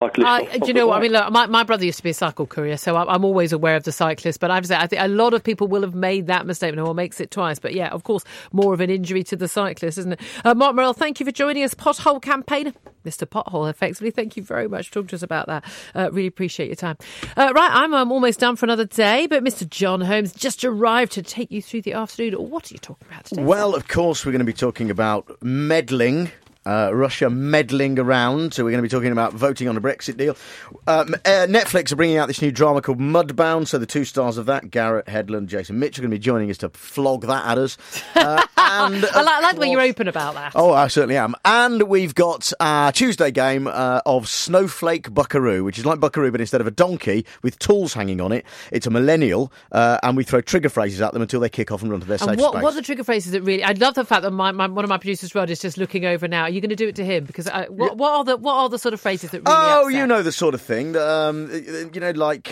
cyclists. Do you know what I mean? Look, my brother used to be a cycle courier, so I'm always aware of the cyclists. But I think a lot of people will have made that mistake, or makes it twice. But yeah, of course, more of an injury to the cyclist, isn't it? Mark Morrell, thank you for joining us. Pothole campaigner, Mr. Pothole, effectively. Thank you very much for talking to us about that. Really appreciate your time. Right, I'm almost done for another day, but Mr. John Holmes just arrived to take you through the afternoon. What are you talking about today? Well, of course, we're going to be talking about meddling. Russia meddling around. So we're going to be talking about voting on a Brexit deal. Netflix are bringing out this new drama called Mudbound. So the two stars of that, Garrett Hedlund, Jason Mitchell, are going to be joining us to flog that at us. And I like the way you're open about that. Oh, I certainly am. And we've got our Tuesday game of Snowflake Buckaroo, which is like Buckaroo, but instead of a donkey with tools hanging on it, it's a millennial, and we throw trigger phrases at them until they kick off and run to their safe space. What are the trigger phrases that really... I love the fact that one of my producers, Rod, is just looking over now. Are you going to do it to him? Because what are the sort of phrases that really upset? You know the sort of thing. Like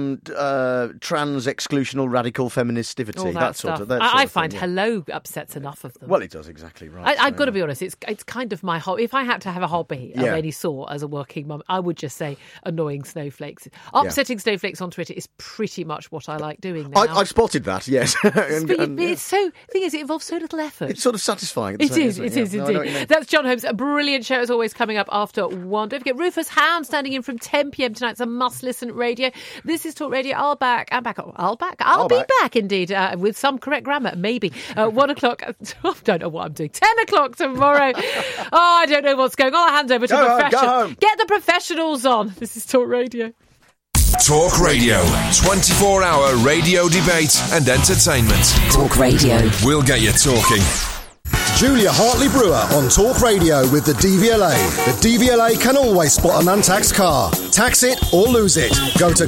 trans exclusional radical feministivity. That sort of thing. I find hello upsets enough of them. Well, it does, exactly right. I've got to be honest, it's kind of my hobby. If I had to have a hobby of any sort as a working mum, I would just say annoying snowflakes. Upsetting snowflakes on Twitter is pretty much what I like doing now. I've spotted that, yes. It's so... The thing is, it involves so little effort. It's sort of satisfying. It is indeed. That's John Holmes. A brilliant show as always coming up after 1. Don't forget Rufus Hound standing in from 10 p.m. tonight. It's a must-listen radio. This is Talk Radio. I'll be back indeed, with some correct grammar, maybe. 1 o'clock. I don't know what I'm doing. 10 o'clock tomorrow. I don't know what's going on. I'll hand over to professionals. Get the professionals on. This is Talk Radio. Talk Radio. 24-hour radio debate and entertainment. Talk Radio. We'll get you talking. Julia Hartley-Brewer on Talk Radio with the DVLA. The DVLA can always spot an untaxed car. Tax it or lose it. Go to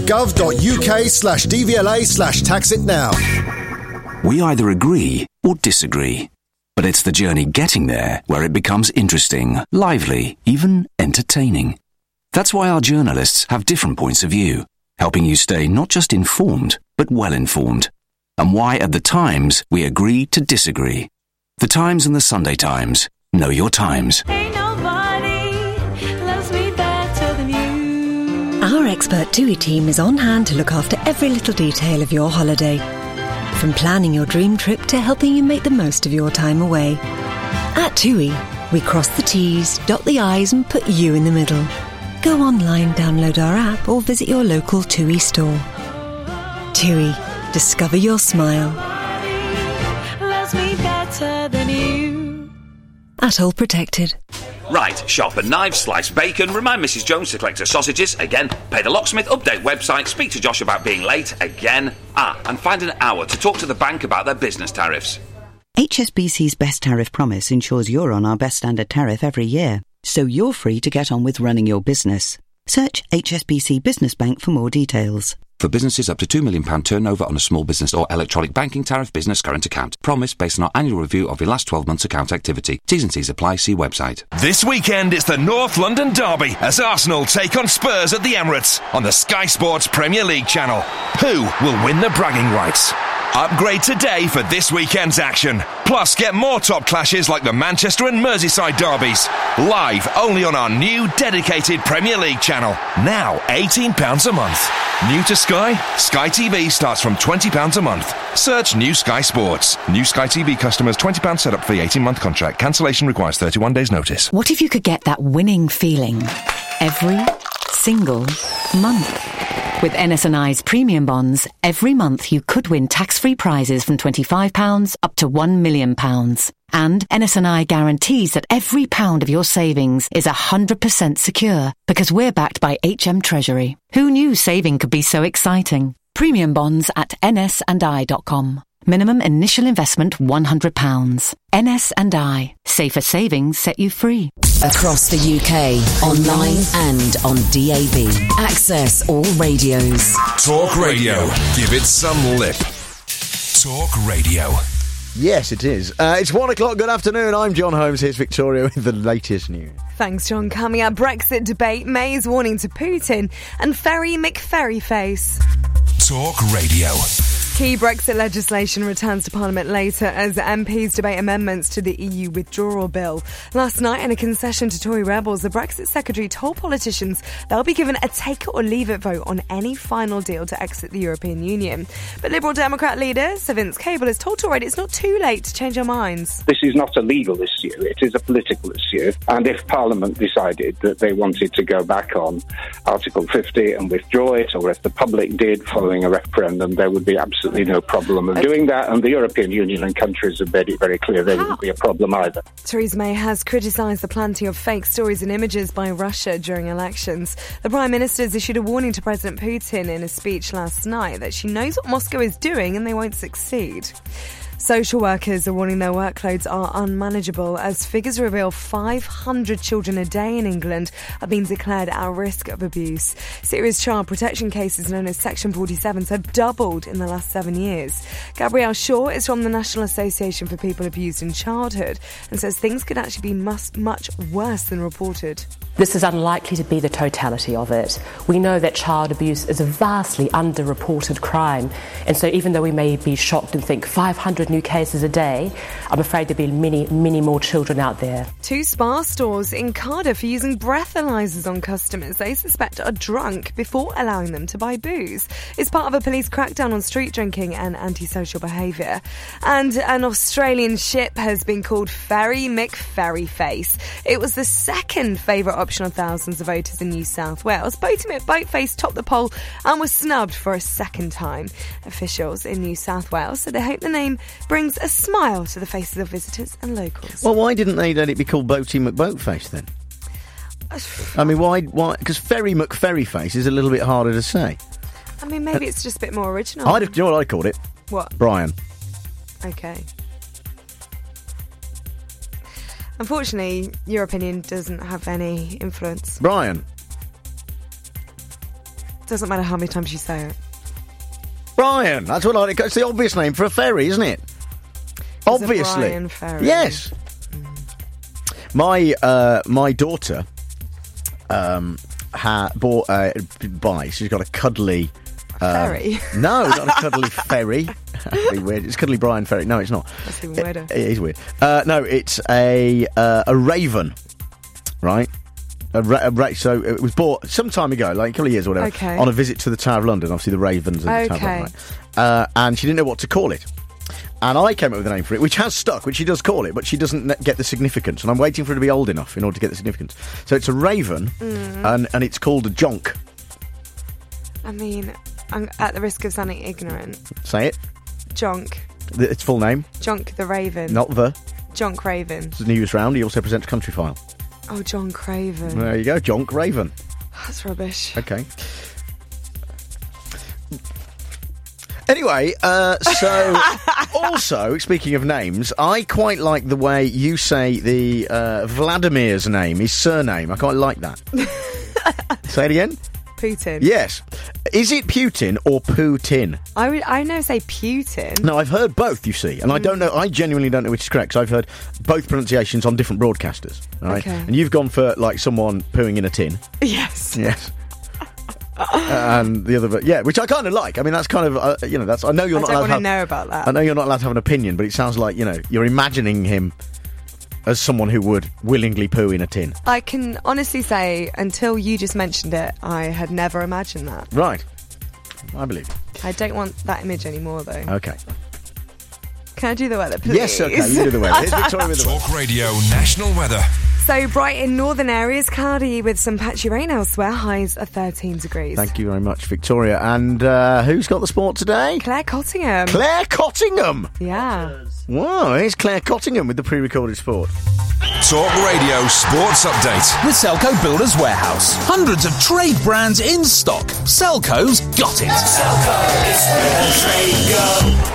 gov.uk/DVLA/tax it now. We either agree or disagree. But it's the journey getting there where it becomes interesting, lively, even entertaining. That's why our journalists have different points of view, helping you stay not just informed, but well informed. And why at The Times we agree to disagree. The Times and the Sunday Times. Know your times. Ain't nobody loves me better than you. Our expert TUI team is on hand to look after every little detail of your holiday. From planning your dream trip to helping you make the most of your time away. At TUI, we cross the T's, dot the I's and put you in the middle. Go online, download our app or visit your local TUI store. TUI. Discover your smile. Loves me better than you. At All Protected. Right, shop a knife, slice bacon, remind Mrs Jones to collect her sausages, again, pay the locksmith, update website, speak to Josh about being late, again, and find an hour to talk to the bank about their business tariffs. HSBC's Best Tariff Promise ensures you're on our best standard tariff every year, so you're free to get on with running your business. Search HSBC Business Bank for more details. For businesses up to £2 million turnover on a small business or electronic banking tariff business current account. Promise based on our annual review of your last 12 months account activity. T's and C's apply. See website. This weekend it's the North London Derby as Arsenal take on Spurs at the Emirates on the Sky Sports Premier League channel. Who will win the bragging rights? Upgrade today for this weekend's action. Plus, get more top clashes like the Manchester and Merseyside derbies. Live only on our new dedicated Premier League channel. Now £18 a month. New to Sky? Sky TV starts from £20 a month. Search New Sky Sports. New Sky TV customers £20 setup fee, 18-month contract. Cancellation requires 31 days notice. What if you could get that winning feeling every single month? With NS&I's premium bonds, every month you could win tax-free prizes from £25 up to £1 million. And NS&I guarantees that every pound of your savings is 100% secure because we're backed by HM Treasury. Who knew saving could be so exciting? Premium bonds at nsandi.com. Minimum initial investment £100. NS&I. Safer savings set you free. Across the UK, online and on DAB. Access all radios. Talk Radio. Give it some lip. Talk Radio. Yes, it is. It's 1 o'clock. Good afternoon. I'm John Holmes. Here's Victoria with the latest news. Thanks, John. Coming up, Brexit debate, May's warning to Putin, and Ferry McFerryface. Talk Radio. Key Brexit legislation returns to Parliament later as MPs debate amendments to the EU withdrawal bill. Last night, in a concession to Tory rebels, the Brexit secretary told politicians they'll be given a take it or leave it vote on any final deal to exit the European Union. But Liberal Democrat leader Sir Vince Cable has told Tory it's not too late to change our minds. This is not a legal issue, it is a political issue. And if Parliament decided that they wanted to go back on Article 50 and withdraw it, or if the public did following a referendum, there would be absolutely no problem of doing that, and the European Union and countries have made it very clear there wouldn't be a problem either. Theresa May has criticised the planting of fake stories and images by Russia during elections. The Prime Minister has issued a warning to President Putin in a speech last night that she knows what Moscow is doing and they won't succeed. Social workers are warning their workloads are unmanageable as figures reveal 500 children a day in England are being declared at risk of abuse. Serious child protection cases known as Section 47s have doubled in the last 7 years. Gabrielle Shaw is from the National Association for People Abused in Childhood and says things could actually be much worse than reported. This is unlikely to be the totality of it. We know that child abuse is a vastly underreported crime, and so even though we may be shocked and think 500 new cases a day, I'm afraid there'll be many more children out there. 2 spa stores in Cardiff are using breathalyzers on customers they suspect are drunk before allowing them to buy booze. It's part of a police crackdown on street drinking and antisocial behaviour. And an Australian ship has been called Ferry McFerryface. It was the second favourite option of thousands of voters in New South Wales. Boatface topped the poll and was snubbed for a second time. Officials in New South Wales said they hope the name brings a smile to the faces of visitors and locals. Well, why didn't they let it be called Boaty McBoatface then? I mean, why? Because Ferry McFerryface is a little bit harder to say. I mean, maybe it's just a bit more original. Do you know what I called it? What? Brian. Okay. Unfortunately, your opinion doesn't have any influence. Brian. Doesn't matter how many times you say it. Brian. That's what I... It's the obvious name for a ferry, isn't it? Obviously. Brian Ferry. Yes. My daughter bought a bike. She's got a cuddly... ferry? No, not a cuddly ferry. That'd be weird. It's cuddly Brian Ferry. No, it's not. That's even weirder. It is weird. No, it's a raven, right? So it was bought some time ago, like a couple of years or whatever, on a visit to the Tower of London. Obviously, the ravens and the Tower of London, right? And she didn't know what to call it. And I came up with a name for it, which has stuck, which she does call it, but she doesn't get the significance. And I'm waiting for her to be old enough in order to get the significance. So it's a raven, and it's called a jonk. I mean, I'm at the risk of sounding ignorant. Say it. Jonk. Its full name. Jonk the Raven. Not the. Jonk Raven. It's a news round. He also presents Country File. Oh, John Craven. There you go, Jonk Raven. That's rubbish. Okay. Anyway, so also, speaking of names, I quite like the way you say the Vladimir's name, his surname. I quite like that. Say it again. Putin. Yes. Is it Putin or Putin? I never say Putin. No, I've heard both, you see. And I don't know, I genuinely don't know which is correct. So I've heard both pronunciations on different broadcasters. All right? Okay. And you've gone for, like, someone pooing in a tin. Yes. Yes. And the other, yeah, which I kind of like. I mean, that's kind of, that's. I know you're not allowed to I don't want to know about that. I know you're not allowed to have an opinion, but it sounds like, you're imagining him as someone who would willingly poo in a tin. I can honestly say, until you just mentioned it, I had never imagined that. Right. I believe. I don't want that image anymore, though. Okay. Can I do the weather, please? Yes, okay, you do the weather. Here's Victoria with the weather. Talk Radio National Weather. So bright in northern areas, cloudy with some patchy rain elsewhere. Highs are 13 degrees. Thank you very much, Victoria. And who's got the sport today? Claire Cottingham. Claire Cottingham? Yeah. Wow, here's Claire Cottingham with the pre-recorded sport. Talk Radio Sports Update with Selco Builders Warehouse. Hundreds of trade brands in stock. Selco's got it. Selco is where the trade go.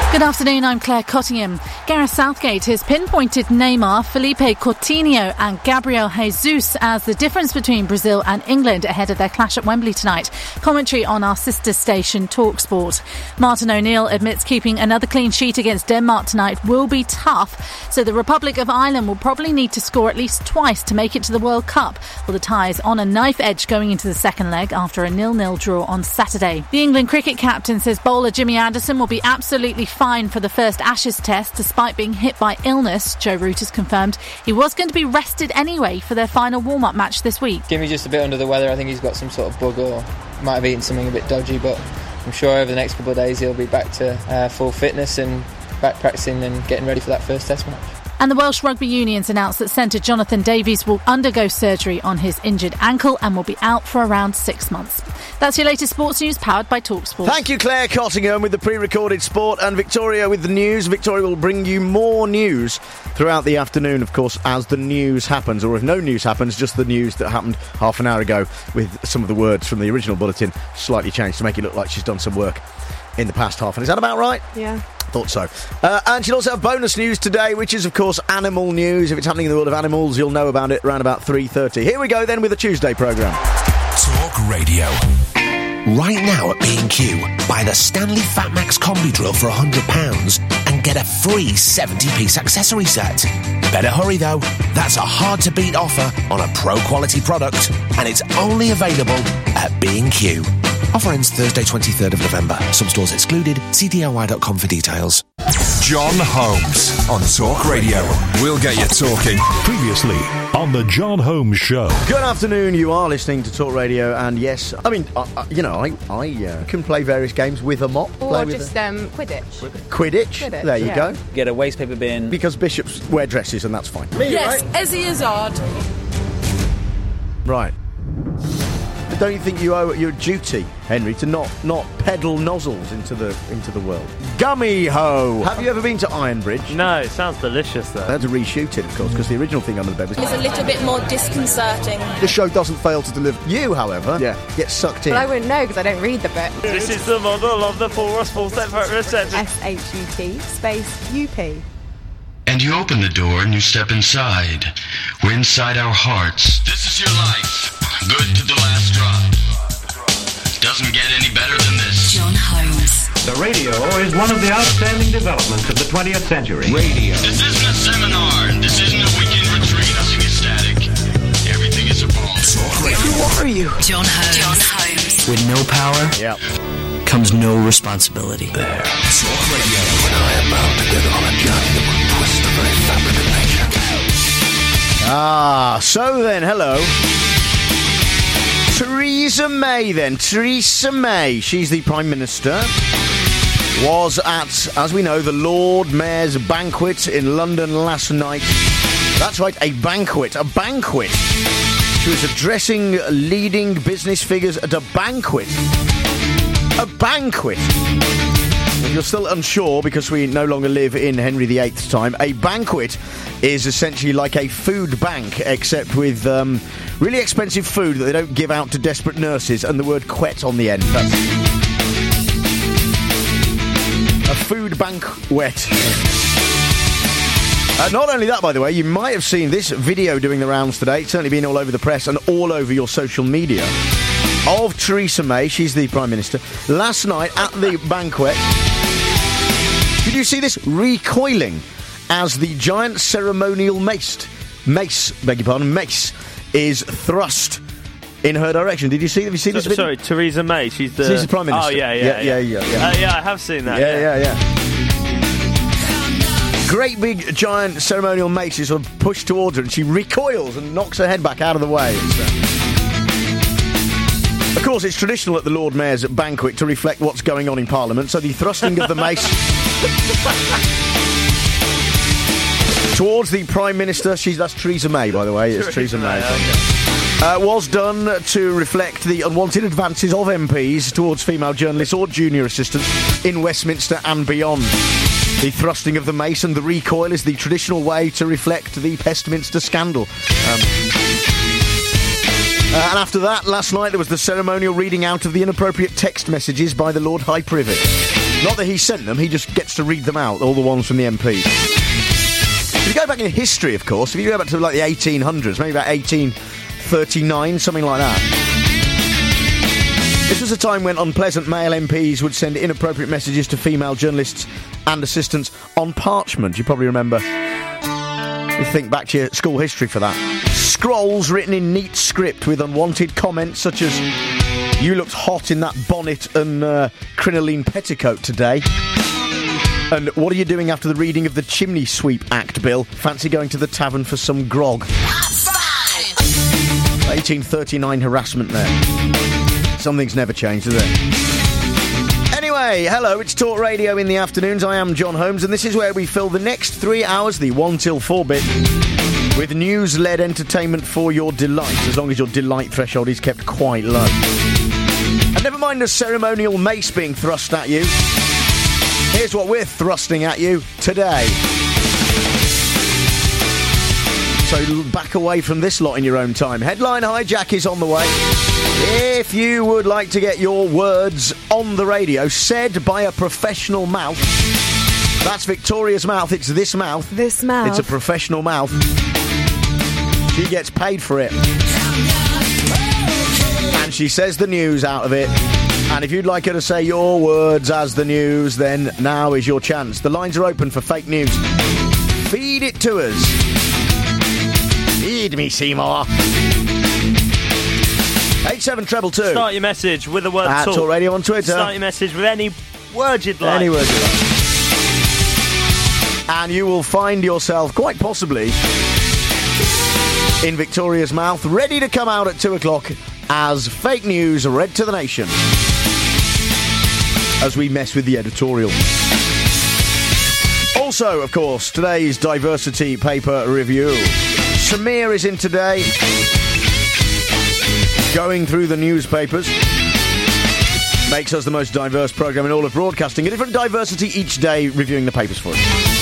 Good afternoon, I'm Claire Cottingham. Gareth Southgate has pinpointed Neymar, Felipe Coutinho and Gabriel Jesus as the difference between Brazil and England ahead of their clash at Wembley tonight. Commentary on our sister station TalkSport. Martin O'Neill admits keeping another clean sheet against Denmark tonight will be tough, so the Republic of Ireland will probably need to score at least twice to make it to the World Cup. Well, the tie is on a knife edge going into the second leg after a 0-0 draw on Saturday. The England cricket captain says bowler Jimmy Anderson will be absolutely fine for the first Ashes test despite being hit by illness. Joe Root has confirmed he was going to be rested anyway for their final warm-up match this week. Jimmy's just a bit under the weather. I think he's got some sort of bug or might have eaten something a bit dodgy, but I'm sure over the next couple of days he'll be back to full fitness and back practicing and getting ready for that first test match. And the Welsh Rugby Union's announced that centre Jonathan Davies will undergo surgery on his injured ankle and will be out for around 6 months. That's your latest sports news powered by TalkSport. Thank you, Claire Cottingham, with the pre-recorded sport, and Victoria with the news. Victoria will bring you more news throughout the afternoon, of course, as the news happens, or if no news happens, just the news that happened half an hour ago with some of the words from the original bulletin slightly changed to make it look like she's done some work in the past half. And is that about right? Yeah. Thought so. And she'll also have bonus news today, which is, of course, animal news. If it's happening in the world of animals, you'll know about it around about 3:30. Here we go, then, with the Tuesday programme. Talk Radio. Right now at B&Q, buy the Stanley Fatmax Combi Drill for £100 and get a free 70-piece accessory set. Better hurry, though. That's a hard-to-beat offer on a pro-quality product, and it's only available at B&Q. Offer ends Thursday, 23rd of November. Some stores excluded. See DIY.com for details. John Holmes on Talk Radio. We'll get you talking. Previously on the John Holmes Show. Good afternoon. You are listening to Talk Radio, and yes, I mean, I can play various games with a mop. Or just Quidditch. Quidditch. There you go. Get a waste paper bin. Because bishops wear dresses, and that's fine. Yes, Ezzy Izzard. Right. But don't you think you owe it your duty, Henry, to not peddle nozzles into the world? Gummy Ho! Have you ever been to Ironbridge? No, it sounds delicious though. They had to reshoot it, of course, because the original thing under the bed was... It's a little bit more disconcerting. The show doesn't fail to deliver. You, however, get sucked in. But I wouldn't know because I don't read the book. This is the model of the forceful reception. SHUT space UP. And you open the door and you step inside. We're inside our hearts. This is your life. Good to the last drop. Doesn't get any better than this. John Holmes. The radio is one of the outstanding developments of the 20th century. Radio. This isn't a seminar. This isn't a weekend retreat. Nothing is static. Everything is a ball. Talk Radio. Who are you? John Holmes. John Holmes. With no power comes no responsibility. There. Talk Radio. When I am about to get on a journey that will twist the very fabric of nature. So then, hello. Theresa May, then. Theresa May. She's the Prime Minister. Was at, as we know, the Lord Mayor's banquet in London last night. That's right, a banquet. A banquet. She was addressing leading business figures at a banquet. A banquet. If you're still unsure, because we no longer live in Henry VIII's time, a banquet is essentially like a food bank, except with really expensive food that they don't give out to desperate nurses, and the word quet on the end. That's a food banquet. Not only that, by the way, you might have seen this video doing the rounds today. It's certainly been all over the press and all over your social media. Of Theresa May, she's the Prime Minister, last night at the banquet. Did you see this? Recoiling as the giant ceremonial mace is thrust in her direction. Did you see? Have you seen this video? Sorry, Theresa May. She's the Prime Minister. Oh yeah. Yeah, I have seen that. Yeah. Great big giant ceremonial mace is sort of pushed towards her, and she recoils and knocks her head back out of the way. Of course, it's traditional at the Lord Mayor's banquet to reflect what's going on in Parliament, so the thrusting of the mace towards the Prime Minister, that's Theresa May, by the way, it's Theresa May. Was done to reflect the unwanted advances of MPs towards female journalists or junior assistants in Westminster and beyond. The thrusting of the mace and the recoil is the traditional way to reflect the Pestminster scandal. And after that, last night, there was the ceremonial reading out of the inappropriate text messages by the Lord High Privy. Not that he sent them, he just gets to read them out, all the ones from the MPs. If you go back in history, of course, if you go back to like the 1800s, maybe about 1839, something like that. This was a time when unpleasant male MPs would send inappropriate messages to female journalists and assistants on parchment. You probably remember. You think back to your school history for that. Scrolls written in neat script with unwanted comments such as, "You looked hot in that bonnet and crinoline petticoat today." And "What are you doing after the reading of the Chimney Sweep Act bill? Fancy going to the tavern for some grog?" 1839 harassment there. Something's never changed, has it? Anyway, hello, it's Talk Radio in the afternoons. I am John Holmes, and this is where we fill the next 3 hours, the 1 till 4 bit, with news-led entertainment for your delight, as long as your delight threshold is kept quite low. And never mind the ceremonial mace being thrust at you. Here's what we're thrusting at you today. So back away from this lot in your own time. Headline hijack is on the way. If you would like to get your words on the radio said by a professional mouth, that's Victoria's mouth. It's this mouth. This mouth. It's a professional mouth. She gets paid for it. And she says the news out of it. And if you'd like her to say your words as the news, then now is your chance. The lines are open for fake news. Feed it to us. Feed me, Seymour. 87222. Start your message with the word talk. Talk Radio on Twitter. Start your message with any word you'd like. Any word you like. And you will find yourself, quite possibly, in Victoria's mouth, ready to come out at 2 o'clock as fake news read to the nation. As we mess with the editorial. Also, of course, today's diversity paper review. Samir is in today, going through the newspapers. Makes us the most diverse programme in all of broadcasting. A different diversity each day, reviewing the papers for us.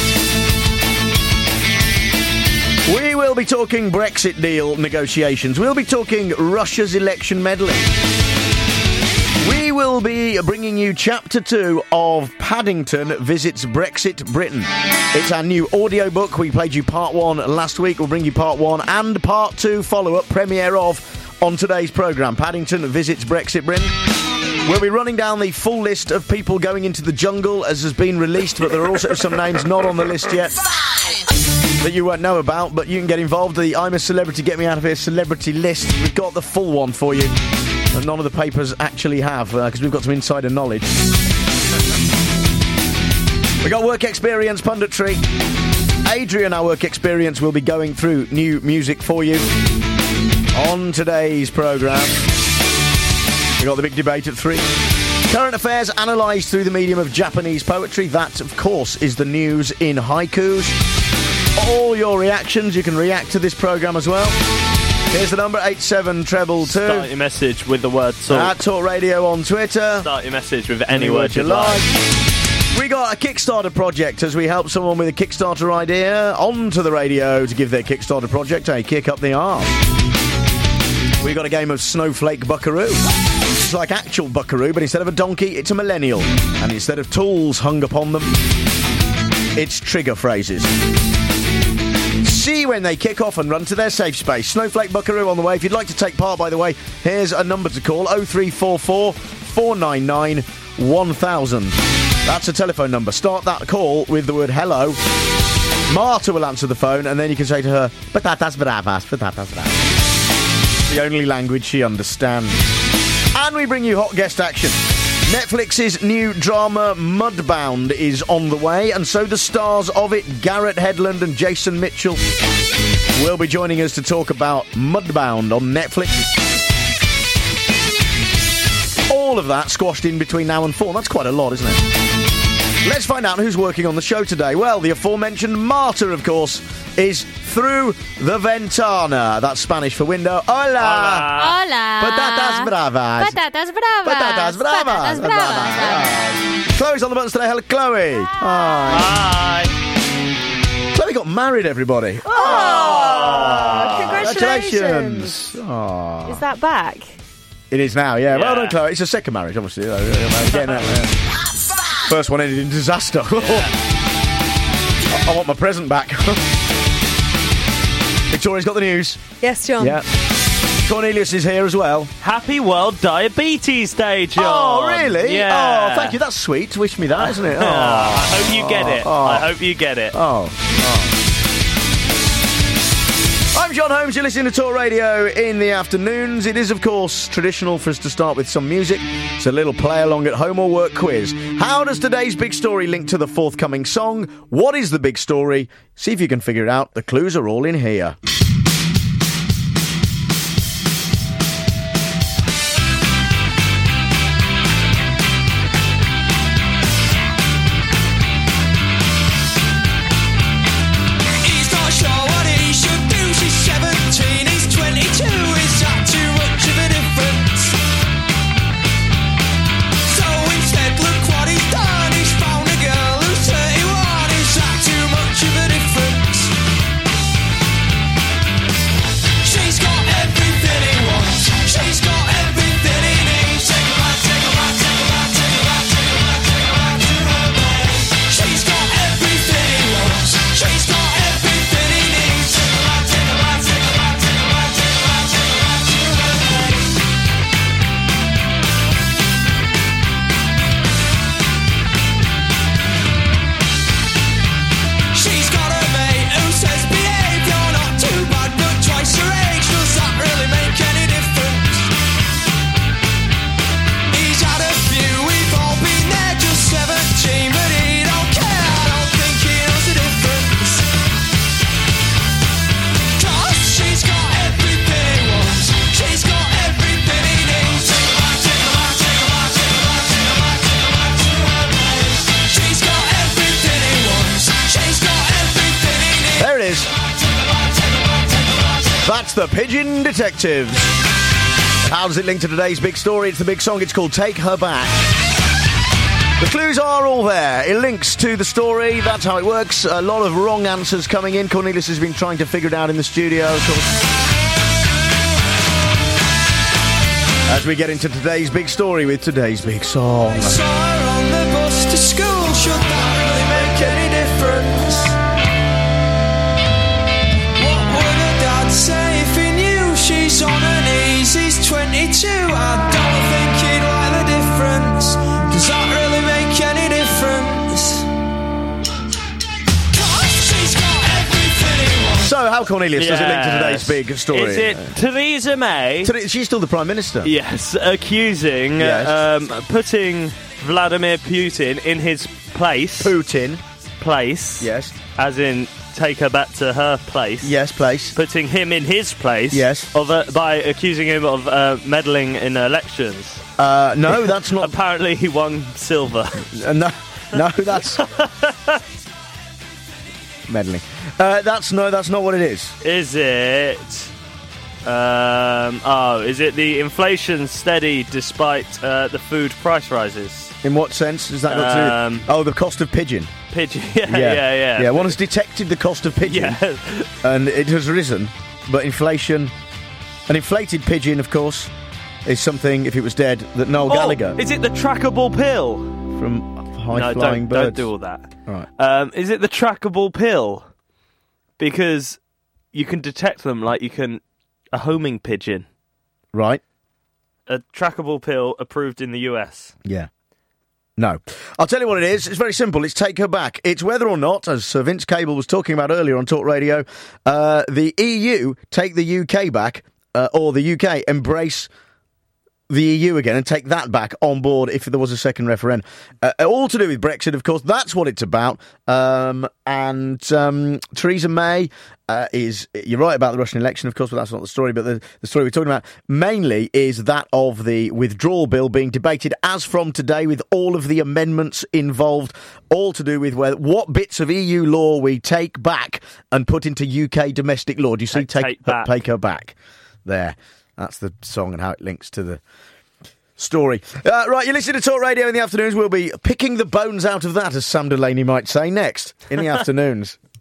We will be talking Brexit deal negotiations. We'll be talking Russia's election meddling. We will be bringing you Chapter 2 of Paddington Visits Brexit Britain. It's our new audiobook. We played you Part 1 last week. We'll bring you Part 1 and Part 2 follow-up, premiere of, on today's programme. Paddington Visits Brexit Britain. We'll be running down the full list of people going into the jungle as has been released, but there are also some names not on the list yet that you won't know about, but you can get involved. The I'm a Celebrity, Get Me Out of Here celebrity list. We've got the full one for you. And none of the papers actually have, because we've got some insider knowledge. We've got work experience punditry. Adrian, our work experience, will be going through new music for you on today's programme. We've got the big debate at 3. Current affairs analysed through the medium of Japanese poetry. That, of course, is the news in haikus. All your reactions, you can react to this programme as well. Here's the number, 87222. Start your message with the word talk. At Talk Radio on Twitter. Start your message with any word you like. We got a Kickstarter project as we help someone with a Kickstarter idea onto the radio to give their Kickstarter project a kick up the arse. We got a game of Snowflake Buckaroo. It's like actual Buckaroo, but instead of a donkey, it's a millennial. And instead of tools hung upon them, it's trigger phrases. See when they kick off and run to their safe space. Snowflake Buckaroo on the way. If you'd like to take part, by the way, here's a number to call, 0344 499 1000. That's a telephone number. Start that call with the word hello. Marta will answer the phone, and then you can say to her, patatas bravas, patatas bravas. The only language she understands. And we bring you hot guest action. Netflix's new drama Mudbound is on the way, and so the stars of it, Garrett Hedlund and Jason Mitchell, will be joining us to talk about Mudbound on Netflix. All of that squashed in between now and 4. That's quite a lot, isn't it? Let's find out who's working on the show today. Well, the aforementioned Marta, of course, is through the ventana. That's Spanish for window. Hola! Hola! Patatas bravas. Patatas bravas. Patatas bravas. Patatas bravas. Chloe's on the buttons today. Hello, Chloe. Hi. Chloe got married, everybody. Oh, congratulations. Oh. Is that back? It is now, yeah. Well done, Chloe. It's a second marriage, obviously. Getting that, First one ended in disaster. I want my present back. Victoria's got the news. Yes, John. Yeah. Cornelius is here as well. Happy World Diabetes Day, John. Oh, really? Yeah. Oh, thank you. That's sweet. Wish me that, isn't it? Oh. I hope you get it. I hope you get it. I'm John Holmes, you're listening to Talk Radio in the afternoons. It is, of course, traditional for us to start with some music. It's a little play-along at home or work quiz. How does today's big story link to the forthcoming song? What is the big story? See if you can figure it out. The clues are all in here. That's the Pigeon Detectives. How does it link to today's big story? It's the big song. It's called Take Her Back. The clues are all there. It links to the story. That's how it works. A lot of wrong answers coming in. Cornelius has been trying to figure it out in the studio, of course. As we get into today's big story with today's big song. I saw her on the bus to school. Should that really make any difference? What would her dad say if he knew she's on her knees? He's 22. I don't think he'd like the difference. Does that really make any difference? 'Cause she's got everything he wants. So, how, Cornelius, does it link to today's big story? Is it Theresa May? She's still the Prime Minister. Yes, accusing, putting Vladimir Putin in his place. Place. Yes. As in, take her back to her place. Yes, place. Putting him in his place. Yes. By accusing him of meddling in elections. No, that's not... Apparently he won silver. No, that's... meddling. That's not what it is. Is it? Is it the inflation steady despite the food price rises? In what sense is that got to do? The cost of pigeon. Yeah. One has detected the cost of pigeon, and it has risen. But inflation, an inflated pigeon, of course, is something. If it was dead, that Noel Gallagher. Is it the trackable pill from high-flying birds? Don't do all that. Right. Is it the trackable pill? Because you can detect them like you can a homing pigeon. Right. A trackable pill approved in the US. Yeah. No. I'll tell you what it is. It's very simple. It's Take Her Back. It's whether or not, as Sir Vince Cable was talking about earlier on Talk Radio, the EU take the UK back, or the UK embrace the EU again and take that back on board if there was a second referendum. All to do with Brexit, of course. That's what it's about. And Theresa May is... You're right about the Russian election, of course, but that's not the story. But the story we're talking about mainly is that of the withdrawal bill being debated as from today with all of the amendments involved, all to do with what bits of EU law we take back and put into UK domestic law. Do you see? Take Her Back. There. That's the song and how it links to the story. Right, you're listening to Talk Radio in the afternoons. We'll be picking the bones out of that, as Sam Delaney might say, next in the afternoons.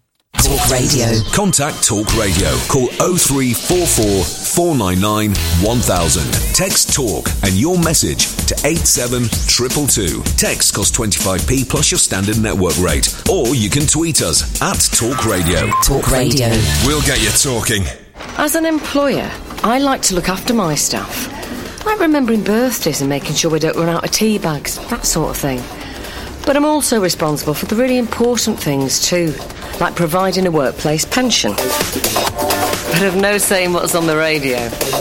Talk Radio. Contact Talk Radio. Call 0344 499 1000. Text TALK and your message to 87222. Text costs 25p plus your standard network rate. Or you can tweet us at Talk Radio. Talk Radio. We'll get you talking. As an employer, I like to look after my staff. Like remembering birthdays and making sure we don't run out of tea bags, that sort of thing. But I'm also responsible for the really important things too, like providing a workplace pension. But I've no say in what's on the radio.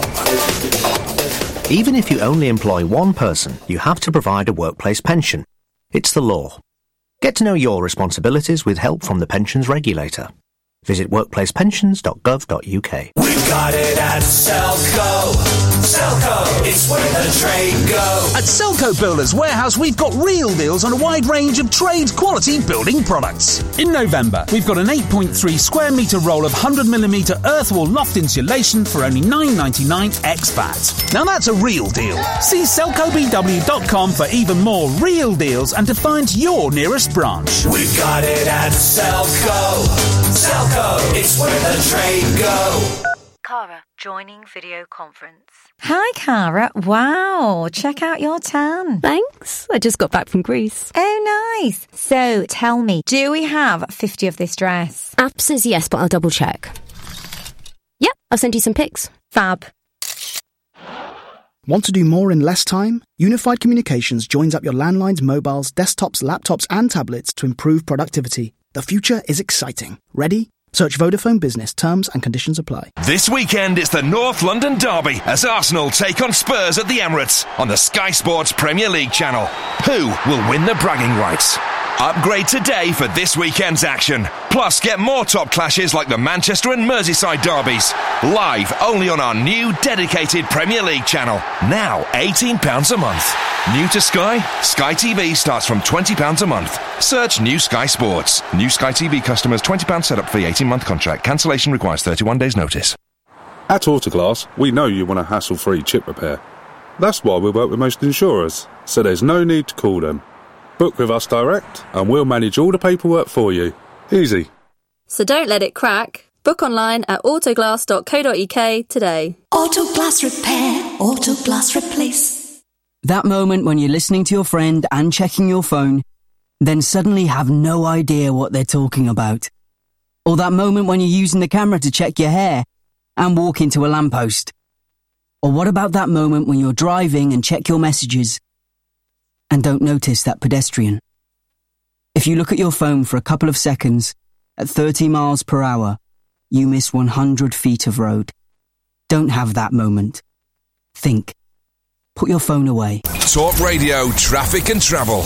Even if you only employ one person, you have to provide a workplace pension. It's the law. Get to know your responsibilities with help from the pensions regulator. Visit workplacepensions.gov.uk. We've got it at Selco. Selco, it's where the trade go. At Selco Builders Warehouse, we've got real deals on a wide range of trade-quality building products. In November, we've got an 8.3 square metre roll of 100mm earthwall loft insulation for only $9.99 ex-VAT. Now that's a real deal. See selcobw.com for even more real deals and to find your nearest branch. We've got it at Selco. Selco, it's where the trade go. Cara, joining video conference. Hi, Cara. Wow, check out your tan. Thanks. I just got back from Greece. Oh, nice. So, tell me, do we have 50 of this dress? App says yes, but I'll double check. Yep, I'll send you some pics. Fab. Want to do more in less time? Unified Communications joins up your landlines, mobiles, desktops, laptops and tablets to improve productivity. The future is exciting. Ready? Search Vodafone Business. Terms and conditions apply. This weekend it's the North London Derby as Arsenal take on Spurs at the Emirates on the Sky Sports Premier League channel. Who will win the bragging rights? Upgrade today for this weekend's action. Plus, get more top clashes like the Manchester and Merseyside derbies. Live only on our new dedicated Premier League channel. Now £18 a month. New to Sky? Sky TV starts from £20 a month. Search New Sky Sports. New Sky TV customers, £20 setup fee, 18-month contract. Cancellation requires 31 days notice. At Autoglass, we know you want a hassle-free chip repair. That's why we work with most insurers, so there's no need to call them. Book with us direct, and we'll manage all the paperwork for you. Easy. So don't let it crack. Book online at autoglass.co.uk today. Autoglass repair, Autoglass replace. That moment when you're listening to your friend and checking your phone, then suddenly have no idea what they're talking about. Or that moment when you're using the camera to check your hair and walk into a lamppost. Or what about that moment when you're driving and check your messages and don't notice that pedestrian? If you look at your phone for a couple of seconds at 30 miles per hour, you miss 100 feet of road. Don't have that moment. Think. Put your phone away. Talk Radio, traffic and travel.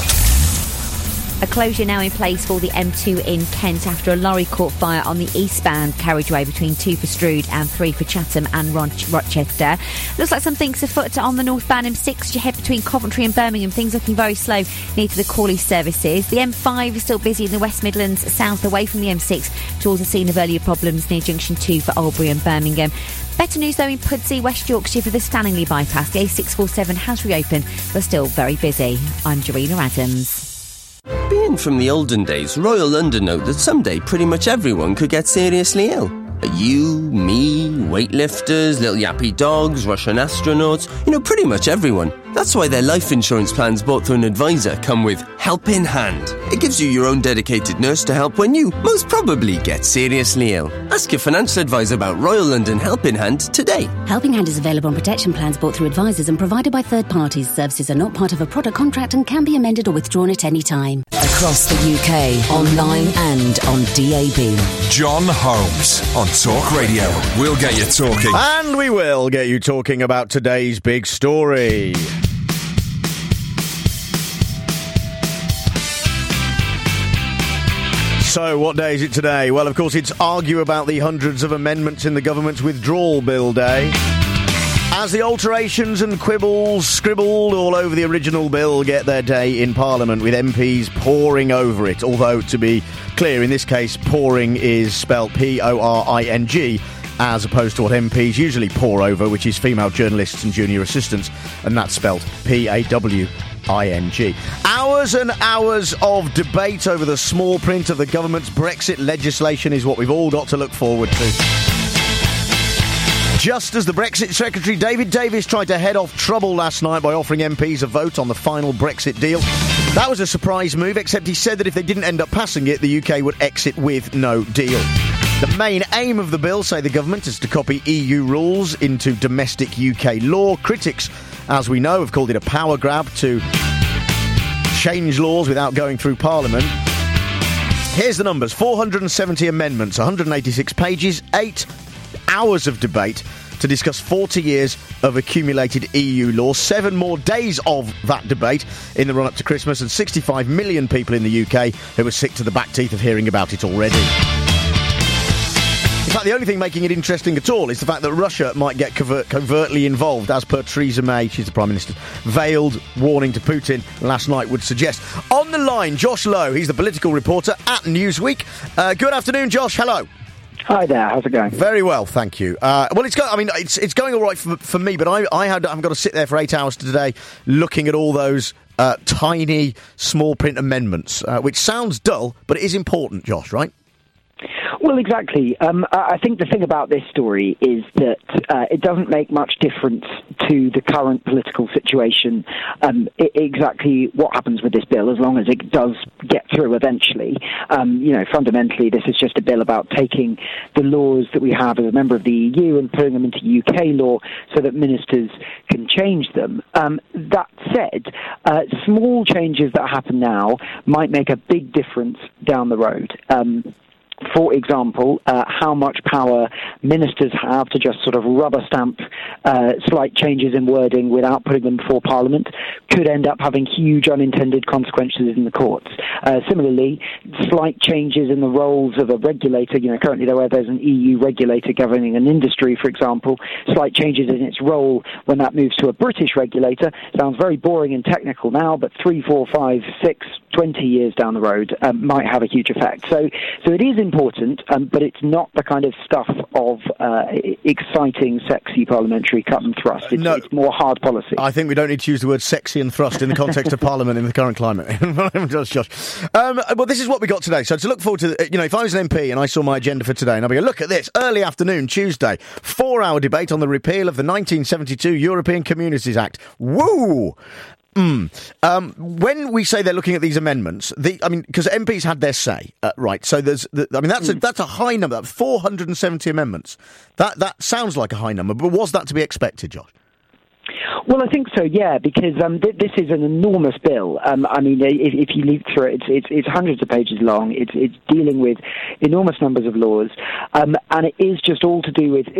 A closure now in place for the M2 in Kent after a lorry caught fire on the eastbound carriageway between 2 for Strood and 3 for Chatham and Rochester. Looks like some things afoot on the northbound M6 as you head between Coventry and Birmingham. Things looking very slow near to the Crawley services. The M5 is still busy in the West Midlands south away from the M6 towards the scene of earlier problems near Junction 2 for Albury and Birmingham. Better news though in Pudsey, West Yorkshire for the Stanley bypass. The A647 has reopened but still very busy. I'm Jarena Adams. Being from the olden days, Royal London know that someday pretty much everyone could get seriously ill. You, me, weightlifters, little yappy dogs, Russian astronauts, pretty much everyone. That's why their life insurance plans bought through an advisor come with Help in Hand. It gives you your own dedicated nurse to help when you most probably get seriously ill. Ask your financial advisor about Royal London Help in Hand today. Helping Hand is available on protection plans bought through advisors and provided by third parties. Services are not part of a product contract and can be amended or withdrawn at any time. Across the UK, online and on DAB. John Holmes on Talk Radio. We'll get you talking. And we will get you talking about today's big story. So, what day is it today? Well, of course, it's argue about the hundreds of amendments in the government's withdrawal bill day. As the alterations and quibbles scribbled all over the original bill get their day in Parliament, with MPs poring over it. Although, to be clear, in this case, pouring is spelt P-O-R-I-N-G, as opposed to what MPs usually pore over, which is female journalists and junior assistants, and that's spelt P-A-W-E-R. Hours and hours of debate over the small print of the government's Brexit legislation is what we've all got to look forward to. Just as the Brexit Secretary David Davis tried to head off trouble last night by offering MPs a vote on the final Brexit deal, that was a surprise move, except he said that if they didn't end up passing it, the UK would exit with no deal. The main aim of the bill, say the government, is to copy EU rules into domestic UK law. Critics, as we know, have called it a power grab to change laws without going through Parliament. Here's the numbers. 470 amendments, 186 pages, 8 hours of debate to discuss 40 years of accumulated EU law, 7 more days of that debate in the run-up to Christmas, and 65 million people in the UK who are sick to the back teeth of hearing about it already. In fact, the only thing making it interesting at all is the fact that Russia might get covertly involved, as per Theresa May, she's the Prime Minister, veiled warning to Putin last night would suggest. On the line, Josh Lowe, he's the political reporter at Newsweek. Good afternoon, Josh, hello. Hi there, how's it going? Very well, thank you. Well, it's going all right for me, but I've got to sit there for 8 hours today looking at all those tiny small print amendments, which sounds dull, but it is important, Josh, right? Well, exactly. I think the thing about this story is that it doesn't make much difference to the current political situation exactly what happens with this bill, as long as it does get through eventually. Fundamentally, this is just a bill about taking the laws that we have as a member of the EU and putting them into UK law so that ministers can change them. That said, small changes that happen now might make a big difference down the road. For example, how much power ministers have to just sort of rubber stamp slight changes in wording without putting them before Parliament could end up having huge unintended consequences in the courts. Similarly, slight changes in the roles of a regulator, currently there's an EU regulator governing an industry, for example, slight changes in its role when that moves to a British regulator, sounds very boring and technical now, but 3, 4, 5, 6, 20 years down the road might have a huge effect. So it is important, but it's not the kind of stuff of exciting, sexy parliamentary cut and thrust. It's more hard policy. I think we don't need to use the word sexy and thrust in the context of Parliament in the current climate. Josh. Well, this is what we got today. So to look forward to, if I was an MP and I saw my agenda for today, and I'd be going, look at this, early afternoon, Tuesday, 4-hour debate on the repeal of the 1972 European Communities Act. Woo! When we say they're looking at these amendments, because MPs had their say, right? So that's a high number, 470 amendments. That sounds like a high number, but was that to be expected, Josh? Well, I think so, yeah, because this is an enormous bill. If you leaf through it, it's hundreds of pages long. It's dealing with enormous numbers of laws, and it is just all to do with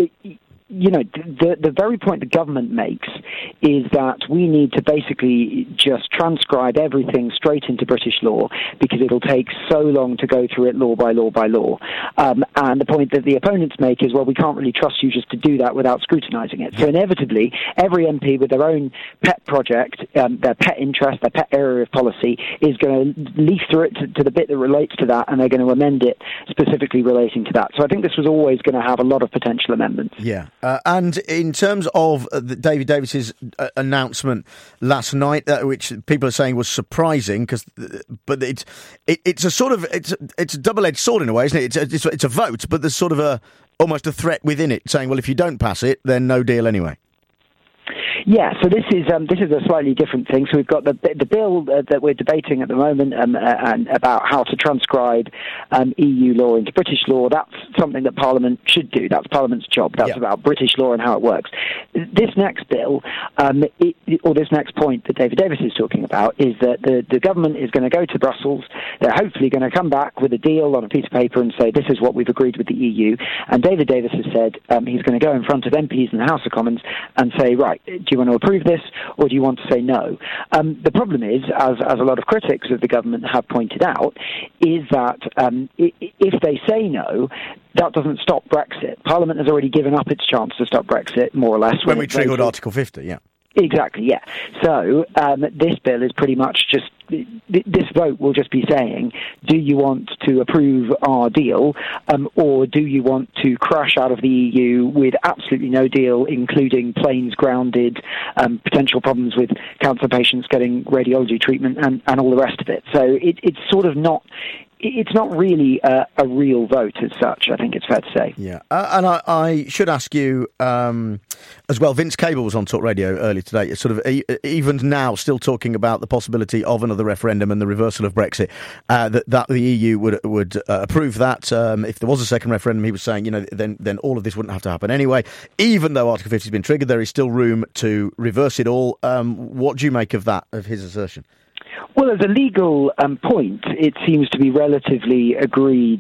the very point the government makes is that we need to basically just transcribe everything straight into British law because it'll take so long to go through it law by law by law. And the point that the opponents make is, well, we can't really trust you just to do that without scrutinising it. So inevitably, every MP with their own pet project, their pet interest, their pet area of policy, is going to leaf through it to the bit that relates to that, and they're going to amend it specifically relating to that. So I think this was always going to have a lot of potential amendments. Yeah. And in terms of David Davis's announcement last night, which people are saying was surprising, but it's a sort of it's a double-edged sword in a way, isn't it? It's a vote, but there's sort of almost a threat within it, saying, well, if you don't pass it, then no deal anyway. Yeah, so this is a slightly different thing. So we've got the bill that we're debating at the moment and about how to transcribe EU law into British law. That's something that Parliament should do. That's Parliament's job. That's about British law and how it works. This next bill, or this next point that David Davis is talking about, is that the government is going to go to Brussels. They're hopefully going to come back with a deal on a piece of paper and say, this is what we've agreed with the EU. And David Davis has said he's going to go in front of MPs in the House of Commons and say, right, do you want to approve this, or do you want to say no? The problem is, as a lot of critics of the government have pointed out, is that if they say no, that doesn't stop Brexit. Parliament has already given up its chance to stop Brexit, more or less. When we triggered Article 50, yeah. Exactly, yeah. So this bill is pretty much just this vote will just be saying, do you want to approve our deal, or do you want to crash out of the EU with absolutely no deal, including planes grounded, potential problems with cancer patients getting radiology treatment, and all the rest of it. So it's sort of not... It's not really a real vote as such, I think it's fair to say. Yeah, and I should ask you as well, Vince Cable was on Talk Radio earlier today, sort of even now still talking about the possibility of another referendum and the reversal of Brexit, that the EU would approve that. If there was a second referendum, he was saying, then all of this wouldn't have to happen anyway. Even though Article 50 has been triggered, there is still room to reverse it all. What do you make of that, of his assertion? Well, as a legal point, it seems to be relatively agreed,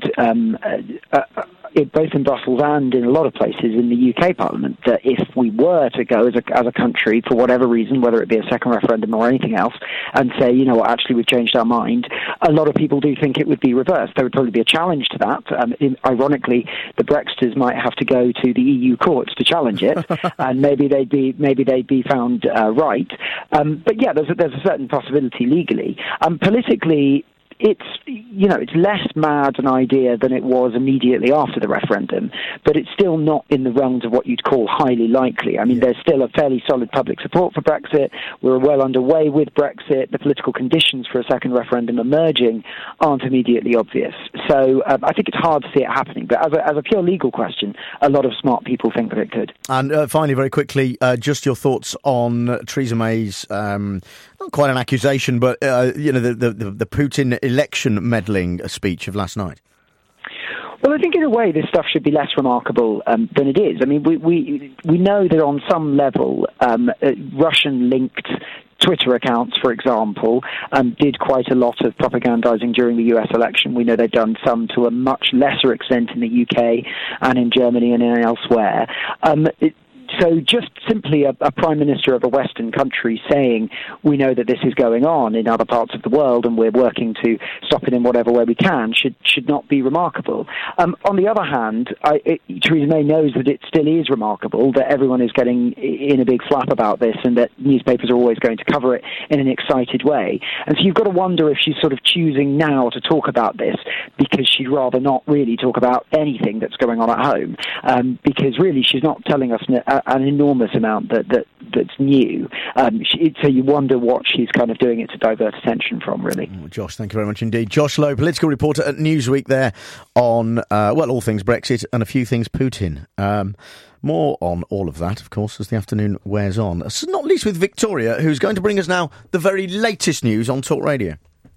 both in Brussels and in a lot of places in the UK Parliament, that if we were to go as a country, for whatever reason, whether it be a second referendum or anything else, and say, actually we've changed our mind, a lot of people do think it would be reversed. There would probably be a challenge to that. Ironically, the Brexiters might have to go to the EU courts to challenge it, and maybe they'd be found right. But yeah, there's a certain possibility legally. Politically, it's less mad an idea than it was immediately after the referendum, but it's still not in the realms of what you'd call highly likely. I mean, there's still a fairly solid public support for Brexit. We're well underway with Brexit. The political conditions for a second referendum emerging aren't immediately obvious. So I think it's hard to see it happening. But as a pure legal question, a lot of smart people think that it could. And finally, very quickly, just your thoughts on Theresa May's, not quite an accusation, but the Putin election meddling speech of last night. Well, I think in a way this stuff should be less remarkable than it is. I mean, we know that on some level, Russian-linked Twitter accounts, for example, did quite a lot of propagandizing during the US election. We know they've done some to a much lesser extent in the UK and in Germany and elsewhere. So just simply a prime minister of a Western country saying, we know that this is going on in other parts of the world and we're working to stop it in whatever way we can, should not be remarkable. On the other hand, Theresa May knows that it still is remarkable, that everyone is getting in a big flap about this and that newspapers are always going to cover it in an excited way. And so you've got to wonder if she's sort of choosing now to talk about this because she'd rather not really talk about anything that's going on at home, because really she's not telling us an enormous amount that's new. So you wonder what she's kind of doing it to divert attention from, really. Oh, Josh, thank you very much indeed. Josh Lowe, political reporter at Newsweek there on, all things Brexit and a few things Putin. More on all of that, of course, as the afternoon wears on. Not least with Victoria, who's going to bring us now the very latest news on Talk Radio.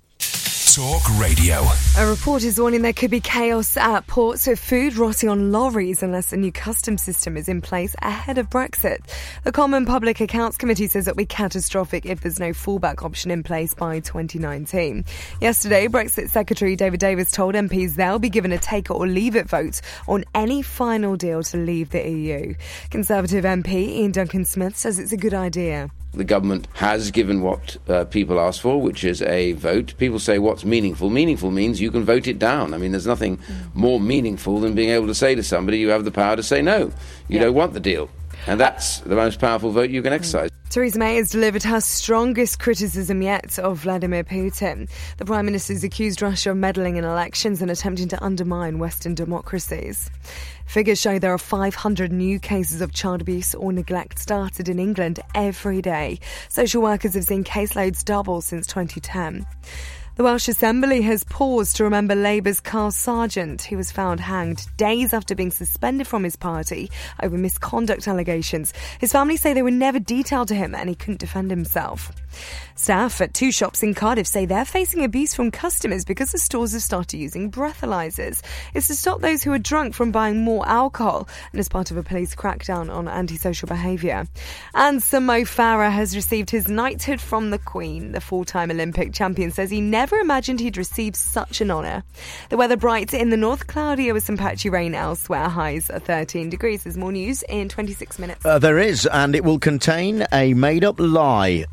Talk Radio. A report is warning there could be chaos at ports with food rotting on lorries unless a new customs system is in place ahead of Brexit. The Common Public Accounts Committee says it will be catastrophic if there's no fallback option in place by 2019. Yesterday, Brexit Secretary David Davis told MPs they'll be given a take it or leave it vote on any final deal to leave the EU. Conservative MP Ian Duncan-Smith says it's a good idea. The government has given what people asked for, which is a vote. People say, what's meaningful? Meaningful means you can vote it down. I mean, there's nothing more meaningful than being able to say to somebody, you have the power to say no. You don't want the deal. And that's the most powerful vote you can exercise. Theresa May has delivered her strongest criticism yet of Vladimir Putin. The Prime Minister's accused Russia of meddling in elections and attempting to undermine Western democracies. Figures show there are 500 new cases of child abuse or neglect started in England every day. Social workers have seen caseloads double since 2010. The Welsh Assembly has paused to remember Labour's Carl Sargent, who was found hanged days after being suspended from his party over misconduct allegations. His family say they were never detailed to him and he couldn't defend himself. Staff at 2 shops in Cardiff say they're facing abuse from customers because the stores have started using breathalyzers. It's to stop those who are drunk from buying more alcohol and as part of a police crackdown on antisocial behaviour. And Sir Mo Farah has received his knighthood from the Queen. The 4-time Olympic champion says he never imagined he'd receive such an honour. The weather bright in the north, cloudier with some patchy rain elsewhere. Highs are 13 degrees. There's more news in 26 minutes. There is, and it will contain a made-up lie in 26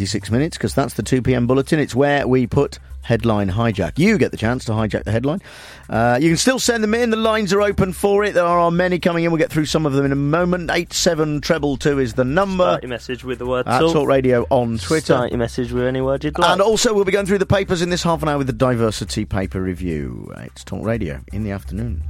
26 minutes, because that's the 2 p.m. bulletin. It's where we put Headline Hijack. You get the chance to hijack the headline. You can still send them in. The lines are open for it. There are many coming in. We'll get through some of them in a moment. 87222 is the number. Start your message with the word talk. Talk Radio on Twitter. Start your message with any word you'd like. And also, we'll be going through the papers in this half an hour with the Diversity Paper Review. It's Talk Radio in the afternoon.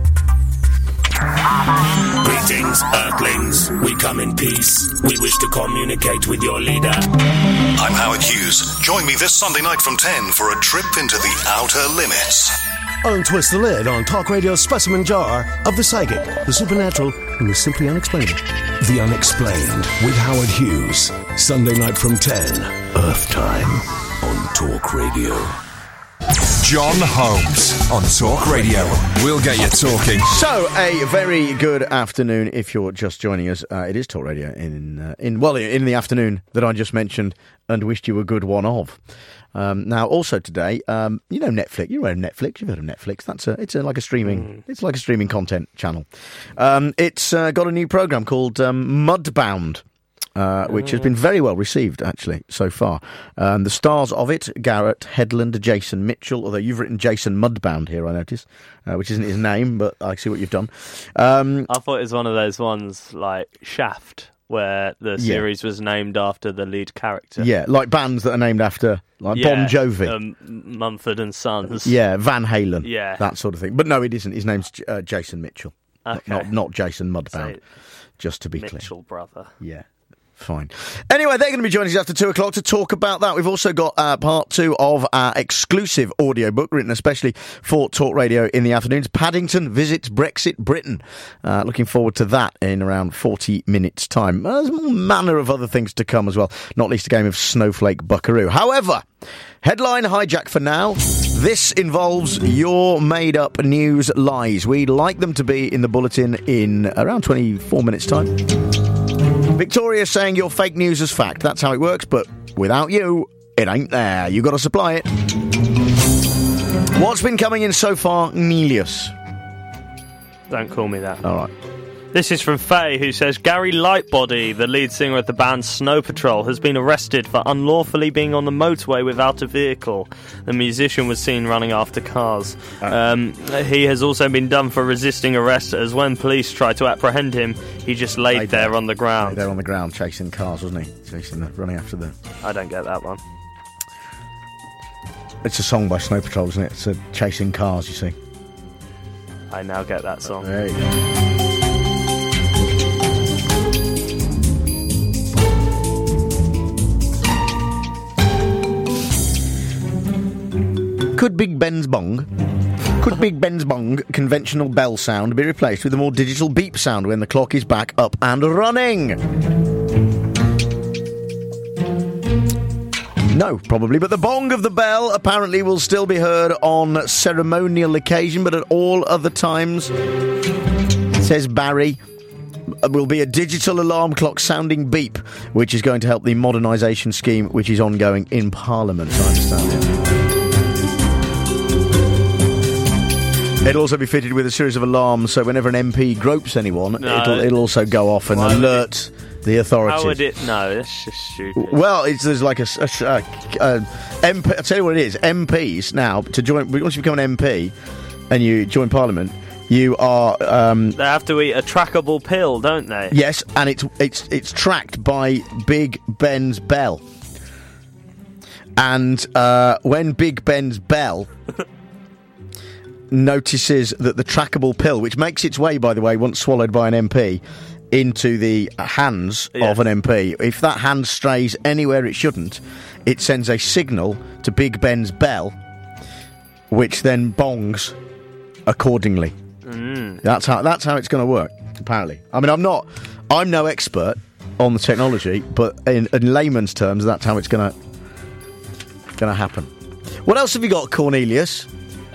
Greetings, Earthlings. We come in peace. We wish to communicate with your leader. I'm Howard Hughes. Join me this Sunday night from 10 for a trip into the outer limits. Untwist the lid on Talk Radio's specimen jar of the psychic, the supernatural, and the simply unexplainable. The Unexplained with Howard Hughes. Sunday night from 10. Earth time on Talk Radio. John Holmes on Talk Radio. We'll get you talking. So, a very good afternoon if you're just joining us. It is Talk Radio in the afternoon that I just mentioned and wished you a good one of. Now, also today, you know Netflix. You're aware of Netflix. You've heard of Netflix. It's like a streaming content channel. It's got a new program called Mudbound. Which has been very well received, actually, so far. The stars of it, Garrett Hedlund, Jason Mitchell, although you've written Jason Mudbound here, I notice, which isn't his name, but I see what you've done. I thought it was one of those ones like Shaft, where the series was named after the lead character. Yeah, like bands that are named after, like Bon Jovi. Mumford & Sons. Yeah, Van Halen. Yeah. That sort of thing. But no, it isn't. His name's Jason Mitchell. Okay. Not Jason Mudbound, just to be clear. Mitchell brother. Yeah. Fine. Anyway, they're going to be joining us after 2 o'clock to talk about that. We've also got part 2 of our exclusive audiobook written especially for Talk Radio in the afternoons. Paddington visits Brexit Britain. Looking forward to that in around 40 minutes' time. There's all manner of other things to come as well, not least a game of Snowflake Buckaroo. However, headline hijack for now. This involves your made-up news lies. We'd like them to be in the bulletin in around 24 minutes' time. Victoria saying your fake news is fact. That's how it works, but without you, it ain't there. You've got to supply it. What's been coming in so far, Nelius? Don't call me that. All right. This is from Faye, who says Gary Lightbody, the lead singer of the band Snow Patrol, has been arrested for unlawfully being on the motorway without a vehicle. The musician was seen running after cars. He has also been done for resisting arrest, as when police tried to apprehend him, he just laid there on the ground. Laid there on the ground, chasing cars, wasn't he? Running after them. I don't get that one. It's a song by Snow Patrol, isn't it? It's chasing cars, you see. I now get that song. There you go. Could Big Ben's bong, conventional bell sound, be replaced with a more digital beep sound when the clock is back up and running? No, probably, but the bong of the bell apparently will still be heard on ceremonial occasion, but at all other times, says Barry, will be a digital alarm clock sounding beep, which is going to help the modernisation scheme which is ongoing in Parliament, I understand it. It'll also be fitted with a series of alarms, so whenever an MP gropes anyone, it'll also go off and alert the authorities. How would it? No, that's just stupid. Well, there's like MP. I'll tell you what it is. MPs now to join. Once you become an MP and you join Parliament, you are. They have to eat a trackable pill, don't they? Yes, and it's tracked by Big Ben's bell. And when Big Ben's bell notices that the trackable pill, which makes its way, by the way, once swallowed by an MP, into the hands of an MP, if that hand strays anywhere it shouldn't, it sends a signal to Big Ben's bell, which then bongs accordingly. That's how it's going to work, apparently. I mean, I'm no expert on the technology, but in layman's terms, that's how it's going to happen. What else have you got, Cornelius?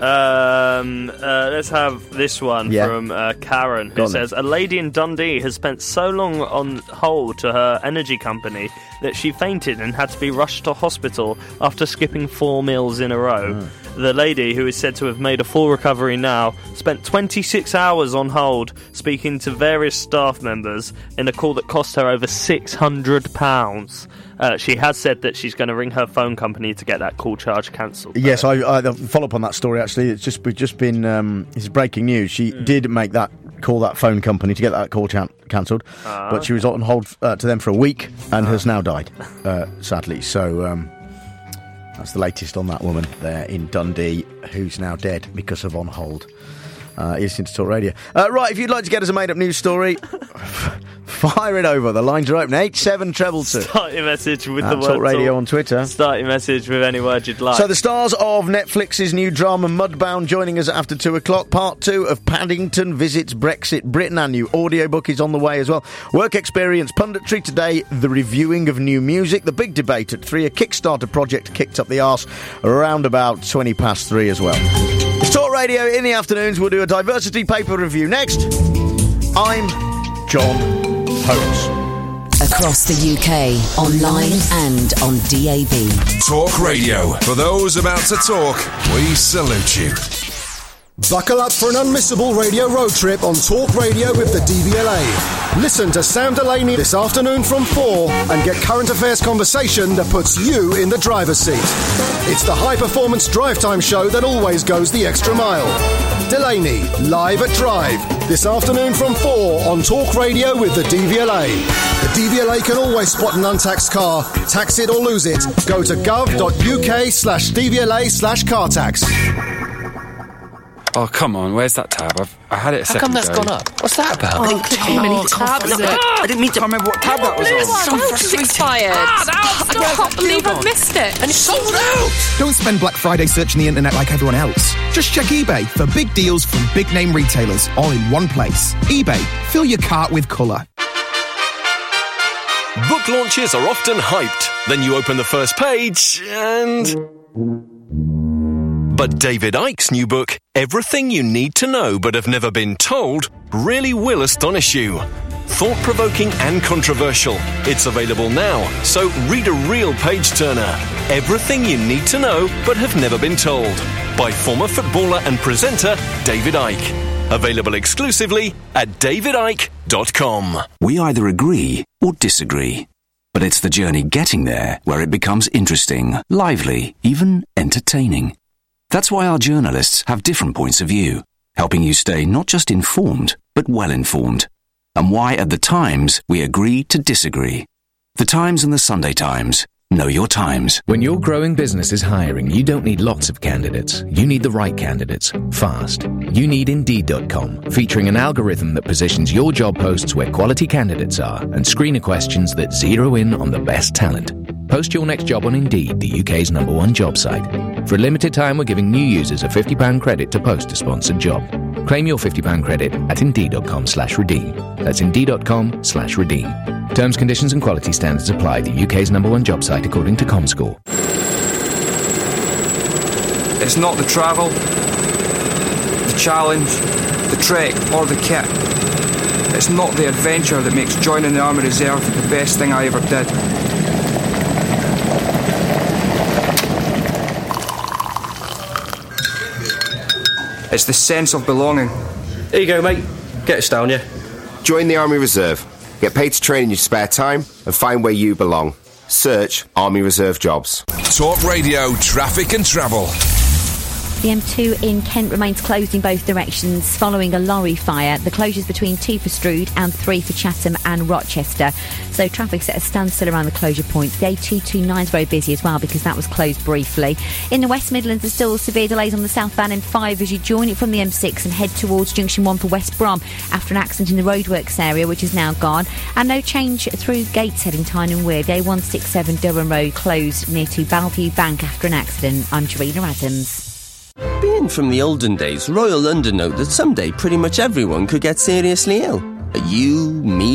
Let's have this one from Karen, who says, a lady in Dundee has spent so long on hold to her energy company that she fainted and had to be rushed to hospital after skipping 4 meals in a row. The lady, who is said to have made a full recovery now, spent 26 hours on hold speaking to various staff members in a call that cost her over £600. She has said that she's going to ring her phone company to get that call charge cancelled. Yes, I follow up on that story, actually. We've just been... it's breaking news. She did make that phone company to get that call cancelled, but she was on hold to them for a week and has now died, sadly. So that's the latest on that woman there in Dundee, who's now dead because of on hold. You're listening to Talk Radio. Right, if you'd like to get us a made-up news story, fire it over. The lines are open. 8722. Start your message with the word Talk Radio on Twitter. Start your message with any word you'd like. So the stars of Netflix's new drama Mudbound joining us after 2 o'clock. Part 2 of Paddington Visits Brexit Britain. Our new audiobook is on the way as well. Work experience, punditry today, the reviewing of new music, the big debate at 3, a Kickstarter project kicked up the arse around about 20 past 3 as well. It's Talk Radio in the afternoons. We'll do a diversity paper review next. I'm John Holmes. Across the UK, online and on DAB. Talk Radio. For those about to talk, we salute you. Buckle up for an unmissable radio road trip on Talk Radio with the DVLA. Listen to Sam Delaney this afternoon from 4 and get current affairs conversation that puts you in the driver's seat. It's the high-performance drive time show that always goes the extra mile. Delaney, live at Drive, this afternoon from 4 on Talk Radio with the DVLA. The DVLA can always spot an untaxed car, tax it or lose it. Go to gov.uk/DVLA/car tax. Oh, come on, where's that tab? I had it a second ago. How come that's gone up? What's that about? I didn't click too many tabs. I didn't mean to... I can't remember what tab that was on. So expired. I can't believe I've missed it. And it's sold out! Don't spend Black Friday searching the internet like everyone else. Just check eBay for big deals from big name retailers, all in one place. eBay, fill your cart with colour. Book launches are often hyped. Then you open the first page and... But David Icke's new book, Everything You Need to Know But Have Never Been Told, really will astonish you. Thought-provoking and controversial. It's available now, so read a real page-turner. Everything You Need to Know But Have Never Been Told, by former footballer and presenter David Icke. Available exclusively at davidicke.com. We either agree or disagree. But it's the journey getting there where it becomes interesting, lively, even entertaining. That's why our journalists have different points of view, helping you stay not just informed, but well-informed. And why at The Times we agree to disagree. The Times and the Sunday Times. Know your times. When your growing business is hiring, you don't need lots of candidates. You need the right candidates, fast. You need Indeed.com, featuring an algorithm that positions your job posts where quality candidates are and screener questions that zero in on the best talent. Post your next job on Indeed, the UK's #1 job site. For a limited time, we're giving new users a £50 credit to post a sponsored job. Claim your £50 credit at Indeed.com/redeem. That's Indeed.com/redeem. Terms, conditions and quality standards apply. The UK's #1 job site according to Comscore. It's not the travel, the challenge, the trek or the kit. It's not the adventure that makes joining the Army Reserve the best thing I ever did. It's the sense of belonging. Here you go, mate. Get us down, yeah? Join the Army Reserve. Get paid to train in your spare time and find where you belong. Search Army Reserve Jobs. Talk Radio, traffic and travel. The M2 in Kent remains closed in both directions following a lorry fire. The closures between 2 for Strood and 3 for Chatham and Rochester. So traffic's at a standstill around the closure points. The A229 is very busy as well because that was closed briefly. In the West Midlands, there's still severe delays on the southbound M5 as you join it from the M6 and head towards Junction 1 for West Brom after an accident in the roadworks area, which is now gone. And no change through Gateshead in Tyne and Wear. The A167 Durham Road closed near to Bellevue Bank after an accident. I'm Jarena Adams. Being from the olden days, Royal London note that someday pretty much everyone could get seriously ill. You, me,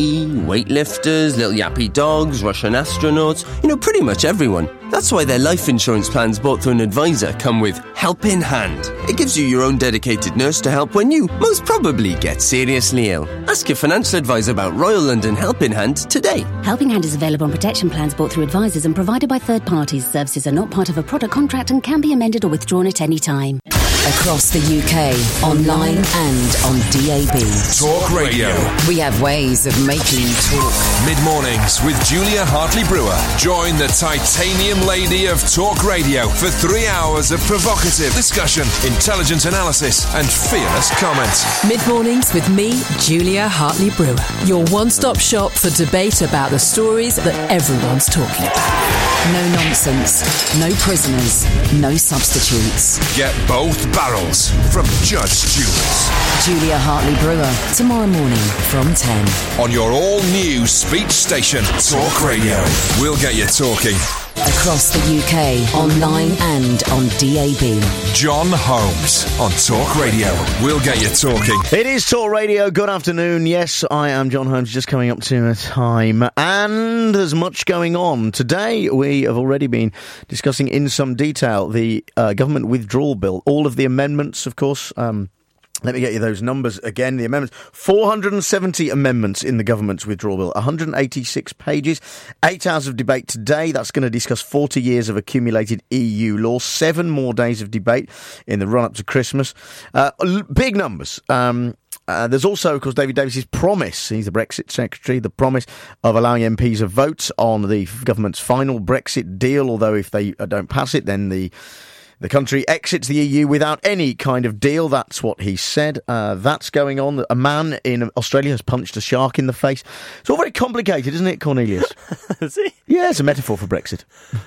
weightlifters, little yappy dogs, Russian astronauts, pretty much everyone. That's why their life insurance plans bought through an advisor come with Help in Hand. It gives you your own dedicated nurse to help when you most probably get seriously ill. Ask your financial advisor about Royal London Help in Hand today. Helping Hand is available on protection plans bought through advisors and provided by third parties. Services are not part of a product contract and can be amended or withdrawn at any time. Across the UK, online and on DAB. Talk Radio. We have ways of making you talk. Mid-mornings with Julia Hartley-Brewer. Join the titanium lady of Talk Radio for 3 hours of provocative discussion, intelligent analysis and fearless comment. Mid-mornings with me, Julia Hartley-Brewer. Your one-stop shop for debate about the stories that everyone's talking about. No nonsense, no prisoners, no substitutes. Get both barrels from Judge Jules. Julia Hartley-Brewer, tomorrow morning from 10. On your all-new speech station, Talk Radio. We'll get you talking. Across the UK, online and on DAB. John Holmes on Talk Radio. We'll get you talking. It is Talk Radio. Good afternoon. Yes, I am John Holmes, just coming up to a time. And there's much going on. Today, we have already been discussing in some detail the government withdrawal bill. All of the amendments, of course. Let me get you those numbers again. The amendments, 470 amendments in the government's withdrawal bill, 186 pages, 8 hours of debate today. That's going to discuss 40 years of accumulated EU law, 7 more days of debate in the run-up to Christmas. Big numbers. There's also, of course, David Davis's promise. He's the Brexit secretary. The promise of allowing MPs a vote on the government's final Brexit deal, although if they don't pass it, then the country exits the EU without any kind of deal. That's what he said. That's going on. A man in Australia has punched a shark in the face. It's all very complicated, isn't it, Cornelius? Is he? Yeah, it's a metaphor for Brexit.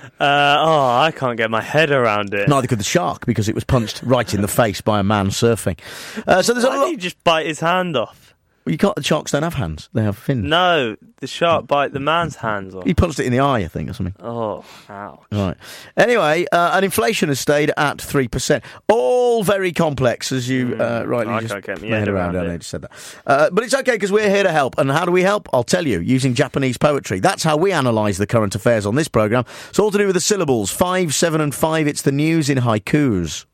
I can't get my head around it. Neither could the shark, because it was punched right in the face by a man surfing. So there's Why did he just bite his hand off? Well, you can't. The sharks don't have hands; they have fins. No, the shark bite the man's hands off. He punched it in the eye, I think, or something. Oh, ouch. Right. Anyway, and inflation has stayed at 3%. All very complex, as you rightly just can't get my head around it. I just said that. But it's okay, because we're here to help. And how do we help? I'll tell you, using Japanese poetry. That's how we analyse the current affairs on this programme. It's all to do with the syllables 5, 7 and 5. It's the news in haikus.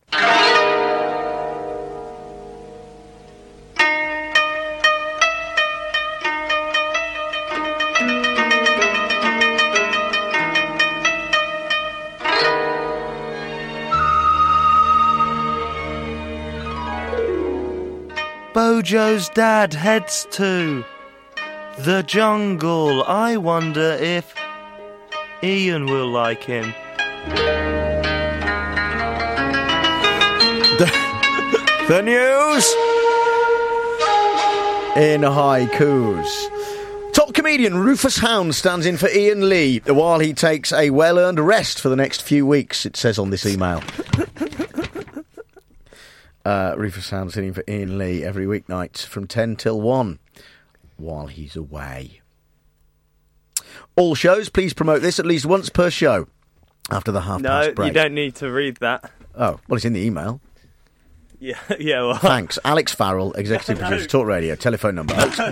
Bojo's dad heads to the jungle. I wonder if Ian will like him. The news in haikus. Top comedian Rufus Hound stands in for Ian Lee while he takes a well-earned rest for the next few weeks, it says on this email. Rufus Hound sitting for Ian Lee every weeknight from 10 till 1 while he's away. All shows, please promote this at least once per show after the half-past break. No, you don't need to read that. Oh, well, it's in the email. Yeah, well... Thanks. Alex Farrell, executive producer, Talk Radio, telephone number.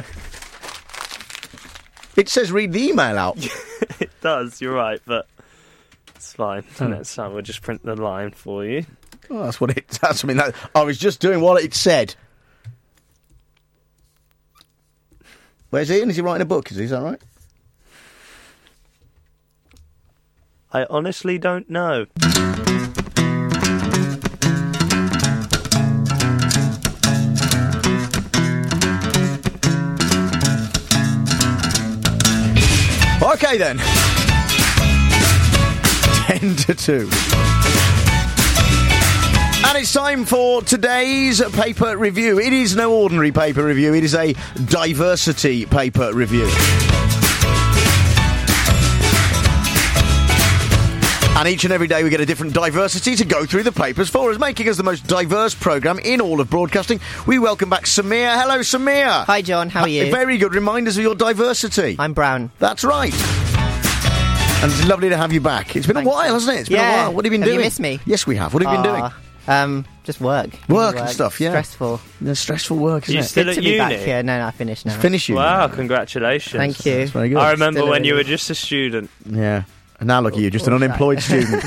It says read the email out. It does, you're right, but it's fine. Next time we'll just print the line for you. Oh, that's what it... I was just doing what it said. Where's Ian? Is he writing a book? Is that right? I honestly don't know. Okay then. 10 to 2. And it's time for today's paper review. It is no ordinary paper review. It is a diversity paper review. And each and every day we get a different diversity to go through the papers for us, making us the most diverse programme in all of broadcasting. We welcome back Samir. Hello, Samir. Hi, John. How are you? Very good. Remind us of your diversity. I'm brown. That's right. And it's lovely to have you back. It's been a while, hasn't it? It's been a while. What have you been doing? Have you missed me? Yes, we have. What have you been doing? Just work. Work and stuff, yeah. Stressful. There's stressful work, isn't You it? still Good at to be uni? back here. No, I finished now. Finish uni. Wow, congratulations. Thank you. That's very good. I remember Still when you at were uni. just a student. Yeah. And now look at you, just an unemployed student.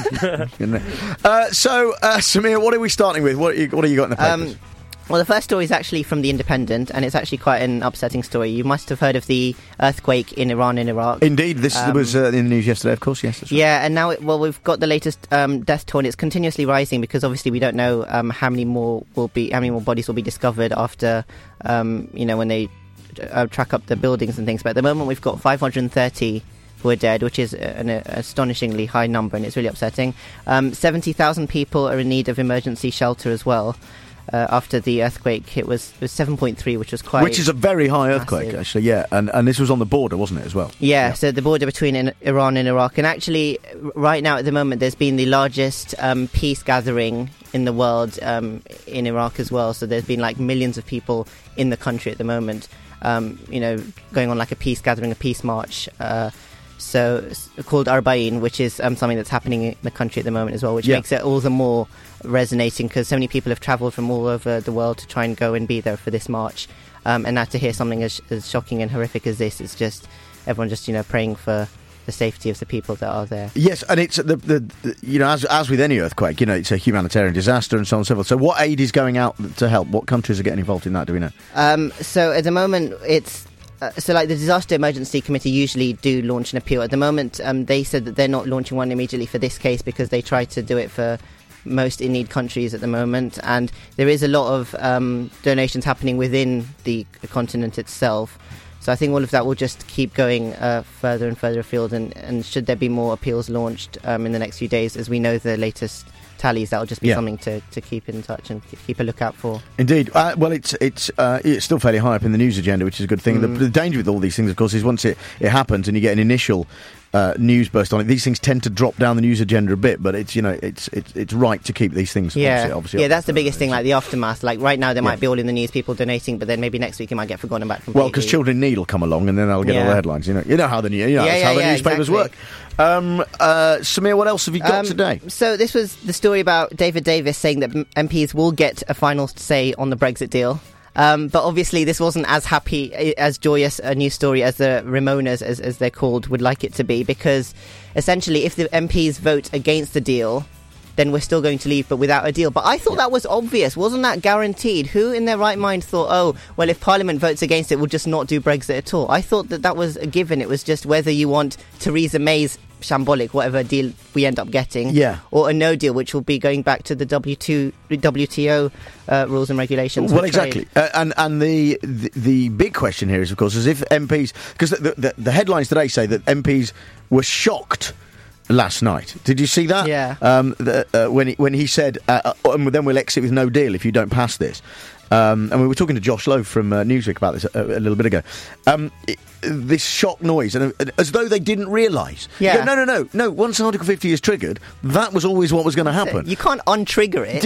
So, Samir, what are we starting with? What have you got in the papers? Well, the first story is actually from The Independent, and it's actually quite an upsetting story. You must have heard of the earthquake in Iran and Iraq. Indeed, this was in the news yesterday, of course, yes. That's right. Yeah, and now, we've got the latest death toll, and it's continuously rising because obviously we don't know how many more bodies will be discovered after, when they track up the buildings and things. But at the moment, we've got 530 who are dead, which is an astonishingly high number, and it's really upsetting. 70,000 people are in need of emergency shelter as well. After the earthquake, it was 7.3, which was quite... Which is a very high earthquake, massive. actually, yeah. And this was on the border, wasn't it, as well? Yeah, so the border between Iran and Iraq. And actually, right now, at the moment, there's been the largest peace gathering in the world in Iraq as well. So there's been, millions of people in the country at the moment, going on like a peace gathering, a peace march, so called Arba'in, which is something that's happening in the country at the moment as well, which makes it all the more resonating because so many people have travelled from all over the world to try and go and be there for this march. And now to hear something as shocking and horrific as this, it's just everyone just praying for the safety of the people that are there. Yes, and it's as with any earthquake, it's a humanitarian disaster and so on and so forth. So what aid is going out to help? What countries are getting involved in that? Do we know? So at the moment, it's the Disaster Emergency Committee usually do launch an appeal. At the moment, they said that they're not launching one immediately for this case because they try to do it for most in-need countries at the moment, and there is a lot of donations happening within the continent itself. So I think all of that will just keep going further and further afield, and should there be more appeals launched in the next few days, as we know the latest tallies, that'll just be something to keep in touch and keep a lookout for. Indeed. Well, it's still fairly high up in the news agenda, which is a good thing. The danger with all these things, of course, is once it happens and you get an initial news burst on it, these things tend to drop down the news agenda a bit, but it's right to keep these things obviously that's the biggest thing, like the aftermath. Like right now they might be all in the news, people donating, but then maybe next week it might get forgotten about completely. Well, because Children in Need will come along and then they'll get all the headlines. You know how the newspapers work. Samir, what else have you got today? So this was the story about David Davis saying that MPs will get a final say on the Brexit deal. But obviously this wasn't as happy, as joyous a news story as the Remoaners, as they're called, would like it to be, because essentially if the MPs vote against the deal, then we're still going to leave, but without a deal. But I thought that was obvious. Wasn't that guaranteed? Who in their right mind thought, if Parliament votes against it, we'll just not do Brexit at all? I thought that was a given. It was just whether you want Theresa May's shambolic, whatever deal we end up getting, or a no deal, which will be going back to the WTO rules and regulations. Well, exactly. And the big question here is, of course, is if MPs, because the headlines today say that MPs were shocked last night. Did you see that? Yeah. When he said, then we'll exit with no deal if you don't pass this. And we were talking to Josh Lowe from Newsweek about this a little bit ago. This shock noise, and as though they didn't realise. Yeah. No. Once Article 50 is triggered, that was always what was going to happen. You can't untrigger it.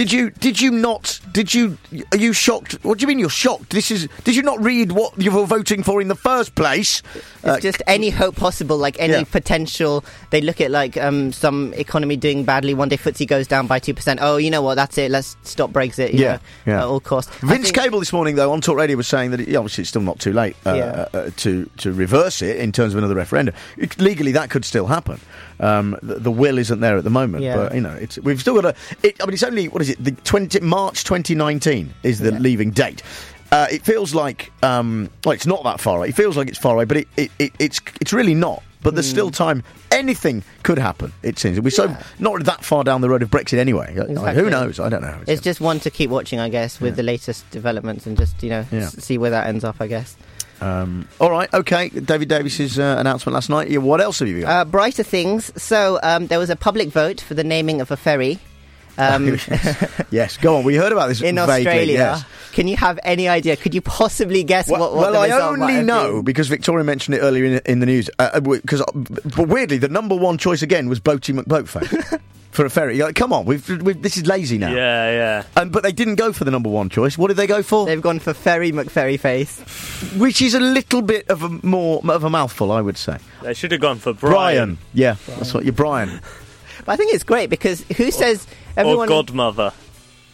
Are you shocked? What do you mean you're shocked? Did you not read what you were voting for in the first place? It's just any hope possible, like any potential. They look at some economy doing badly. One day FTSE goes down by 2%. Oh, you know what? That's it. Let's stop Brexit. At all costs. Vince Cable this morning, though, on Talk Radio was saying that obviously it's still not too late to reverse it in terms of another referendum. Legally, that could still happen. The will isn't there at the moment, but we've still got it's only the March 2019 is the leaving date. It feels like it's not that far away. It feels like it's far away, but it's really not. But there's still time. Anything could happen, it seems. We're not that far down the road of Brexit anyway. Exactly. Who knows? I don't know. It's just one to keep watching, I guess, with the latest developments and just, see where that ends up, I guess. All right, okay. David Davis's announcement last night. What else have you got? Brighter things. So there was a public vote for the naming of a ferry. Yes, go on. We heard about this in vaguely, Australia. Yes. Can you have any idea? Could you possibly guess what the I result might only have know been? because Victoria mentioned it earlier in the news. But weirdly, the number one choice again was Boaty McBoatface. For a ferry. Come on, this is lazy now. Yeah. But they didn't go for the number one choice. What did they go for? They've gone for Ferry McFerryface. Which is a little bit of a mouthful, I would say. They should have gone for Brian. That's what you're Brian. But I think it's great because who says everyone... Or Godmother.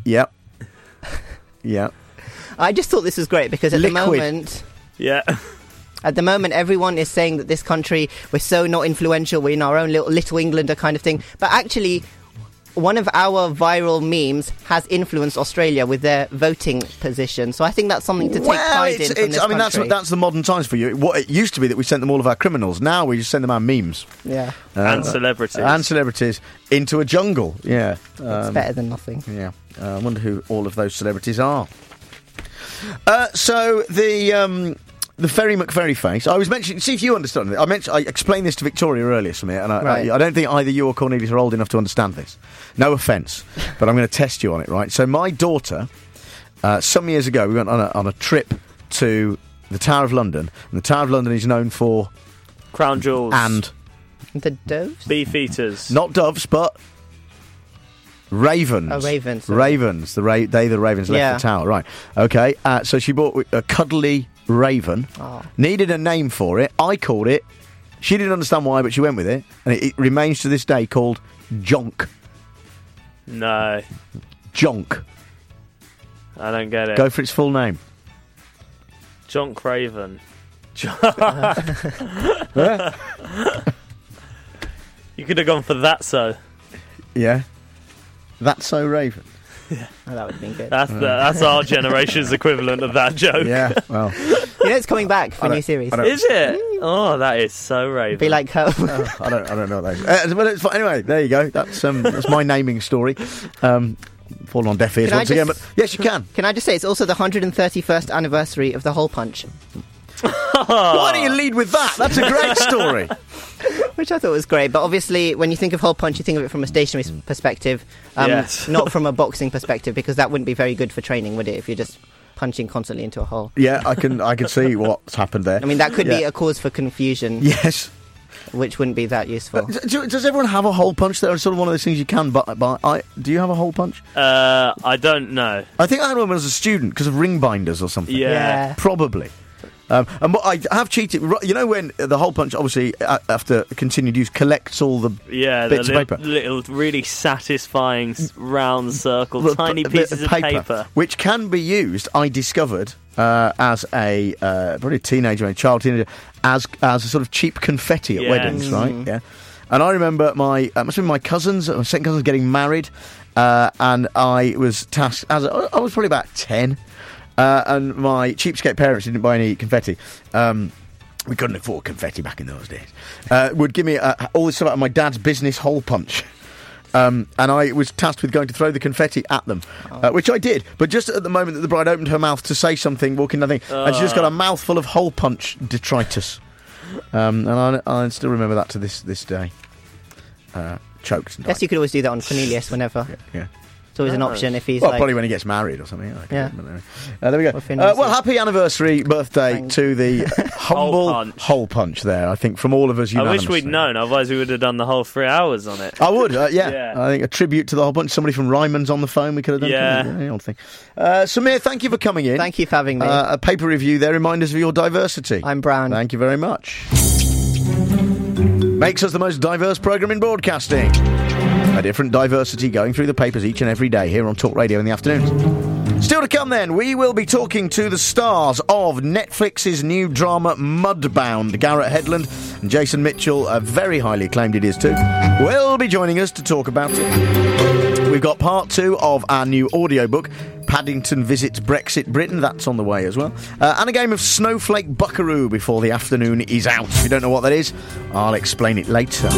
Yep. Yeah. I just thought this was great because at the moment... Yeah. At the moment, everyone is saying that this country, we're so not influential, we're in our own little Englander kind of thing. But actually, one of our viral memes has influenced Australia with their voting position. So I think that's something to take pride in from this country. That's the modern times for you. What it used to be that we sent them all of our criminals. Now we just send them our memes. Yeah. And celebrities. And celebrities into a jungle. Yeah. It's better than nothing. Yeah. I wonder who all of those celebrities are. So the Ferry McFerry face. I was mentioning. See if you understand it. I explained this to Victoria earlier, Samir, and I don't think either you or Cornelius are old enough to understand this. No offence, but I'm going to test you on it. Right. So my daughter, some years ago, we went on a trip to the Tower of London, and the Tower of London is known for crown jewels and the doves, beef eaters, not doves, but ravens. Oh, ravens. Ravens. The ravens left the tower. Right. Okay. So she bought a cuddly raven. Needed a name for it. I called it. She didn't understand why, but she went with it, and it remains to this day called Jonk. No. Jonk. I don't get it. Go for its full name. Jonk Raven. You could have gone for that. So. Yeah. That's so Raven. Yeah, that would have been good. That's our generation's equivalent of that joke. Yeah, well, it's coming back for a new series. Is it? Oh, that is so Raven. Be like her. I don't know what that is. But it's fine. Anyway, there you go. That's my naming story. Fallen on deaf ears once again. But yes, you can. Can I just say it's also the 131st anniversary of the Hole Punch. Why don't you lead with that? That's a great story. Which I thought was great, but obviously when you think of Hole Punch, you think of it from a stationary perspective, not from a boxing perspective, because that wouldn't be very good for training, would it, if you're just punching constantly into a hole? Yeah, I can see what's happened there. I mean, that could be a cause for confusion. Yes. Which wouldn't be that useful. Does everyone have a hole punch? There, it's sort of one of those things you can buy. Do you have a hole punch? I don't know. I think I had one when I was a student because of ring binders or something. Yeah. Probably. And I have cheated. You know when the hole punch, obviously, after continued use, collects all the bits of paper? Little, really satisfying round circle, tiny pieces of paper. Which can be used, I discovered, as a probably a teenager, a child teenager, as a sort of cheap confetti at weddings, right? Yeah. And I remember it must have been my cousins, my second cousins getting married, and I was tasked, I was probably about 10, and my cheapskate parents didn't buy any confetti. We couldn't afford confetti back in those days. Would give me all this stuff out of my dad's business hole punch. And I was tasked with going to throw the confetti at them, which I did. But just at the moment that the bride opened her mouth to say something, walking nothing, and she just got a mouthful of hole punch detritus. And I still remember that to this day. Choked. Guess you could always do that on Cornelius whenever. Yeah. It's always an option if he's probably when he gets married or something. Yeah. There we go. Well, happy anniversary birthday to the humble hole punch there, I think, from all of us unanimously. I wish we'd known, otherwise we would have done the whole 3 hours on it. I would, yeah. I think a tribute to the hole punch. Somebody from Ryman's on the phone we could have done. Yeah. Old thing. Samir, thank you for coming in. Thank you for having me. A paper review there, reminders of your diversity. I'm brown. Thank you very much. Makes us the most diverse programme in broadcasting. A different diversity going through the papers each and every day here on Talk Radio in the afternoons. Still to come then, we will be talking to the stars of Netflix's new drama Mudbound. Garrett Hedlund and Jason Mitchell, very highly acclaimed it is too, will be joining us to talk about it. We've got part 2 of our new audiobook, Paddington Visits Brexit Britain. That's on the way as well. And a game of Snowflake Buckaroo before the afternoon is out. If you don't know what that is, I'll explain it later.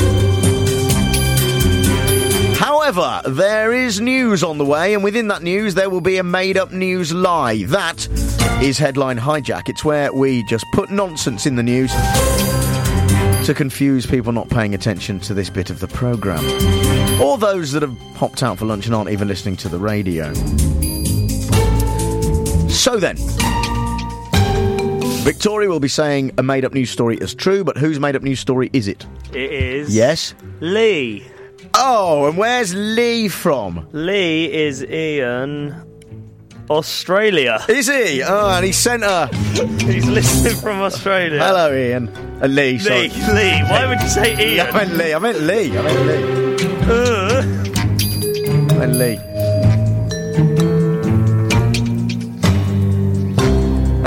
However, there is news on the way, and within that news there will be a made-up news lie. That is Headline Hijack. It's where we just put nonsense in the news to confuse people not paying attention to this bit of the programme. Or those that have hopped out for lunch and aren't even listening to the radio. So then, Victoria will be saying a made-up news story is true, but whose made-up news story is it? It is... Yes? Lee. Oh, and where's Lee from? Lee is in Australia. Is he? Oh, and he sent her. He's listening from Australia. Hello, Ian. Lee, sorry. Lee. Why would you say Ian? I meant Lee. I meant Lee.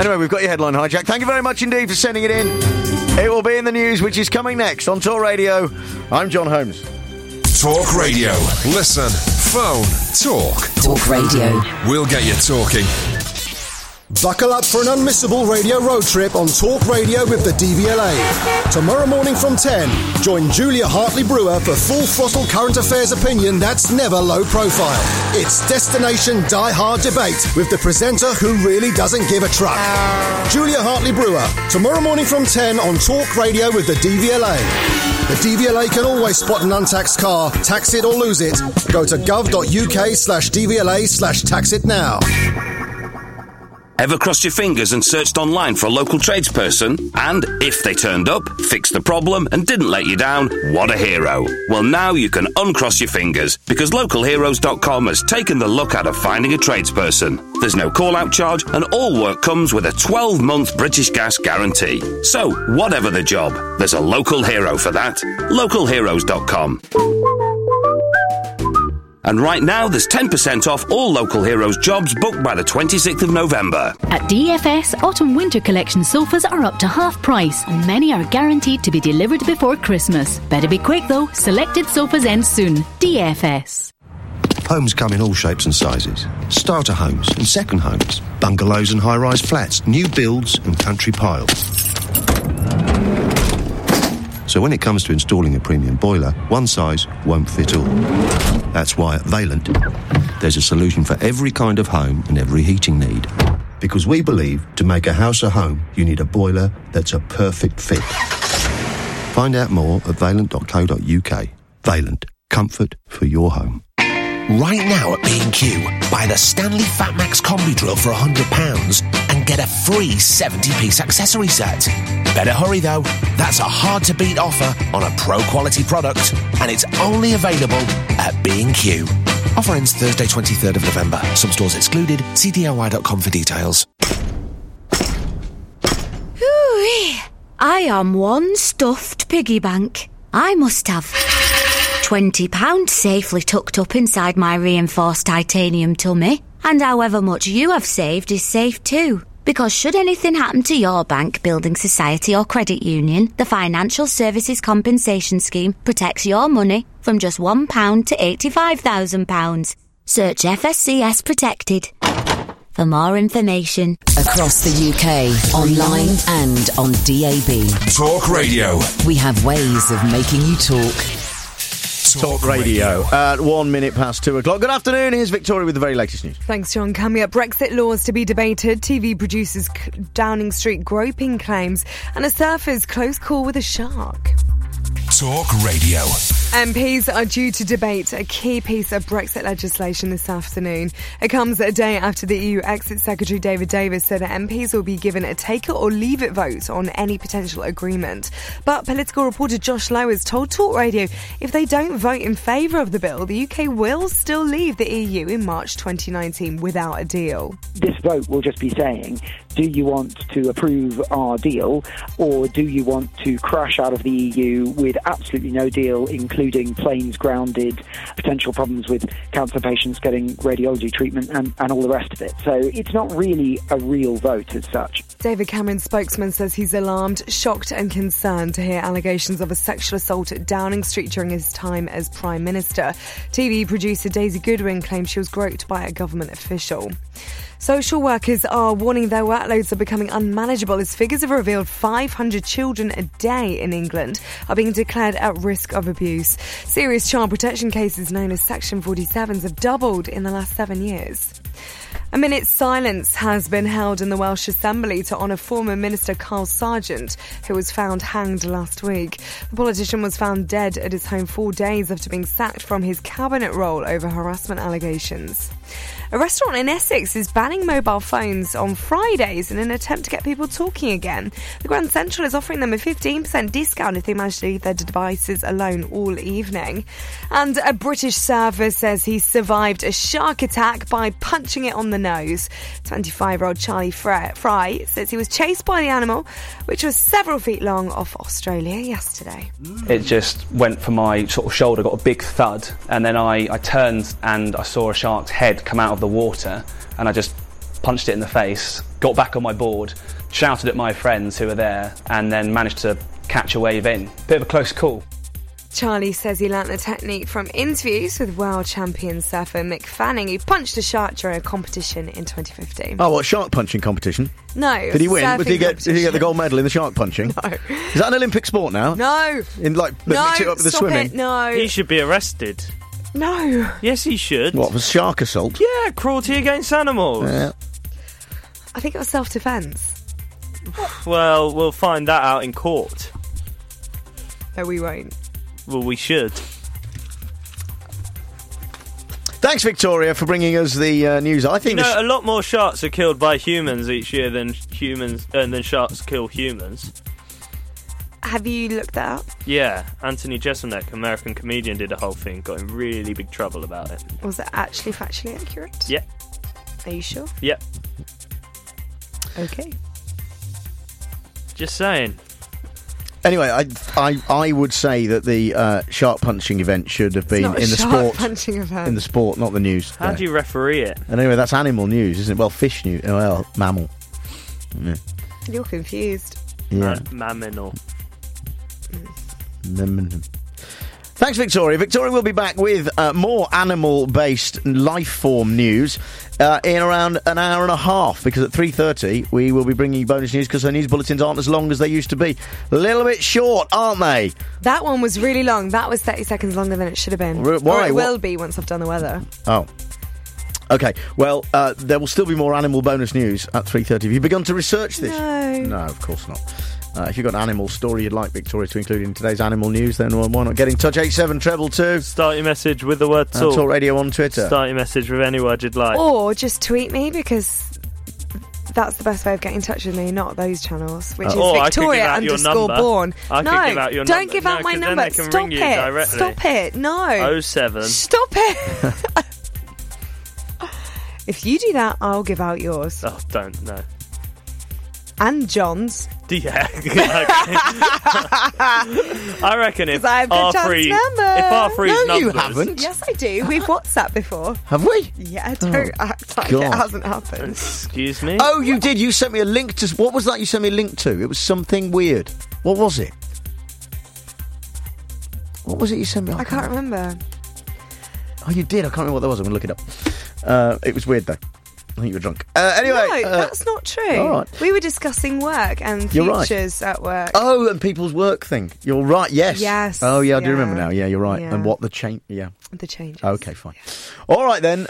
Anyway, we've got your headline hijack. Thank you very much indeed for sending it in. It will be in the news, which is coming next on Talk Radio. I'm John Holmes. Talk Radio. Listen, phone, talk. Talk Radio. We'll get you talking. Buckle up for an unmissable radio road trip on Talk Radio with the DVLA. Tomorrow morning from 10, join Julia Hartley-Brewer for full throttle current affairs opinion that's never low profile. It's Destination Die Hard Debate with the presenter who really doesn't give a truck. Julia Hartley-Brewer, tomorrow morning from 10 on Talk Radio with the DVLA. The DVLA can always spot an untaxed car, tax it or lose it. Go to gov.uk/DVLA/tax it now. Ever crossed your fingers and searched online for a local tradesperson? And if they turned up, fixed the problem and didn't let you down, what a hero. Well, now you can uncross your fingers because localheroes.com has taken the look out of finding a tradesperson. There's no call-out charge and all work comes with a 12-month British Gas guarantee. So, whatever the job, there's a local hero for that. localheroes.com. And right now, there's 10% off all Local Heroes jobs booked by the 26th of November. At DFS, autumn-winter collection sofas are up to half price and many are guaranteed to be delivered before Christmas. Better be quick though, selected sofas end soon. DFS. Homes come in all shapes and sizes. Starter homes and second homes. Bungalows and high-rise flats. New builds and country piles. So when it comes to installing a premium boiler, one size won't fit all. That's why at Vaillant, there's a solution for every kind of home and every heating need. Because we believe to make a house a home, you need a boiler that's a perfect fit. Find out more at vaillant.co.uk. Vaillant. Comfort for your home. Right now at B&Q, buy the Stanley Fatmax Combi Drill for £100 and get a free 70-piece accessory set. Better hurry though, that's a hard-to-beat offer on a pro-quality product, and it's only available at B&Q. Offer ends Thursday 23rd of November. Some stores excluded. See DIY.com for details. Ooh, I am one stuffed piggy bank. I must have £20 safely tucked up inside my reinforced titanium tummy. And however much you have saved is safe too. Because should anything happen to your bank, building society or credit union, the Financial Services Compensation Scheme protects your money from just £1 to £85,000. Search FSCS Protected for more information. Across the UK, online and on DAB. Talk Radio. We have ways of making you talk. Talk Radio at 1 minute past 2 o'clock. Good afternoon, here's Victoria with the very latest news. Thanks, John. Coming up, Brexit laws to be debated, TV producers Downing Street groping claims, and a surfer's close call with a shark. Talk Radio. MPs are due to debate a key piece of Brexit legislation this afternoon. It comes a day after the EU Exit Secretary David Davis said that MPs will be given a take it or leave it vote on any potential agreement. But political reporter Josh Lowe has told Talk Radio if they don't vote in favour of the bill, the UK will still leave the EU in March 2019 without a deal. This vote will just be saying, do you want to approve our deal, or do you want to crash out of the EU with absolutely no deal, including planes grounded, potential problems with cancer patients getting radiology treatment and all the rest of it. So it's not really a real vote as such. David Cameron's spokesman says he's alarmed, shocked and concerned to hear allegations of a sexual assault at Downing Street during his time as Prime Minister. TV producer Daisy Goodwin claims she was groped by a government official. Social workers are warning their workloads are becoming unmanageable as figures have revealed 500 children a day in England are being declared at risk of abuse. Serious child protection cases known as Section 47s have doubled in the last 7 years. A minute's silence has been held in the Welsh Assembly to honour former Minister Carl Sargent, who was found hanged last week. The politician was found dead at his home 4 days after being sacked from his cabinet role over harassment allegations. A restaurant in Essex is banning mobile phones on Fridays in an attempt to get people talking again. The Grand Central is offering them a 15% discount if they manage to leave their devices alone all evening. And a British surfer says he survived a shark attack by punching it on the nose. 25-year-old Charlie Fry says he was chased by the animal, which was several feet long, off Australia yesterday. It just went for my sort of shoulder, got a big thud, and then I turned and I saw a shark's head come out of the water, and I just punched it in the face, got back on my board, shouted at my friends who were there, and then managed to catch a wave in. Bit of a close call. Charlie says he learnt the technique from interviews with world champion surfer Mick Fanning, who punched a shark during a competition in 2015. Oh, what, shark punching competition? No. Did he win? Did he get the gold medal in the shark punching? No. Is that an Olympic sport now? No. In mix it up with the stop swimming? It, no. He should be arrested. No. Yes, he should. What, for shark assault? Yeah, cruelty against animals. Yeah. I think it was self-defence. Well, we'll find that out in court. No, we won't. Well, we should. Thanks, Victoria, for bringing us the news. I think a lot more sharks are killed by humans each year than sharks kill humans. Have you looked that up? Yeah, Anthony Jeselnik, American comedian, did a whole thing, got in really big trouble about it. Was it actually factually accurate? Yeah. Are you sure? Yeah. Okay. Just saying. Anyway, I would say that the shark punching event should have been in the sport. Punching event. In the sport, not the news. How do you referee it? And anyway, that's animal news, isn't it? Well, fish news. Well, mammal. Yeah. You're confused. Yeah. Mammal. Thanks, Victoria. Victoria will be back with more animal-based life form news in around an hour and a half, because at 3:30 we will be bringing you bonus news, because her news bulletins aren't as long as they used to be. A little bit short, aren't they? That one was really long. That was 30 seconds longer than it should have been. Why? Or it will be once I've done the weather. Oh. Okay, well, there will still be more animal bonus news at 3:30. Have you begun to research this? No, of course not. If you've got an animal story you'd like Victoria to include in today's animal news, then why not get in touch? 87222. Start your message with the word talk. Talk Radio on Twitter. Start your message with any word you'd like. Or just tweet me, because that's the best way of getting in touch with me, not those channels, which is Victoria_Born. Don't give out my number. Stop it. Stop it. No. 07. Stop it. If you do that, I'll give out yours. Oh, don't, no. And John's. Yeah. I reckon if I have R3's numbers... you haven't. Yes, I do. We've WhatsApp before. Have we? Yeah, don't act like it hasn't happened. Excuse me? Oh, you did. You sent me a link to... What was that you sent me a link to? It was something weird. What was it? What was it you sent me? I can't remember. Oh, you did? I can't remember what that was. I'm going to look it up. It was weird, though. I think you were drunk. Anyway. No, that's not true. All right. We were discussing work and futures at work. Oh, and people's work thing. You're right, yes. Yes. Oh, yeah, I do remember now. Yeah, you're right. Yeah. And what the change... Yeah. The changes. Okay, fine. All right, then.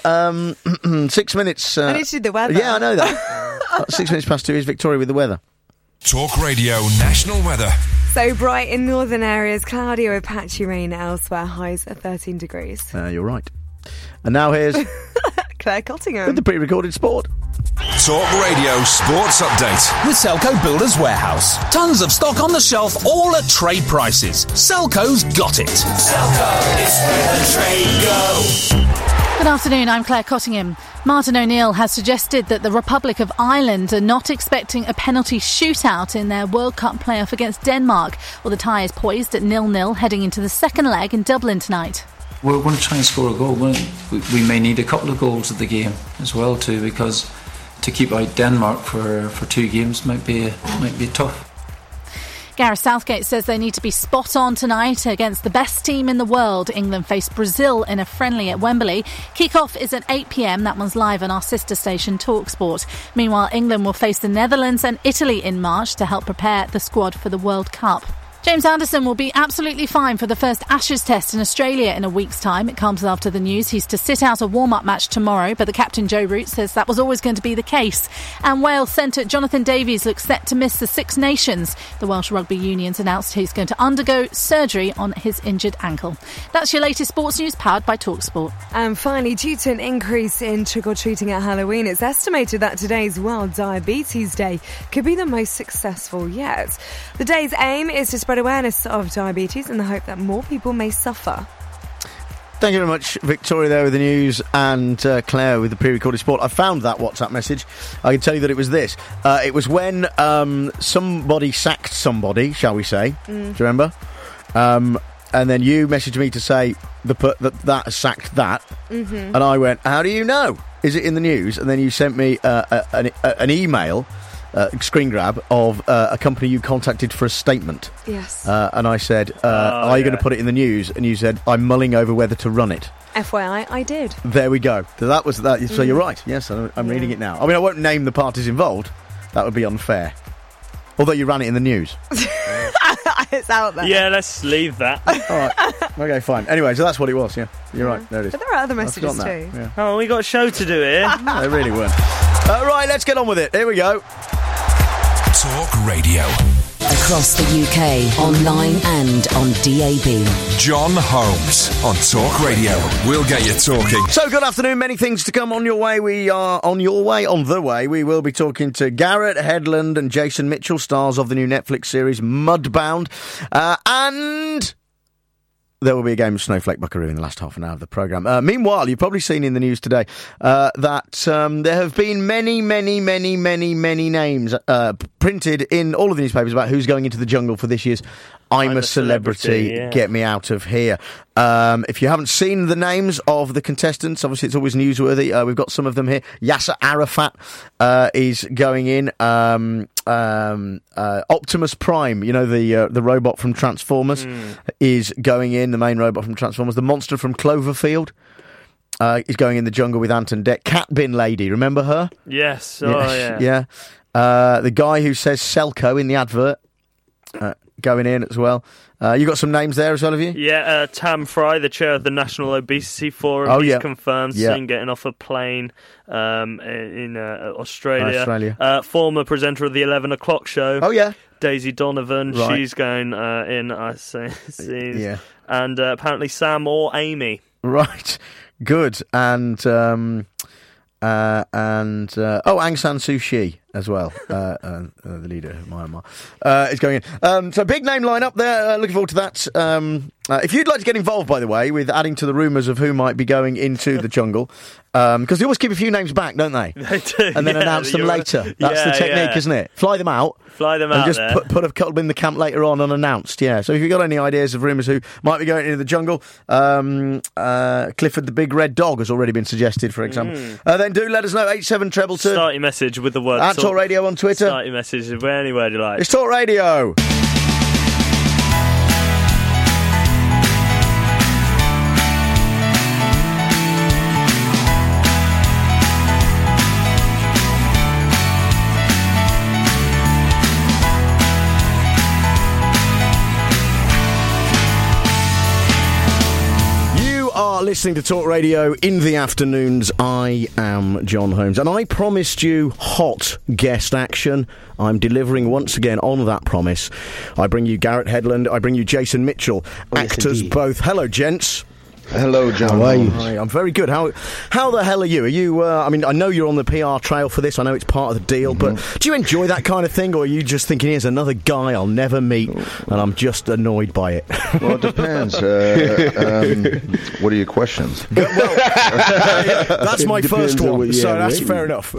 6 minutes... I need to do the weather. Yeah, I know that. 6 minutes past 2 is Victoria with the weather. Talk Radio National Weather. So bright in northern areas, cloudy or patchy rain elsewhere, highs at 13 degrees. You're right. And now here's... Claire Cottingham. With the pre-recorded sport. Talk Radio Sports Update. With Selco Builders Warehouse. Tons of stock on the shelf, all at trade prices. Selco's got it. Selco is where the trade goes. Good afternoon, I'm Claire Cottingham. Martin O'Neill has suggested that the Republic of Ireland are not expecting a penalty shootout in their World Cup playoff against Denmark. Well, the tie is poised at 0-0 heading into the second leg in Dublin tonight. We're going to try and score a goal. We may need a couple of goals at the game as well too, because to keep out Denmark for 2 games might be tough. Gareth Southgate says they need to be spot on tonight against the best team in the world. England face Brazil in a friendly at Wembley. Kick-off is at 8 p.m. That one's live on our sister station TalkSport. Meanwhile, England will face the Netherlands and Italy in March to help prepare the squad for the World Cup. James Anderson will be absolutely fine for the first Ashes test in Australia in a week's time. It comes after the news he's to sit out a warm-up match tomorrow, but the captain Joe Root says that was always going to be the case. And Wales centre Jonathan Davies looks set to miss the Six Nations. The Welsh Rugby Union's announced he's going to undergo surgery on his injured ankle. That's your latest sports news, powered by TalkSport. And finally, due to an increase in trick-or-treating at Halloween, it's estimated that today's World Diabetes Day could be the most successful yet. The day's aim is to spread awareness of diabetes in the hope that more people may suffer. Thank you very much, Victoria, there with the news, and Claire with the pre-recorded sport. I found that WhatsApp message. I can tell you that it was this. It was when somebody sacked somebody, shall we say. Do you remember? and then you messaged me to say that sacked that, Mhm. and I went, how do you know? Is it in the news? And then you sent me an email, screen grab of a company you contacted for a statement. Yes. And I said, are you going to put it in the news? And you said, I'm mulling over whether to run it. FYI, I did. There we go. So that was that. So you're right. Yes, I'm reading it now. I mean, I won't name the parties involved. That would be unfair. Although you ran it in the news. It's out there. Yeah, let's leave that. All right. Okay, fine. Anyway, so that's what it was, yeah. You're right. There it is. But there are other I've forgotten messages that. too. Yeah. Oh, we got a show to do here. No, they really weren't. Right, let's get on with it. Here we go. Talk Radio. Across the UK, online and on DAB. John Holmes on Talk Radio. We'll get you talking. So, good afternoon. Many things to come on your way. We are on the way. We will be talking to Garrett Hedlund and Jason Mitchell, stars of the new Netflix series Mudbound. And there will be a game of Snowflake Buckaroo in the last half an hour of the programme. Meanwhile, you've probably seen in the news today that there have been many names printed in all of the newspapers about who's going into the jungle for this year's I'm a Celebrity, yeah. Get Me Out of Here. If you haven't seen the names of the contestants, obviously it's always newsworthy. We've got some of them here. Yasser Arafat is going in. Optimus Prime, you know, the robot from Transformers, is going in, the main robot from Transformers. The monster from Cloverfield is going in the jungle with Anton Deck. Cat Bin Lady, remember her? Yes. Yeah. The guy who says Selco in the advert, going in as well. You got some names there as well, have you? Yeah, Tam Fry, the chair of the National Obesity Forum, he's confirmed seen getting off a plane in Australia. Former presenter of the 11 o'clock show. Oh, yeah. Daisy Donovan, Right. she's going in, I see. Yeah. And apparently Sam or Amy. Right. Good. And Aung San Suu Kyi as well, the leader of Myanmar, is going in. So big name line up there. Looking forward to that. If you'd like to get involved, by the way, with adding to the rumours of who might be going into the jungle, because they always keep a few names back, don't they? They do. And then announce them later. That's the technique, isn't it? Fly them out. And just there. put a couple in the camp later on unannounced. Yeah. So if you've got any ideas of rumours who might be going into the jungle, Clifford the Big Red Dog has already been suggested, for example. Then do let us know. 87222. Start your message with the word At Talk Radio on Twitter. Start your message anywhere you like. It's Talk Radio. Listening to Talk Radio in the afternoons. I am John Holmes, and I promised you hot guest action. I'm delivering once again on that promise. I bring you Garrett Hedlund, I bring you Jason Mitchell, actors both. Hello, gents. Hello, John. How are you? Hi, I'm very good. How the hell are you? Are you? I mean, I know you're on the PR trail for this. I know it's part of the deal, but do you enjoy that kind of thing, or are you just thinking, here's another guy I'll never meet, and I'm just annoyed by it? Well, it depends. What are your questions? That's my first one, so that's fair enough.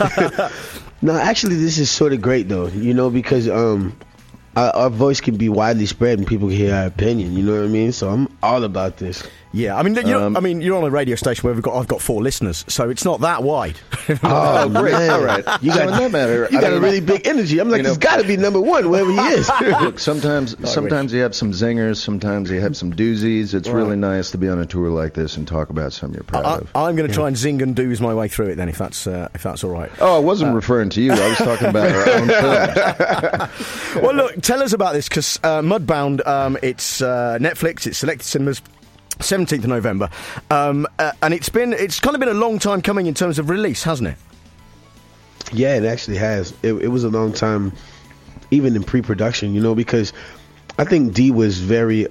No, actually, this is sort of great, though, you know, because our voice can be widely spread and people can hear our opinion, you know what I mean? So I'm all about this. Yeah, I mean, you're on a radio station where I've got 4 listeners, so it's not that wide. Oh, great! All right, You got a really big energy. I'm like, he's got to be number one wherever he is. Look, sometimes you have some zingers, sometimes you have some doozies. It's really nice to be on a tour like this and talk about something you're proud of. I'm going to try and zing and dooze my way through it then, if that's all right. Oh, I wasn't referring to you. I was talking about our own film. Well, look, tell us about this, because Mudbound, it's Netflix, it's Selected Cinemas. 17th of November, and it's kind of been a long time coming in terms of release, hasn't it? Yeah, it actually has. It was a long time, even in pre-production, you know, because I think Dee was very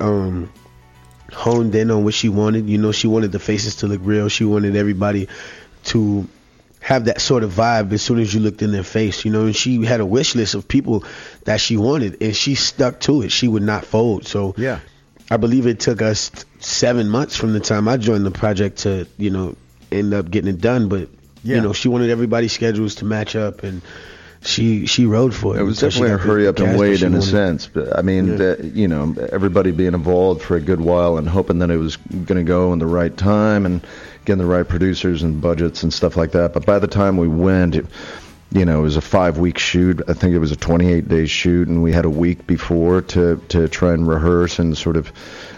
honed in on what she wanted. You know, she wanted the faces to look real. She wanted everybody to have that sort of vibe as soon as you looked in their face, you know, and she had a wish list of people that she wanted, and she stuck to it. She would not fold. So yeah, I believe it took us 7 months from the time I joined the project to, you know, end up getting it done. But, you know, she wanted everybody's schedules to match up. And she rode for it. It was definitely a hurry up and wait in a sense. But I mean, everybody being involved for a good while and hoping that it was going to go in the right time and getting the right producers and budgets and stuff like that. But by the time we went, it was a 5-week shoot. I think it was a 28-day shoot, and we had a week before to try and rehearse and sort of,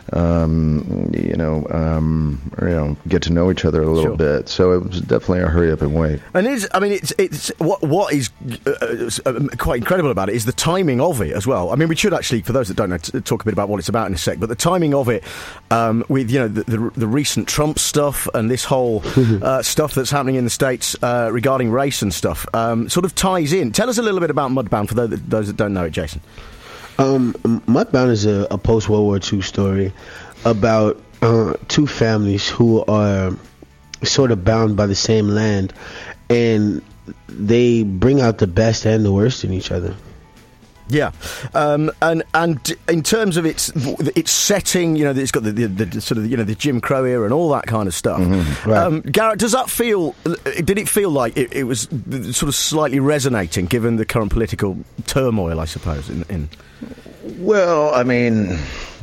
get to know each other a little bit. So it was definitely a hurry up and wait. And it's what is quite incredible about it is the timing of it as well. I mean, we should actually, for those that don't know, talk a bit about what it's about in a sec. But the timing of it, with the recent Trump stuff and this whole stuff that's happening in the States regarding race and stuff, sort of ties in. Tell us a little bit about Mudbound for those that don't know it, Jason. Mudbound is a post-World War II story about two families who are sort of bound by the same land, and they bring out the best and the worst in each other. Yeah, and in terms of its setting, it's got the sort of the Jim Crow era and all that kind of stuff. Mm-hmm. Right. Garrett, did it feel like it was sort of slightly resonating given the current political turmoil, I suppose? Well, I mean,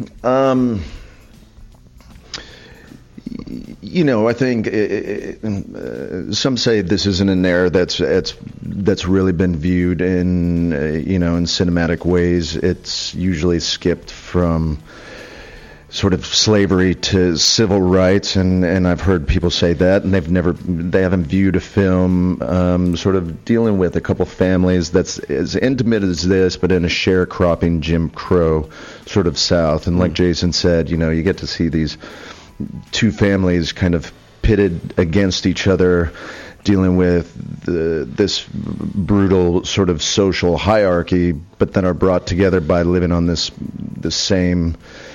I think some say this isn't an era that's really been viewed in in cinematic ways. It's usually skipped from sort of slavery to civil rights, and I've heard people say that, and they haven't viewed a film sort of dealing with a couple families that's as intimate as this, but in a sharecropping Jim Crow sort of South. And like Jason said, you get to see these two families kind of pitted against each other, dealing with this brutal sort of social hierarchy, but then are brought together by living on the same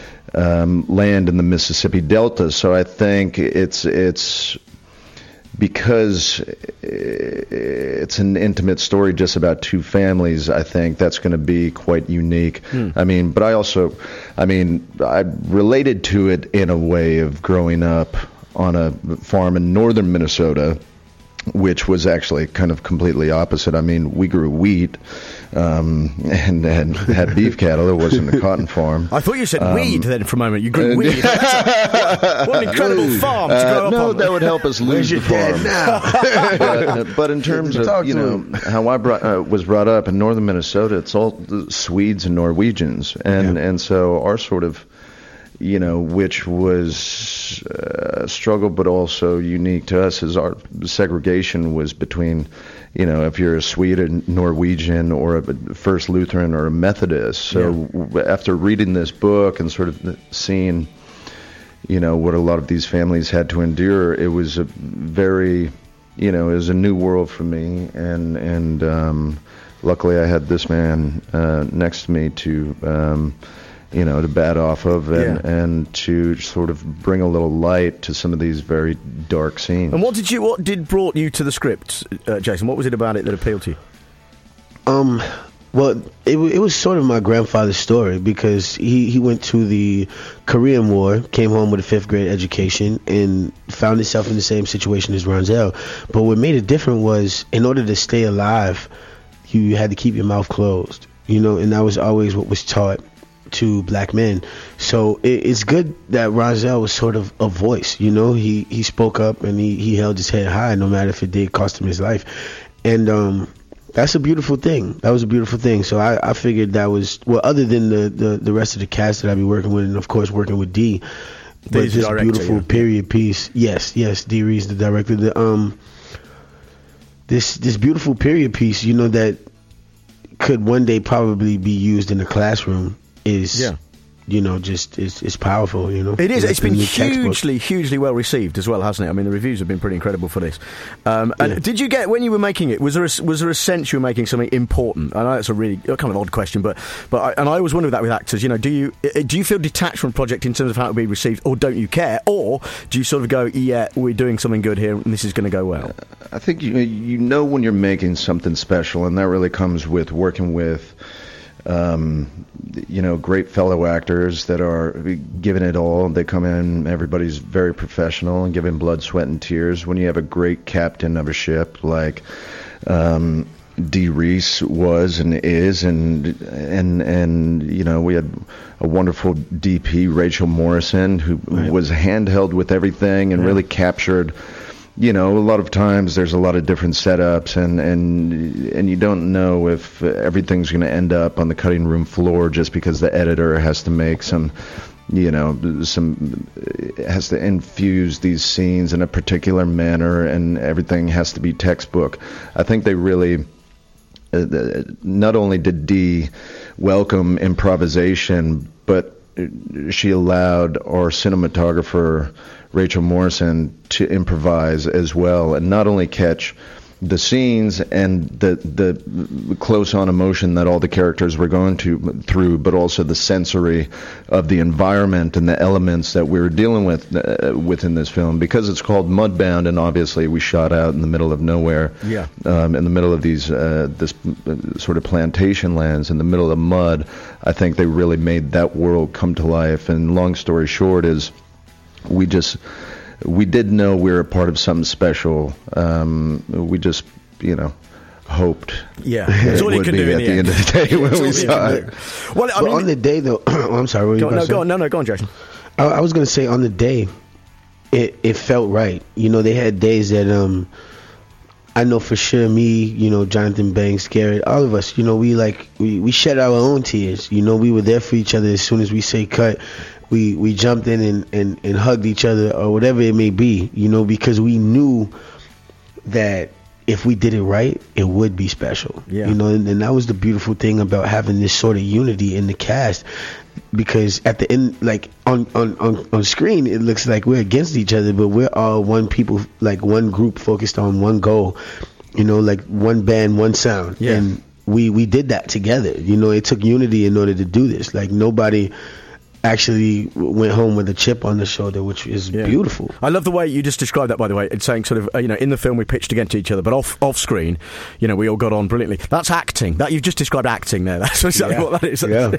land in the Mississippi Delta. So I think it's because it's an intimate story just about two families. I think that's going to be quite unique. I mean, but I related to it in a way of growing up on a farm in northern Minnesota, which was actually kind of completely opposite. I mean, we grew wheat and had beef cattle. It wasn't a cotton farm. I thought you said weed then for a moment. You grew weed. What an incredible farm to grow up on. That would help us lose the farm. But in terms of how I was brought up in northern Minnesota, it's all Swedes and Norwegians, and so our sort of which was a struggle, but also unique to us, is our segregation was between, if you're a Swede, a Norwegian, or a First Lutheran or a Methodist. So after reading this book and sort of seeing, what a lot of these families had to endure, it was a very, it was a new world for me. And luckily I had this man next to me to bat off of and to sort of bring a little light to some of these very dark scenes. And what brought you to the script, Jason? What was it about it that appealed to you? Well, it was sort of my grandfather's story, because he went to the Korean War, came home with a 5th grade education, and found himself in the same situation as Ronzel. But what made it different was, in order to stay alive, you had to keep your mouth closed, and that was always what was taught to black men. So it's good that Ronzel was sort of a voice. He spoke up and he held his head high, no matter if it did cost him his life. And that's a beautiful thing. That was a beautiful thing. So I figured that was, well, other than the rest of the cast that I'd be working with, and of course working with D, but this beautiful period piece. Yes, Dee Reed's the director. This beautiful period piece, that could one day probably be used in a classroom, is it's powerful. It is. It's been hugely well received as well, hasn't it? I mean, the reviews have been pretty incredible for this. And did you get, when you were making it, was there a sense you were making something important? I know it's a really kind of odd question, but I always wonder that with actors. Do you feel detached from a project in terms of how it will be received, or don't you care, or do you sort of go, we're doing something good here and this is going to go well? I think when you're making something special, and that really comes with working with great fellow actors that are giving it all. They come in, everybody's very professional and giving blood, sweat, and tears. When you have a great captain of a ship like Dee Reese was and is, and you know, we had a wonderful DP, Rachel Morrison, who was handheld with everything and really captured. You know, a lot of times there's a lot of different setups, and you don't know if everything's going to end up on the cutting room floor just because the editor has to make some, you know, has to infuse these scenes in a particular manner, and everything has to be textbook. I think they really, not only did Dee welcome improvisation, but she allowed our cinematographer Rachel Morrison to improvise as well, and not only catch the scenes and the close-on emotion that all the characters were going through, but also the sensory of the environment and the elements that we were dealing with within this film. Because it's called Mudbound, and obviously we shot out in the middle of nowhere, in the middle of these this sort of plantation lands, in the middle of mud. I think they really made that world come to life. And long story short is, we did know we were a part of something special. We just, you know, hoped. Yeah, that's all you can do at the end of the day when we saw it. Well, I mean, on the day though, I'm sorry. What were you go on, Jason. I was going to say on the day, it felt right. You know, they had days that I know for sure, me, you know, Jonathan Banks, Garrett, all of us, you know, we shed our own tears. You know, we were there for each other as soon as we say cut. We jumped in and hugged each other, or whatever it may be, you know, because we knew that if we did it right, it would be special. You know, and that was the beautiful thing about having this sort of unity in the cast, because at the end, like on screen, it looks like we're against each other, but we're all one people, like one group focused on one goal, you know, like one band, one sound. And we did that together. You know, it took unity in order to do this. Like, nobody actually went home with a chip on the shoulder, which is beautiful. I love the way you just described that, by the way. It's saying sort of, you know, in the film we pitched against each other, but off screen, you know, we all got on brilliantly. That's acting. That you've just described acting there. That's exactly what that is.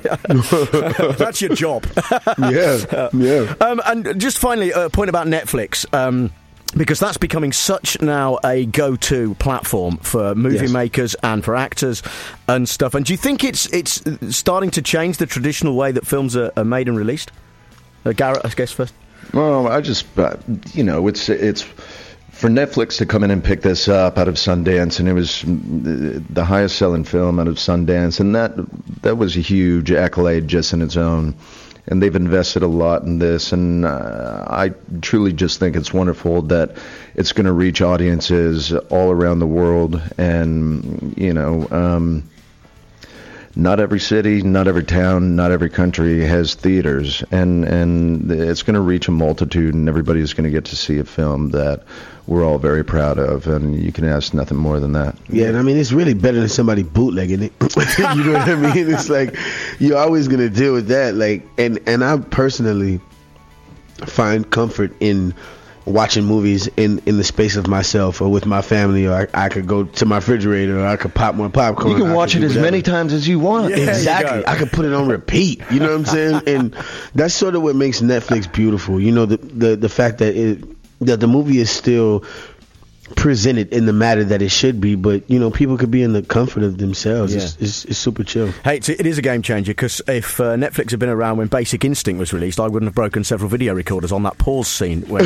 That's your job. And just finally, a point about Netflix. Because that's becoming such now a go-to platform for movie makers and for actors and stuff. And do you think it's starting to change the traditional way that films are made and released? Garrett, I guess first. Well, I just, you know, it's for Netflix to come in and pick this up out of Sundance, and it was the highest selling film out of Sundance, and that was a huge accolade just in its own. And they've invested a lot in this, and I truly just think it's wonderful that it's going to reach audiences all around the world. And, you know, not every city, not every town, not every country has theaters, and it's going to reach a multitude, and everybody's going to get to see a film that we're all very proud of, and you can ask nothing more than that. Yeah, and I mean, it's really better than somebody bootlegging it. You know what I mean? It's like, you're always going to deal with that. Like, and I personally find comfort in watching movies in the space of myself or with my family, or I could go to my refrigerator, or I could pop more popcorn. You can watch it as many times as you want. Yeah, exactly. I could put it on repeat. You know what I'm saying? And that's sort of what makes Netflix beautiful. You know, the fact that the movie is still presented in the matter that it should be, but, you know, people could be in the comfort of themselves. It's super chill. Hey, it is a game changer, because if Netflix had been around when Basic Instinct was released, I wouldn't have broken several video recorders on that pause scene. When,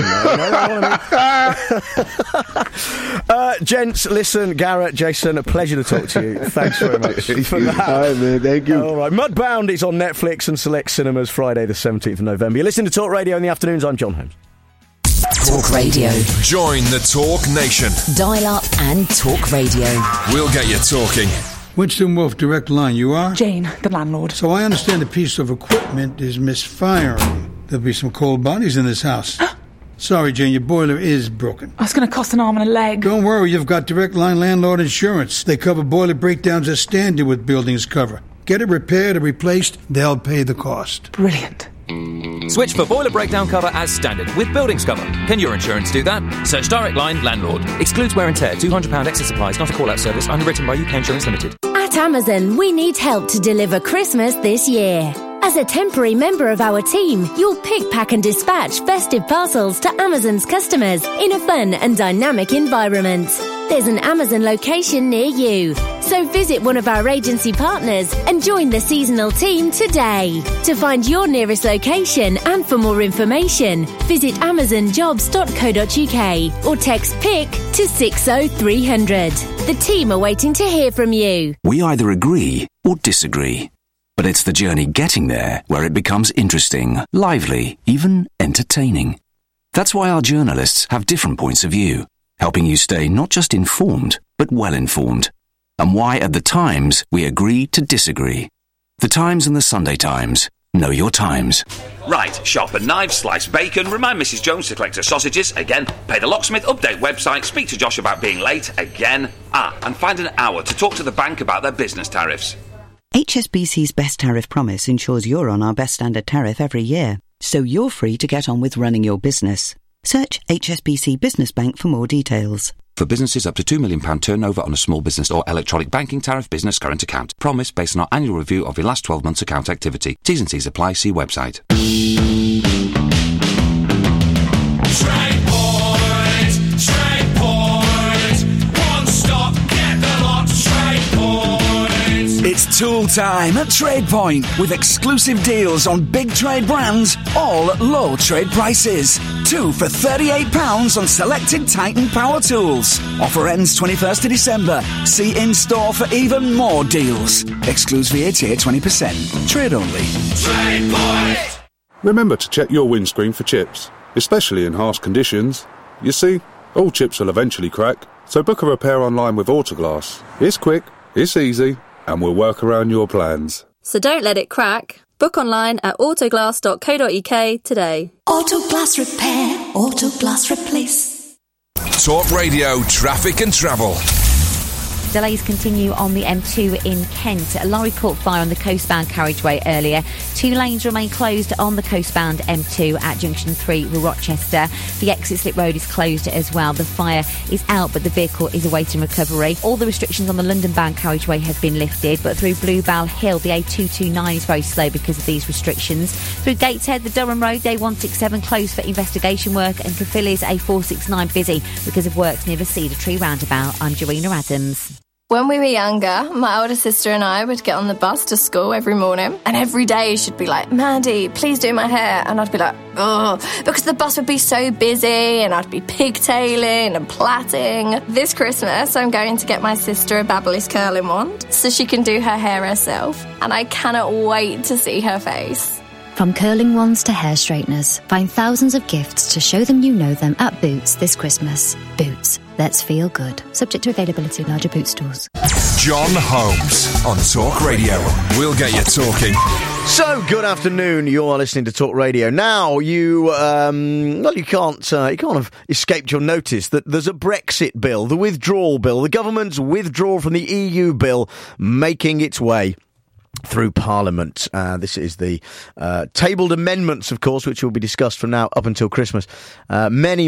gents, listen, Garrett, Jason, a pleasure to talk to you. Thanks very much for that. All right, man, thank you. All right, Mudbound is on Netflix and select cinemas Friday the 17th of November. You're listening to Talk Radio in the afternoons. I'm John Holmes. Talk Radio. Join the Talk Nation. Dial up and talk radio. We'll get you talking. Winston Wolfe, Direct Line. You are? Jane, the landlord. So I understand a piece of equipment is misfiring. There'll be some cold bodies in this house. Sorry, Jane, your boiler is broken. It's going to cost an arm and a leg. Don't worry, you've got Direct Line Landlord Insurance. They cover boiler breakdowns as standard with buildings cover. Get it repaired or replaced, they'll pay the cost. Brilliant. Switch for boiler breakdown cover as standard with buildings cover. Can your insurance do that? Search Direct Line Landlord. Excludes wear and tear. £200 excess supplies. Not a call-out service. Underwritten by UK Insurance Limited. At Amazon, we need help to deliver Christmas this year. As a temporary member of our team, you'll pick, pack and dispatch festive parcels to Amazon's customers in a fun and dynamic environment. There's an Amazon location near you, so visit one of our agency partners and join the seasonal team today. To find your nearest location and for more information, visit amazonjobs.co.uk or text PICK to 60300. The team are waiting to hear from you. We either agree or disagree. But it's the journey getting there where it becomes interesting, lively, even entertaining. That's why our journalists have different points of view, helping you stay not just informed, but well informed. And why at The Times we agree to disagree. The Times and the Sunday Times. Know your times. Right, sharpen knives, slice bacon, remind Mrs. Jones to collect her sausages, again, pay the locksmith, update website, speak to Josh about being late, again, and find an hour to talk to the bank about their business tariffs. HSBC's Best Tariff Promise ensures you're on our best standard tariff every year, so you're free to get on with running your business. Search HSBC Business Bank for more details. For businesses up to £2 million turnover on a small business or electronic banking tariff business current account. Promise based on our annual review of your last 12 months account activity. T's and C's apply. See website. It's tool time at TradePoint with exclusive deals on big trade brands, all at low trade prices. 2 for £38 on selected Titan power tools. Offer ends 21st of December. See in-store for even more deals. Excludes VAT at 20%. Trade only. TradePoint! Remember to check your windscreen for chips, especially in harsh conditions. You see, all chips will eventually crack, so book a repair online with Autoglass. It's quick, it's easy, and we'll work around your plans. So don't let it crack. Book online at autoglass.co.uk today. Autoglass repair, Autoglass replace. Talk Radio Traffic and Travel. Delays continue on the M2 in Kent. A lorry caught fire on the coastbound carriageway earlier. 2 lanes remain closed on the coastbound M2 at Junction 3 with Rochester. The exit slip road is closed as well. The fire is out, but the vehicle is awaiting recovery. All the restrictions on the London-bound carriageway have been lifted, but through Bluebell Hill, the A229 is very slow because of these restrictions. Through Gateshead, the Durham Road, the A167 closed for investigation work, and Caerphilly's A469 busy because of works near the Cedar Tree roundabout. I'm Jarena Adams. When we were younger, my older sister and I would get on the bus to school every morning, and every day she'd be like, Mandy, please do my hair. And I'd be like, ugh, because the bus would be so busy and I'd be pigtailing and plaiting. This Christmas, I'm going to get my sister a Babyliss curling wand so she can do her hair herself, and I cannot wait to see her face. From curling wands to hair straighteners, find thousands of gifts to show them you know them at Boots this Christmas. Boots, let's feel good. Subject to availability in larger Boots stores. John Holmes on Talk Radio. We'll get you talking. So, good afternoon. You are listening to Talk Radio. Now, you can't have escaped your notice that there's a Brexit bill, the withdrawal bill, the government's withdrawal from the EU bill making its way through Parliament. This is the tabled amendments, of course, which will be discussed from now up until Christmas. Many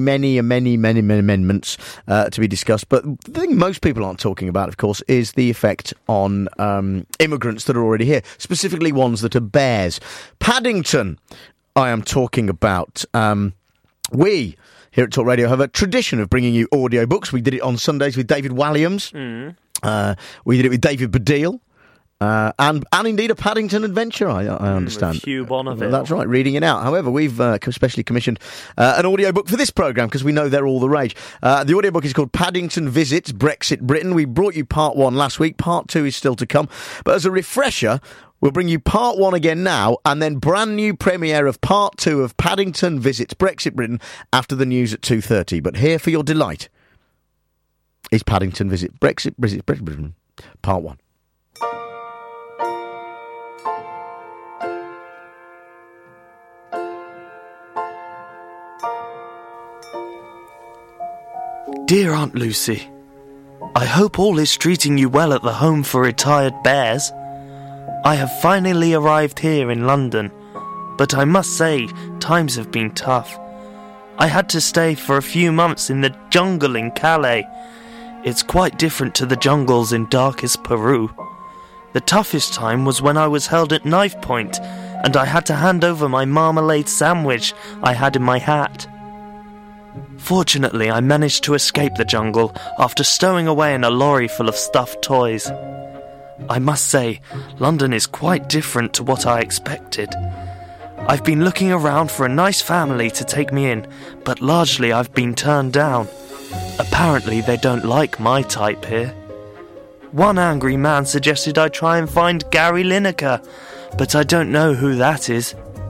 amendments to be discussed. But the thing most people aren't talking about, of course, is the effect on immigrants that are already here, specifically ones that are bears. Paddington, I am talking about. We here at Talk Radio have a tradition of bringing you audiobooks. We did it on Sundays with David Walliams. We did it with David Baddiel. And indeed a Paddington adventure, I understand. Hugh Bonneville. That's right, reading it out. However, we've specially commissioned an audiobook for this programme because we know they're all the rage. The audiobook is called Paddington Visits Brexit Britain. We brought you part 1 last week. Part 2 is still to come. But as a refresher, we'll bring you part 1 again now, and then brand new premiere of part 2 of Paddington Visits Brexit Britain after the news at 2:30. But here for your delight is Paddington Visits Brexit Britain, part 1. Dear Aunt Lucy, I hope all is treating you well at the Home for Retired Bears. I have finally arrived here in London, but I must say, times have been tough. I had to stay for a few months in the jungle in Calais. It's quite different to the jungles in darkest Peru. The toughest time was when I was held at knife point and I had to hand over my marmalade sandwich I had in my hat. Fortunately, I managed to escape the jungle after stowing away in a lorry full of stuffed toys. I must say, London is quite different to what I expected. I've been looking around for a nice family to take me in, but largely I've been turned down. Apparently they don't like my type here. One angry man suggested I try and find Gary Lineker, but I don't know who that is.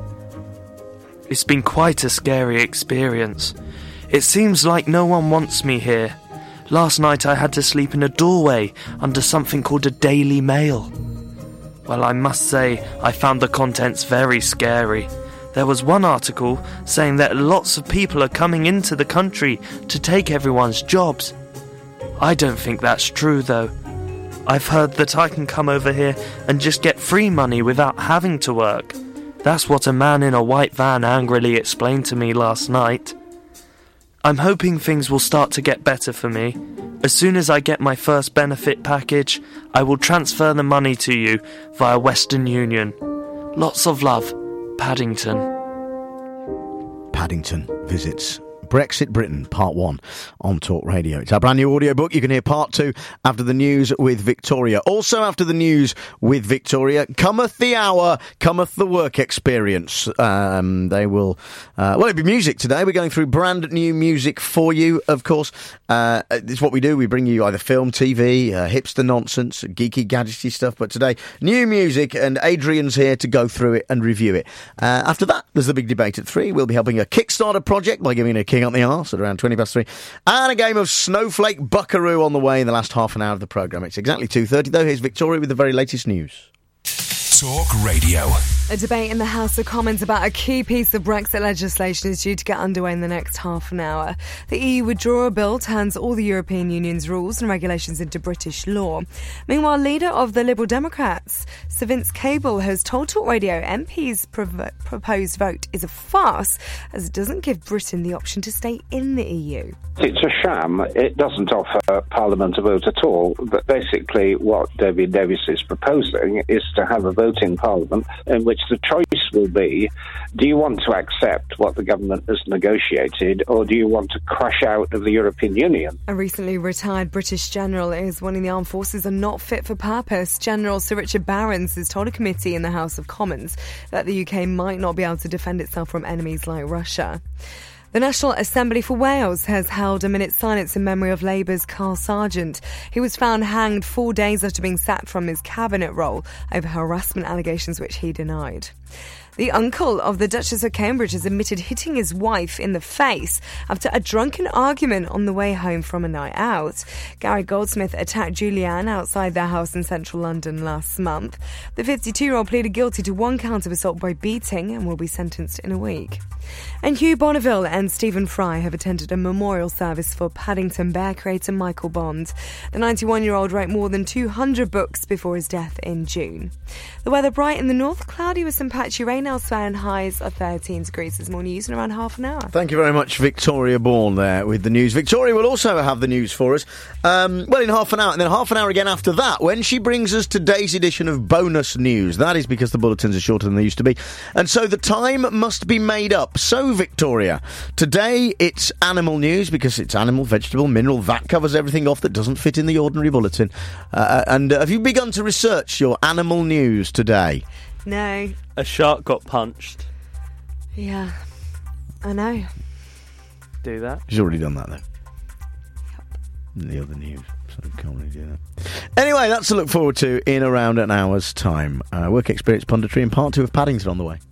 It's been quite a scary experience. It seems like no one wants me here. Last night I had to sleep in a doorway under something called a Daily Mail. Well, I must say, I found the contents very scary. There was one article saying that lots of people are coming into the country to take everyone's jobs. I don't think that's true, though. I've heard that I can come over here and just get free money without having to work. That's what a man in a white van angrily explained to me last night. I'm hoping things will start to get better for me. As soon as I get my first benefit package, I will transfer the money to you via Western Union. Lots of love, Paddington. Paddington visits Brexit Britain, Part 1 on Talk Radio. It's our brand new audiobook. You can hear Part 2 after the news with Victoria. Also after the news with Victoria, cometh the hour, cometh the work experience. They will... it'll be music today. We're going through brand new music for you, of course. It's what we do. We bring you either film, TV, hipster nonsense, geeky, gadgety stuff. But today, new music, and Adrian's here to go through it and review it. After that, there's the big debate at 3. We'll be helping a Kickstarter project by giving it a kick on the arse at around 3:20. And a game of Snowflake Buckaroo on the way in the last half an hour of the programme. It's exactly 2:30 though. Here's Victoria with the very latest news. Talk Radio. A debate in the House of Commons about a key piece of Brexit legislation is due to get underway in the next half an hour. The EU withdrawal bill turns all the European Union's rules and regulations into British law. Meanwhile, leader of the Liberal Democrats, Sir Vince Cable, has told Talk Radio MP's proposed vote is a farce, as it doesn't give Britain the option to stay in the EU. It's a sham. It doesn't offer Parliament a vote at all. But basically what David Davis is proposing is to have a vote in Parliament in which the choice will be, do you want to accept what the government has negotiated, or do you want to crash out of the European Union? A recently retired British general is warning the armed forces are not fit for purpose. General Sir Richard Barrons has told a committee in the House of Commons that the UK might not be able to defend itself from enemies like Russia. The National Assembly for Wales has held a minute's silence in memory of Labour's Carl Sargent. He was found hanged 4 days after being sacked from his cabinet role over harassment allegations which he denied. The uncle of the Duchess of Cambridge has admitted hitting his wife in the face after a drunken argument on the way home from a night out. Gary Goldsmith attacked Julianne outside their house in central London last month. The 52-year-old pleaded guilty to 1 count of assault by beating and will be sentenced in a week. And Hugh Bonneville and Stephen Fry have attended a memorial service for Paddington Bear creator Michael Bond. The 91-year-old wrote more than 200 books before his death in June. The weather bright in the north, cloudy with some patchy rain elsewhere, and highs of 13 degrees. There's more news in around half an hour. Thank you very much, Victoria Bourne, there with the news. Victoria will also have the news for us, in half an hour, and then half an hour again after that, when she brings us today's edition of Bonus News. That is because the bulletins are shorter than they used to be, and so the time must be made up. So, Victoria, today it's animal news, because it's animal, vegetable, mineral. That covers everything off that doesn't fit in the ordinary bulletin. And have you begun to research your animal news today? No. A shark got punched. Yeah, I know. Do that. She's already done that, though. Yep. In the other news, so we can't really do that. Anyway, that's to look forward to in around an hour's time. Work experience punditry and part 2 of Paddington on the way.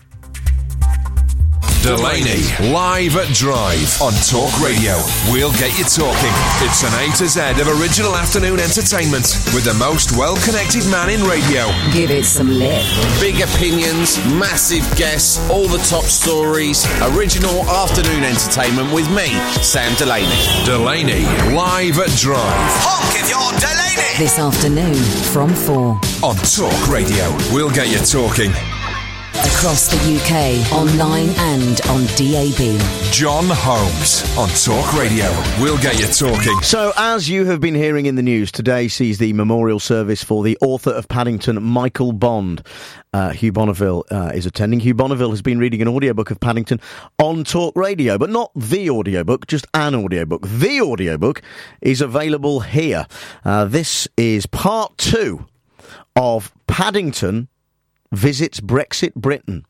Delaney, live at Drive on Talk Radio. We'll get you talking. It's an A to Z of original afternoon entertainment with the most well-connected man in radio. Give it some lip. Big opinions, massive guests, all the top stories. Original afternoon entertainment with me, Sam Delaney. Delaney, live at Drive. Honk if you're Delaney! This afternoon from 4 on Talk Radio. We'll get you talking. Across the UK, online and on DAB. John Holmes on Talk Radio. We'll get you talking. So, as you have been hearing in the news, today sees the memorial service for the author of Paddington, Michael Bond. Hugh Bonneville is attending. Hugh Bonneville has been reading an audiobook of Paddington on Talk Radio, but not the audiobook, just an audiobook. The audiobook is available here. This is part 2 of Paddington Visits Brexit Britain.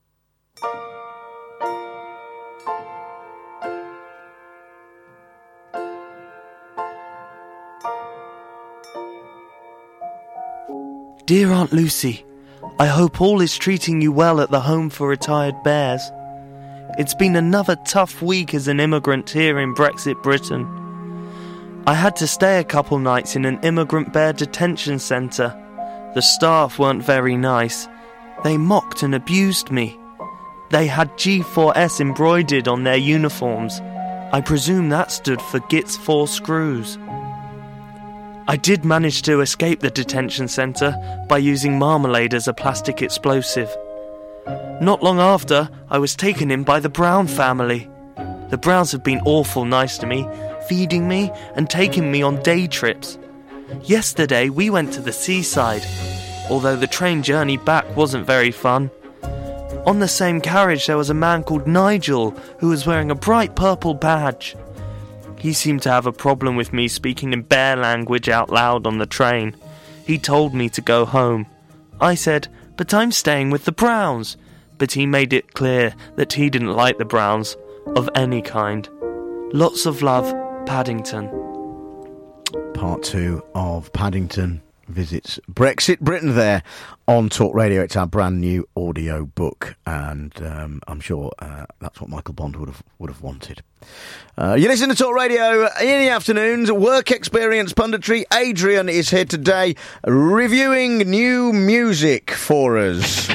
Dear Aunt Lucy, I hope all is treating you well at the Home for Retired Bears. It's been another tough week as an immigrant here in Brexit Britain. I had to stay a couple nights in an immigrant bear detention centre. The staff weren't very nice. They mocked and abused me. They had G4S embroidered on their uniforms. I presume that stood for Gits 4 Screws. I did manage to escape the detention centre by using marmalade as a plastic explosive. Not long after, I was taken in by the Brown family. The Browns have been awful nice to me, feeding me and taking me on day trips. Yesterday we went to the seaside, although the train journey back wasn't very fun. On the same carriage there was a man called Nigel who was wearing a bright purple badge. He seemed to have a problem with me speaking in bear language out loud on the train. He told me to go home. I said, but I'm staying with the Browns. But he made it clear that he didn't like the Browns of any kind. Lots of love, Paddington. Part 2 of Paddington Visits Brexit Britain there on Talk Radio. It's our brand new audio book, and I'm sure that's what Michael Bond would have wanted. You listen to Talk Radio in the afternoons. Work experience punditry. Adrian is here today reviewing new music for us.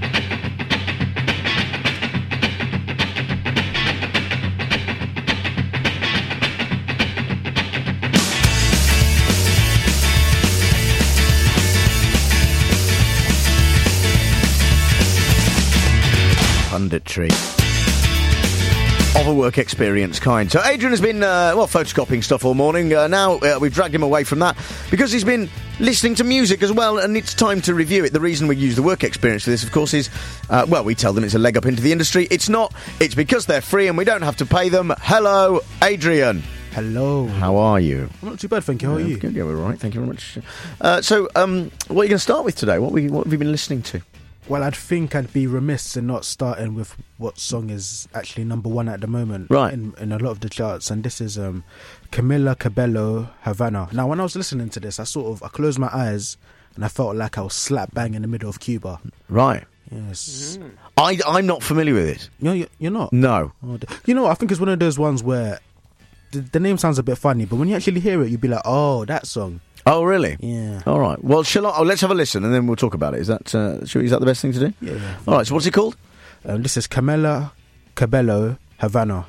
Punditry of a work experience kind. So Adrian has been photocopying stuff all morning. Now we've dragged him away from that because he's been listening to music as well, and it's time to review it. The reason we use the work experience for this, of course, is we tell them it's a leg up into the industry. It's not. It's because they're free and we don't have to pay them. Hello, Adrian. Hello. How are you? I'm not too bad, thank you. How are you? Good. Yeah, we're all right. Thank you very much. What are you going to start with today? What have you been listening to? Well, I'd think I'd be remiss in not starting with what song is actually number 1 at the moment, right, in a lot of the charts, and this is Camila Cabello, Havana. Now, when I was listening to this, I closed my eyes and I felt like I was slap bang in the middle of Cuba. Right. Yes. I'm not familiar with it. You're not? No. You know, I think it's one of those ones where the name sounds a bit funny, but when you actually hear it, you'd be like, oh, that song. Oh, really? Yeah. All right. Well, let's have a listen and then we'll talk about it. Is that the best thing to do? Yeah. All right. So what's it called? This is Camila Cabello, Havana.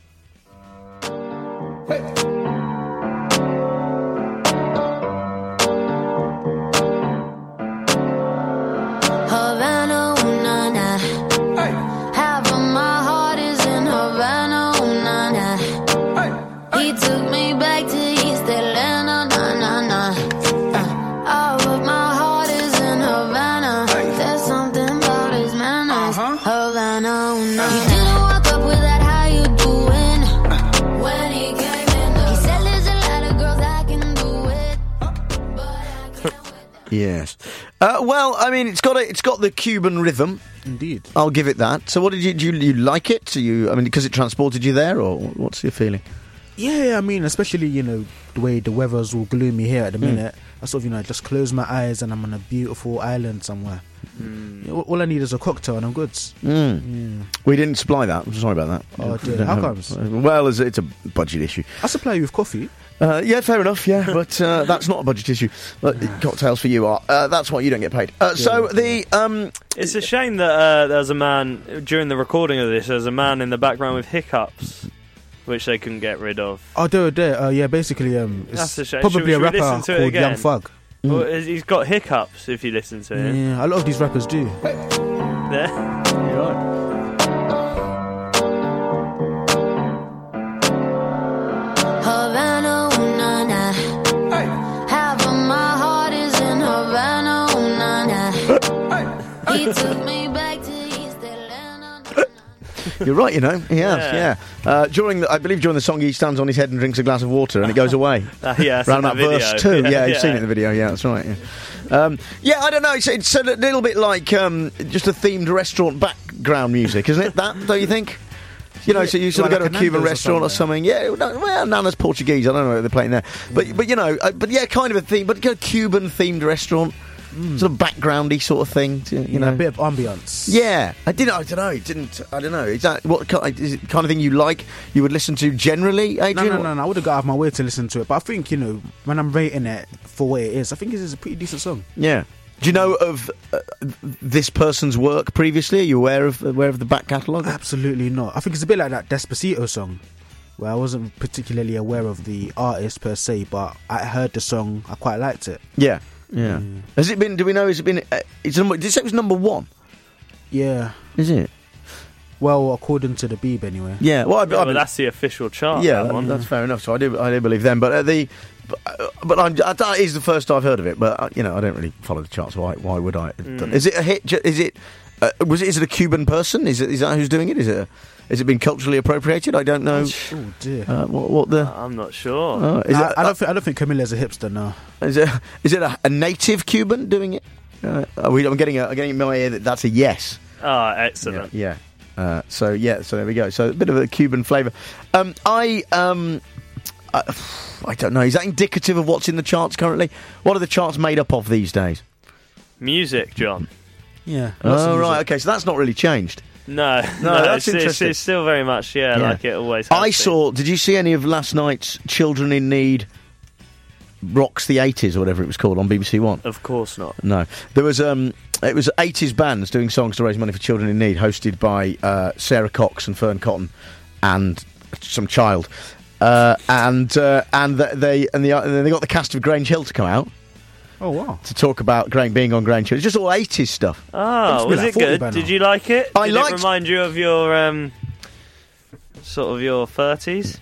Hey. Yes. Well, I mean, it's got the Cuban rhythm. Indeed. I'll give it that. So, what did you like it? Because it transported you there, or what's your feeling? Yeah, I mean, especially, the way the weather's all gloomy here at the minute. I just close my eyes and I'm on a beautiful island somewhere. All I need is a cocktail and I'm good. Yeah. We didn't supply that. I'm sorry about that. Oh, dear. How comes? Well, it's a budget issue. I supply you with coffee. Yeah, fair enough, yeah, but that's not a budget issue. Cocktails for you are. That's why you don't get paid. It's a shame that there's a man, during the recording of this, there's a man in the background with hiccups, which they couldn't get rid of. Oh, yeah, basically, it's that's a shame. probably a rapper called Young Thug. Well, he's got hiccups if you listen to him. Yeah, a lot of these rappers do. there. Havana, ooh, na, na. Half of my heart is in Havana, ooh, na, na. He took me back to East Atlanta. You're right, you know. He has, yeah. I believe during the song, he stands on his head and drinks a glass of water, and it goes away. Yeah, around about verse 2. Yeah, you've seen it in the video. Yeah, that's right. Yeah, I don't know. It's a little bit like just a themed restaurant background music, isn't it? That, don't you think? You know, so you sort of go to a Cuban restaurant or something. Yeah, well, Nana's Portuguese. I don't know what they're playing there, but you know, but yeah, kind of a theme. But a Cuban themed restaurant, sort of backgroundy sort of thing. You know, a bit of ambience. Yeah, I don't know. Is that is it the kind of thing you like? You would listen to generally, Adrian? No. I would have got out of my way to listen to it, but I think, you know, when I'm rating it for what it is, I think it is a pretty decent song. Yeah. Do you know of this person's work previously? Are you aware of the back catalogue? Absolutely not. I think it's a bit like that Despacito song, where I wasn't particularly aware of the artist per se, but I heard the song, I quite liked it. Yeah. Has it been? Do we know? Has it been? Did you say it was number 1? Yeah. Is it? Well, according to the Beeb, anyway. Yeah. Well, but that's the official chart. Yeah, that's fair enough. So I do believe them, but that is the first I've heard of it. But you know, I don't really follow the charts. Why would I? Is it a hit? Is it? Is it a Cuban person? Is that who's doing it? Is it been culturally appropriated? I don't know. Oh dear. What the? I'm not sure. I don't think Camilla's a hipster now. Is it a native Cuban doing it? I'm getting in my ear that that's a yes. Oh, excellent. Yeah. So there we go. So a bit of a Cuban flavour. I don't know. Is that indicative of what's in the charts currently? What are the charts made up of these days? Music, John. Yeah. Oh, right. Okay, so that's not really changed. No, that's interesting. It's still very much, like it always has been. Did you see any of last night's Children in Need Rocks the 80s or whatever it was called on BBC One? Of course not. No. There was it was 80s bands doing songs to raise money for children in need, hosted by Sarah Cox and Fern Cotton and some child. And then they got the cast of Grange Hill to come out. Oh wow! To talk about being on Grange Hill. It's just all 80s stuff. Oh, was it good? Did you like it? Did it remind you of your sort of your 30s?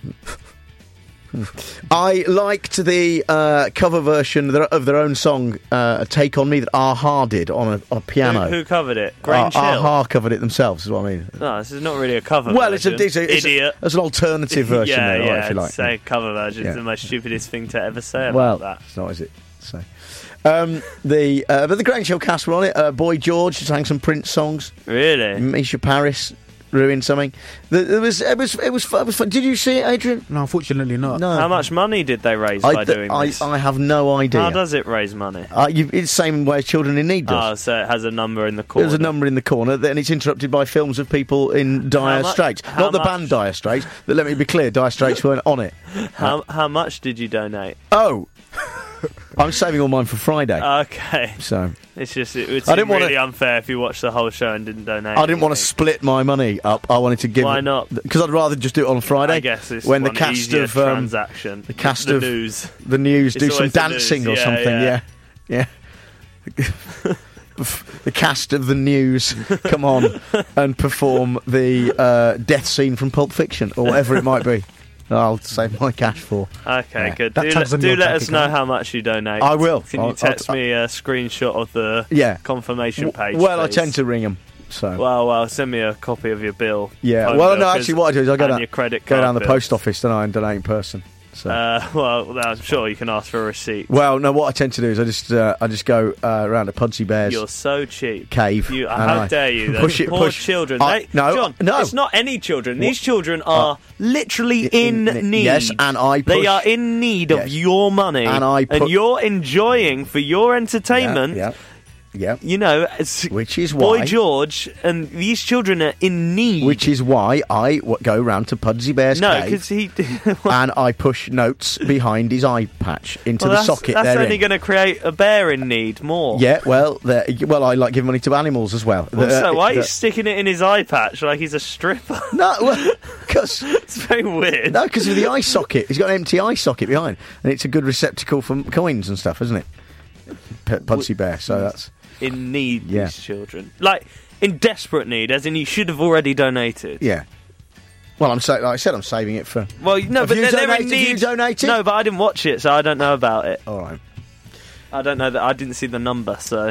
I liked the cover version of their own song, "Take on Me," that A-ha did on a piano. Who covered it? Grange Hill. A-ha covered it themselves. Is what I mean. No, this is not really a cover. Well, version. it's an alternative version. Yeah, if you like. Say cover version is the most stupidest thing to ever say about well, that. It's not, is it? So. But the Grange Hill cast were on it. Boy George sang some Prince songs. Really? Misha Paris ruined something. It was fun. Did you see it, Adrian? No, unfortunately not. No. How much money did they raise by doing this? I have no idea. How does it raise money? It's the same way as Children in Need does. Oh, so it has a number in the corner. There's a number in the corner, and it's interrupted by films of people in dire straits. Not the band Dire Straits, but let me be clear, Dire Straits weren't on it. How much did you donate? Oh, I'm saving all mine for Friday. Okay. So it would seem really unfair if you watched the whole show and didn't donate. I didn't want to split my money up. I wanted to give. Why not? Because I'd rather just do it on Friday. I guess it's when the cast of transaction. The cast of the news do some dancing or something. Yeah. The cast of the news come on and perform the death scene from Pulp Fiction or whatever it might be. I'll save my cash for. Okay, good. Do let us know how much you donate. I will. Can you text me a screenshot of the confirmation page? Well, please? I tend to ring them. So. Well, send me a copy of your bill. Yeah. Well, no, actually, what I do is I go down the bills. post office, don't I, and donate in person. So. Well, I'm sure you can ask for a receipt. Well, no, what I tend to do is I just go around to Pudsey Bear's. You're so cheap. Cave. How dare you? Those poor children. John, it's not any children. These children are literally in need. Yes, and they are in need of your money, and you're enjoying for your entertainment. Yeah. You know, which is why Boy George and these children are in need. Which is why I go round to Pudsey Bear's cave. because he and I push notes behind his eye patch into the socket. That's only going to create a bear in need more. Yeah, well, I like giving money to animals as well. So why are you sticking it in his eye patch like he's a stripper? No, well, because it's very weird. No, because of the eye socket. He's got an empty eye socket behind, and it's a good receptacle for coins and stuff, isn't it? Pudsey Bear. So that's. In need, these children. Like, In desperate need, as in you should have already donated. Yeah. Well, like I said, I'm saving it for... Well, no, have but you they're donated? in need... Have you donated? No, but I didn't watch it, so I don't know about it. All right. I don't know that. I didn't see the number, so...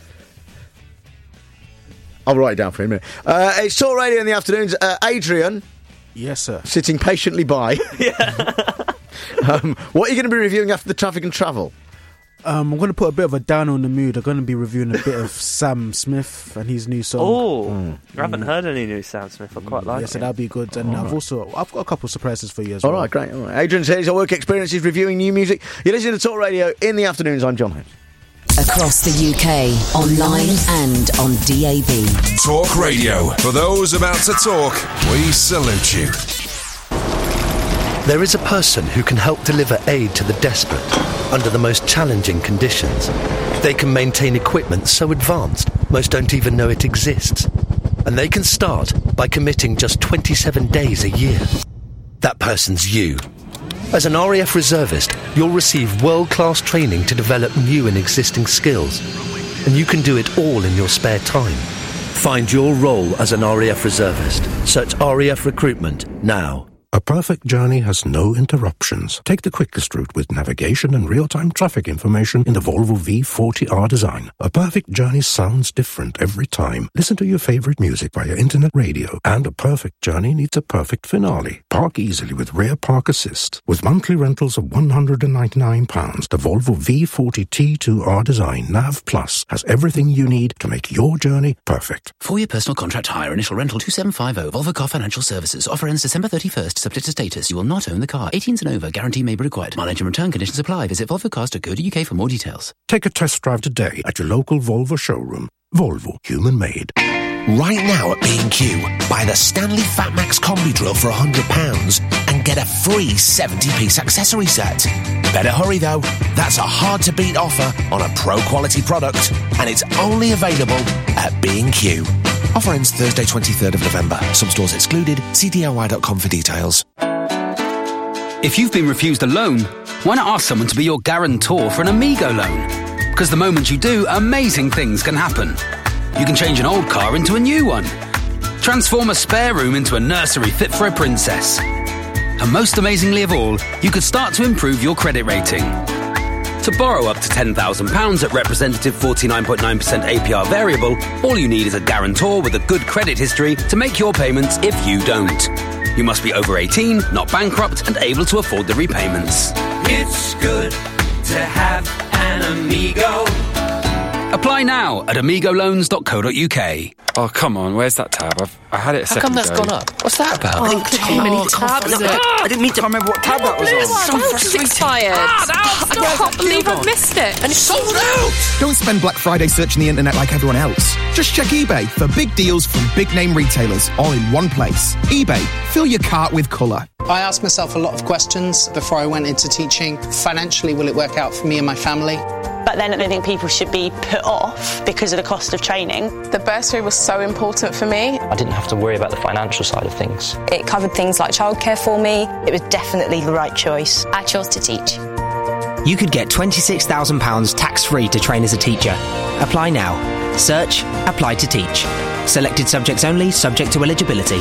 I'll write it down for you in a minute. It's Talk Radio in the afternoons. Adrian. Yes, sir. Sitting patiently by. Yeah. What are you going to be reviewing after the traffic and travel? I'm going to put a bit of a down on the mood. I'm going to be reviewing a bit of Sam Smith and his new song. I haven't heard any new Sam Smith. I quite like it. So that'll be good. And I've got a couple of surprises for you as All well. right, great. All right. Adrian says his work experience is reviewing new music. You're listening to Talk Radio in the afternoons. I'm John Holmes. Across the UK, online and on DAB. Talk Radio. For those about to talk, we salute you. There is a person who can help deliver aid to the desperate under the most challenging conditions. They can maintain equipment so advanced most don't even know it exists. And they can start by committing just 27 days a year. That person's you. As an RAF reservist, you'll receive world-class training to develop new and existing skills. And you can do it all in your spare time. Find your role as an RAF reservist. Search RAF Recruitment now. A perfect journey has no interruptions. Take the quickest route with navigation and real-time traffic information in the Volvo V40R design. A perfect journey sounds different every time. Listen to your favorite music via internet radio. And a perfect journey needs a perfect finale. Park easily with Rear Park Assist. With monthly rentals of £199, the Volvo V40 T2R design NAV Plus has everything you need to make your journey perfect. For your personal contract hire, initial rental 2750, Volvo Car Financial Services. Offer ends December 31st. Subject to status. You will not own the car. 18s and over. Guarantee may be required. Mileage and return conditions apply. Visit volvocars.co.uk for more details. Take a test drive today at your local Volvo showroom. Volvo, human made. Right now at B&Q, buy the Stanley Fatmax Combi Drill for £100 and get a free 70-piece accessory set. Better hurry though, that's a hard-to-beat offer on a pro-quality product, and it's only available at B&Q. Offer ends Thursday 23rd of November. Some stores excluded. See DIY.com for details. If you've been refused a loan, why not ask someone to be your guarantor for an Amigo loan? Because the moment you do, amazing things can happen. You can change an old car into a new one. Transform a spare room into a nursery fit for a princess. And most amazingly of all, you could start to improve your credit rating. To borrow up to £10,000 at representative 49.9% APR variable, all you need is a guarantor with a good credit history to make your payments if you don't. You must be over 18, not bankrupt, and able to afford the repayments. It's good to have an Amigo. Apply now at amigoloans.co.uk. Oh, come on, where's that tab? I had it a second ago. How come that's gone up? What's that about? I didn't click too many tabs. I didn't mean to remember what tab that was on. So frustrating. Expired. I can't believe I've missed it. And it's sold out. Don't spend Black Friday searching the internet like everyone else. Just check eBay for big deals from big name retailers, all in one place. eBay, fill your cart with colour. I asked myself a lot of questions before I went into teaching. Financially, will it work out for me and my family? But then I don't think people should be put off because of the cost of training. The bursary was so important for me. I didn't have to worry about the financial side of things. It covered things like childcare for me. It was definitely the right choice. I chose to teach. You could get £26,000 tax-free to train as a teacher. Apply now. Search Apply to Teach. Selected subjects only, subject to eligibility.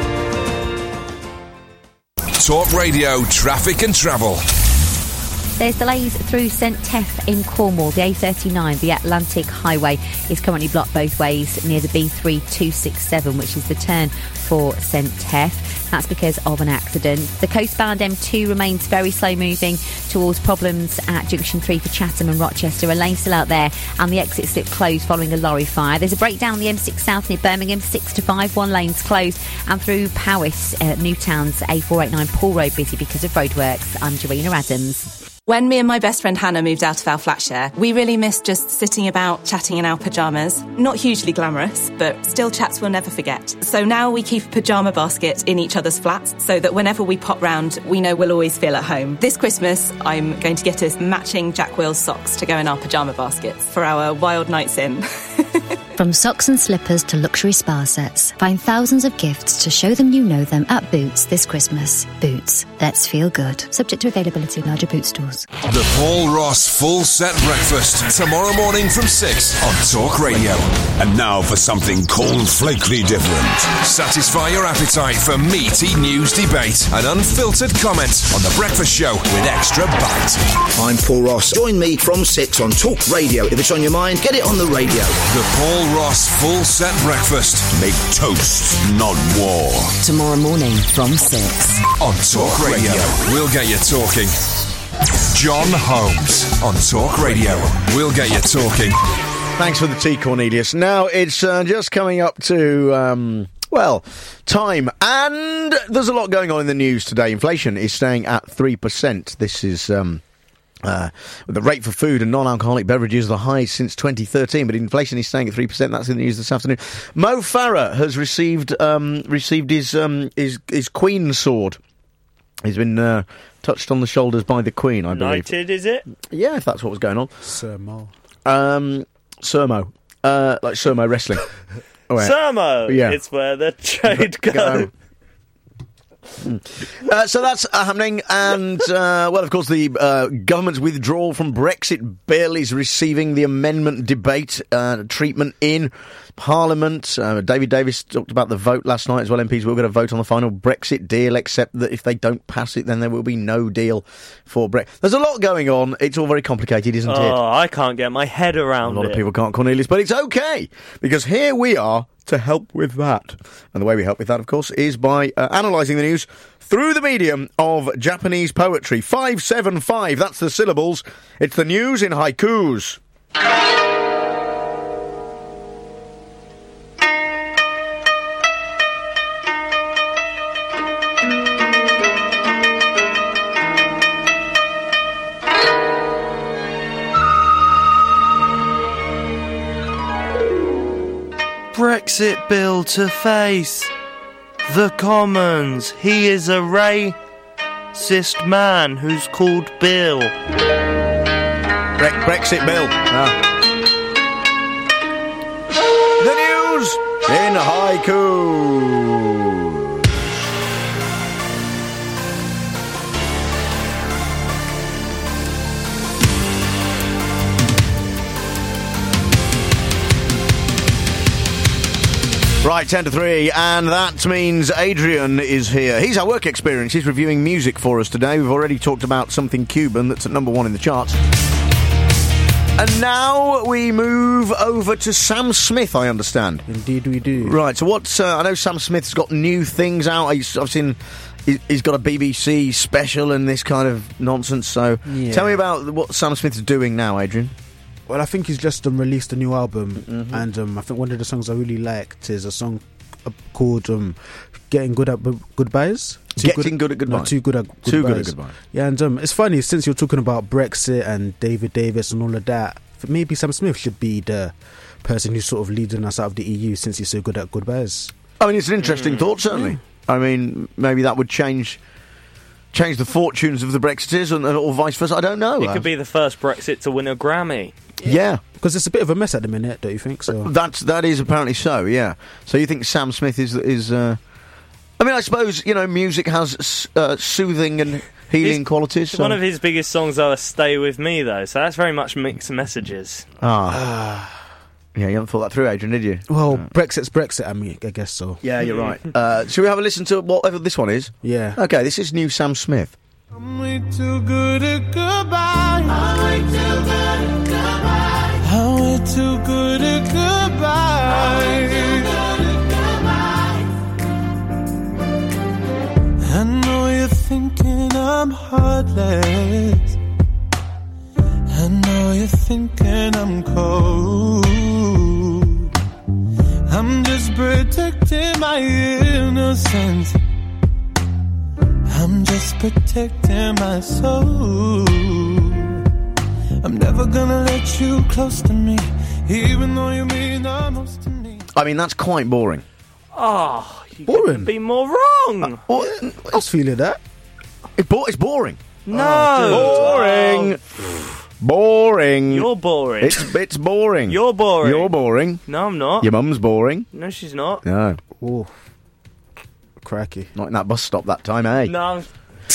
Talk Radio, traffic and travel. There's delays through St Tef in Cornwall. The A39, the Atlantic Highway, is currently blocked both ways near the B3267, which is the turn for St Tef. That's because of an accident. The coastbound M2 remains very slow moving towards problems at Junction 3 for Chatham and Rochester. A lane still out there and the exit slip closed following a lorry fire. There's a breakdown on the M6 South near Birmingham, 6 to 5, one lane's closed. And through Powys, Newtown's A489 Poole Road busy because of roadworks. I'm Jarina Adams. When me and my best friend Hannah moved out of our flat share, we really missed just sitting about chatting in our pyjamas. Not hugely glamorous, but still chats we'll never forget. So now we keep a pyjama basket in each other's flats so that whenever we pop round, we know we'll always feel at home. This Christmas, I'm going to get us matching Jack Wills socks to go in our pyjama baskets for our wild nights in. From socks and slippers to luxury spa sets, find thousands of gifts to show them you know them at Boots this Christmas. Boots, let's feel good. Subject to availability in larger Boots stores. The Paul Ross Full Set Breakfast, tomorrow morning from 6 on Talk Radio. And now for something cornflakely different. Satisfy your appetite for meaty news, debate and unfiltered comment on The Breakfast Show with extra bite. I'm Paul Ross. Join me from 6 on Talk Radio. If it's on your mind, get it on the radio. The Paul Ross Full Set Breakfast. Make toast, not war. Tomorrow morning from 6 on Talk Radio. We'll get you talking. John Holmes on Talk Radio. We'll get you talking. Thanks for the tea, Cornelius. Now, it's just coming up to, time. And there's a lot going on in the news today. Inflation is staying at 3%. This is... the rate for food and non-alcoholic beverages the highest since 2013, but inflation is staying at 3%. That's in the news this afternoon. Mo Farah has received his Queen's sword. He's been touched on the shoulders by the Queen, I believe. Knighted, is it? Yeah, if that's what was going on. Sir Mo. Surmo. Like Surmo wrestling. Oh, yeah. Surmo! Yeah. It's where the trade goes. So that's happening, and of course, the government's withdrawal from Brexit bill is receiving the amendment debate treatment in Parliament. David Davis talked about the vote last night as well. MPs will get a vote on the final Brexit deal, except that if they don't pass it, then there will be no deal for Brexit. There's a lot going on. It's all very complicated, isn't it? Oh, I can't get my head around it. A lot of people can't, Cornelius, but it's okay, because here we are to help with that. And the way we help with that, of course, is by analysing the news through the medium of Japanese poetry. 575, that's the syllables. It's the news in haikus. Brexit bill to face. The Commons. He is a racist man who's called Bill. Brexit bill. The news in haiku. Right, 10 to 3, and that means Adrian is here. He's our work experience. He's reviewing music for us today. We've already talked about something Cuban that's at number 1 in the charts. And now we move over to Sam Smith, I understand. Indeed we do. Right, so what's... I know Sam Smith's got new things out. I've seen... He's got a BBC special and this kind of nonsense, so... Yeah. Tell me about what Sam Smith's doing now, Adrian. Well, I think he's just released a new album, and I think one of the songs I really liked is a song called Getting Good at Goodbyes. Getting Good at Goodbyes. No, Too Good at Goodbyes. Too Good at Goodbyes. Yeah, and it's funny, since you're talking about Brexit and David Davis and all of that, maybe Sam Smith should be the person who's sort of leading us out of the EU since he's so good at goodbyes. I mean, it's an interesting thought, certainly. I mean, maybe that would change the fortunes of the Brexiteers or vice versa. I don't know. It could be the first Brexit to win a Grammy. Yeah. Because it's a bit of a mess at the minute, don't you think? So that is apparently so, yeah. So you think Sam Smith is I mean, I suppose, music has soothing and healing qualities. So. One of his biggest songs are Stay With Me, though, so that's very much mixed messages. Yeah, you haven't thought that through, Adrian, did you? Well, Brexit's Brexit, I mean, I guess so. Yeah, you're right. Shall we have a listen to whatever this one is? Yeah. Okay, this is new Sam Smith. I'm way too good at goodbye. I'm way too good at goodbye. I'm way too good at goodbye. I know you're thinking I'm heartless. I know you're thinking I'm cold. I'm just protecting my innocence. I'm just protecting my soul. I'm never gonna let you close to me, even though you mean the most to me. I mean, that's quite boring. Oh, you boring. couldn't be more wrong. I was feeling that. It's boring. No. Boring. Boring. You're boring. It's boring. You're boring. You're boring. No, I'm not. Your mum's boring. No, she's not. No. Oh, cracky. Not in that bus stop that time, eh? No.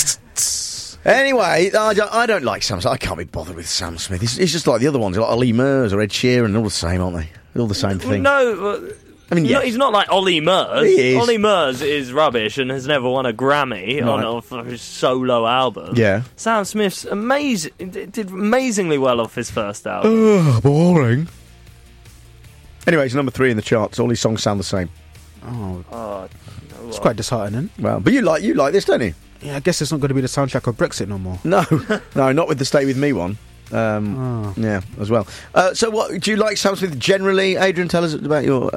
Anyway, I don't like Sam Smith. I can't be bothered with Sam Smith. He's just like the other ones, like Ollie Murs or Ed Sheeran. They're all the same, aren't they? They're all the same thing. No, I mean, yes. He's not like Ollie Murs. He is. Ollie Murs is rubbish and has never won a Grammy on his solo album. Yeah. Sam Smith's did amazingly well off his first album. Oh, boring. Anyway, he's number 3 in the charts. All his songs sound the same. Oh, it's quite disheartening. Well, but you like this, don't you? Yeah, I guess it's not going to be the soundtrack of Brexit no more. No, not with the Stay With Me one. Yeah, as well. So, what do you like Sam Smith generally? Adrian, tell us about your,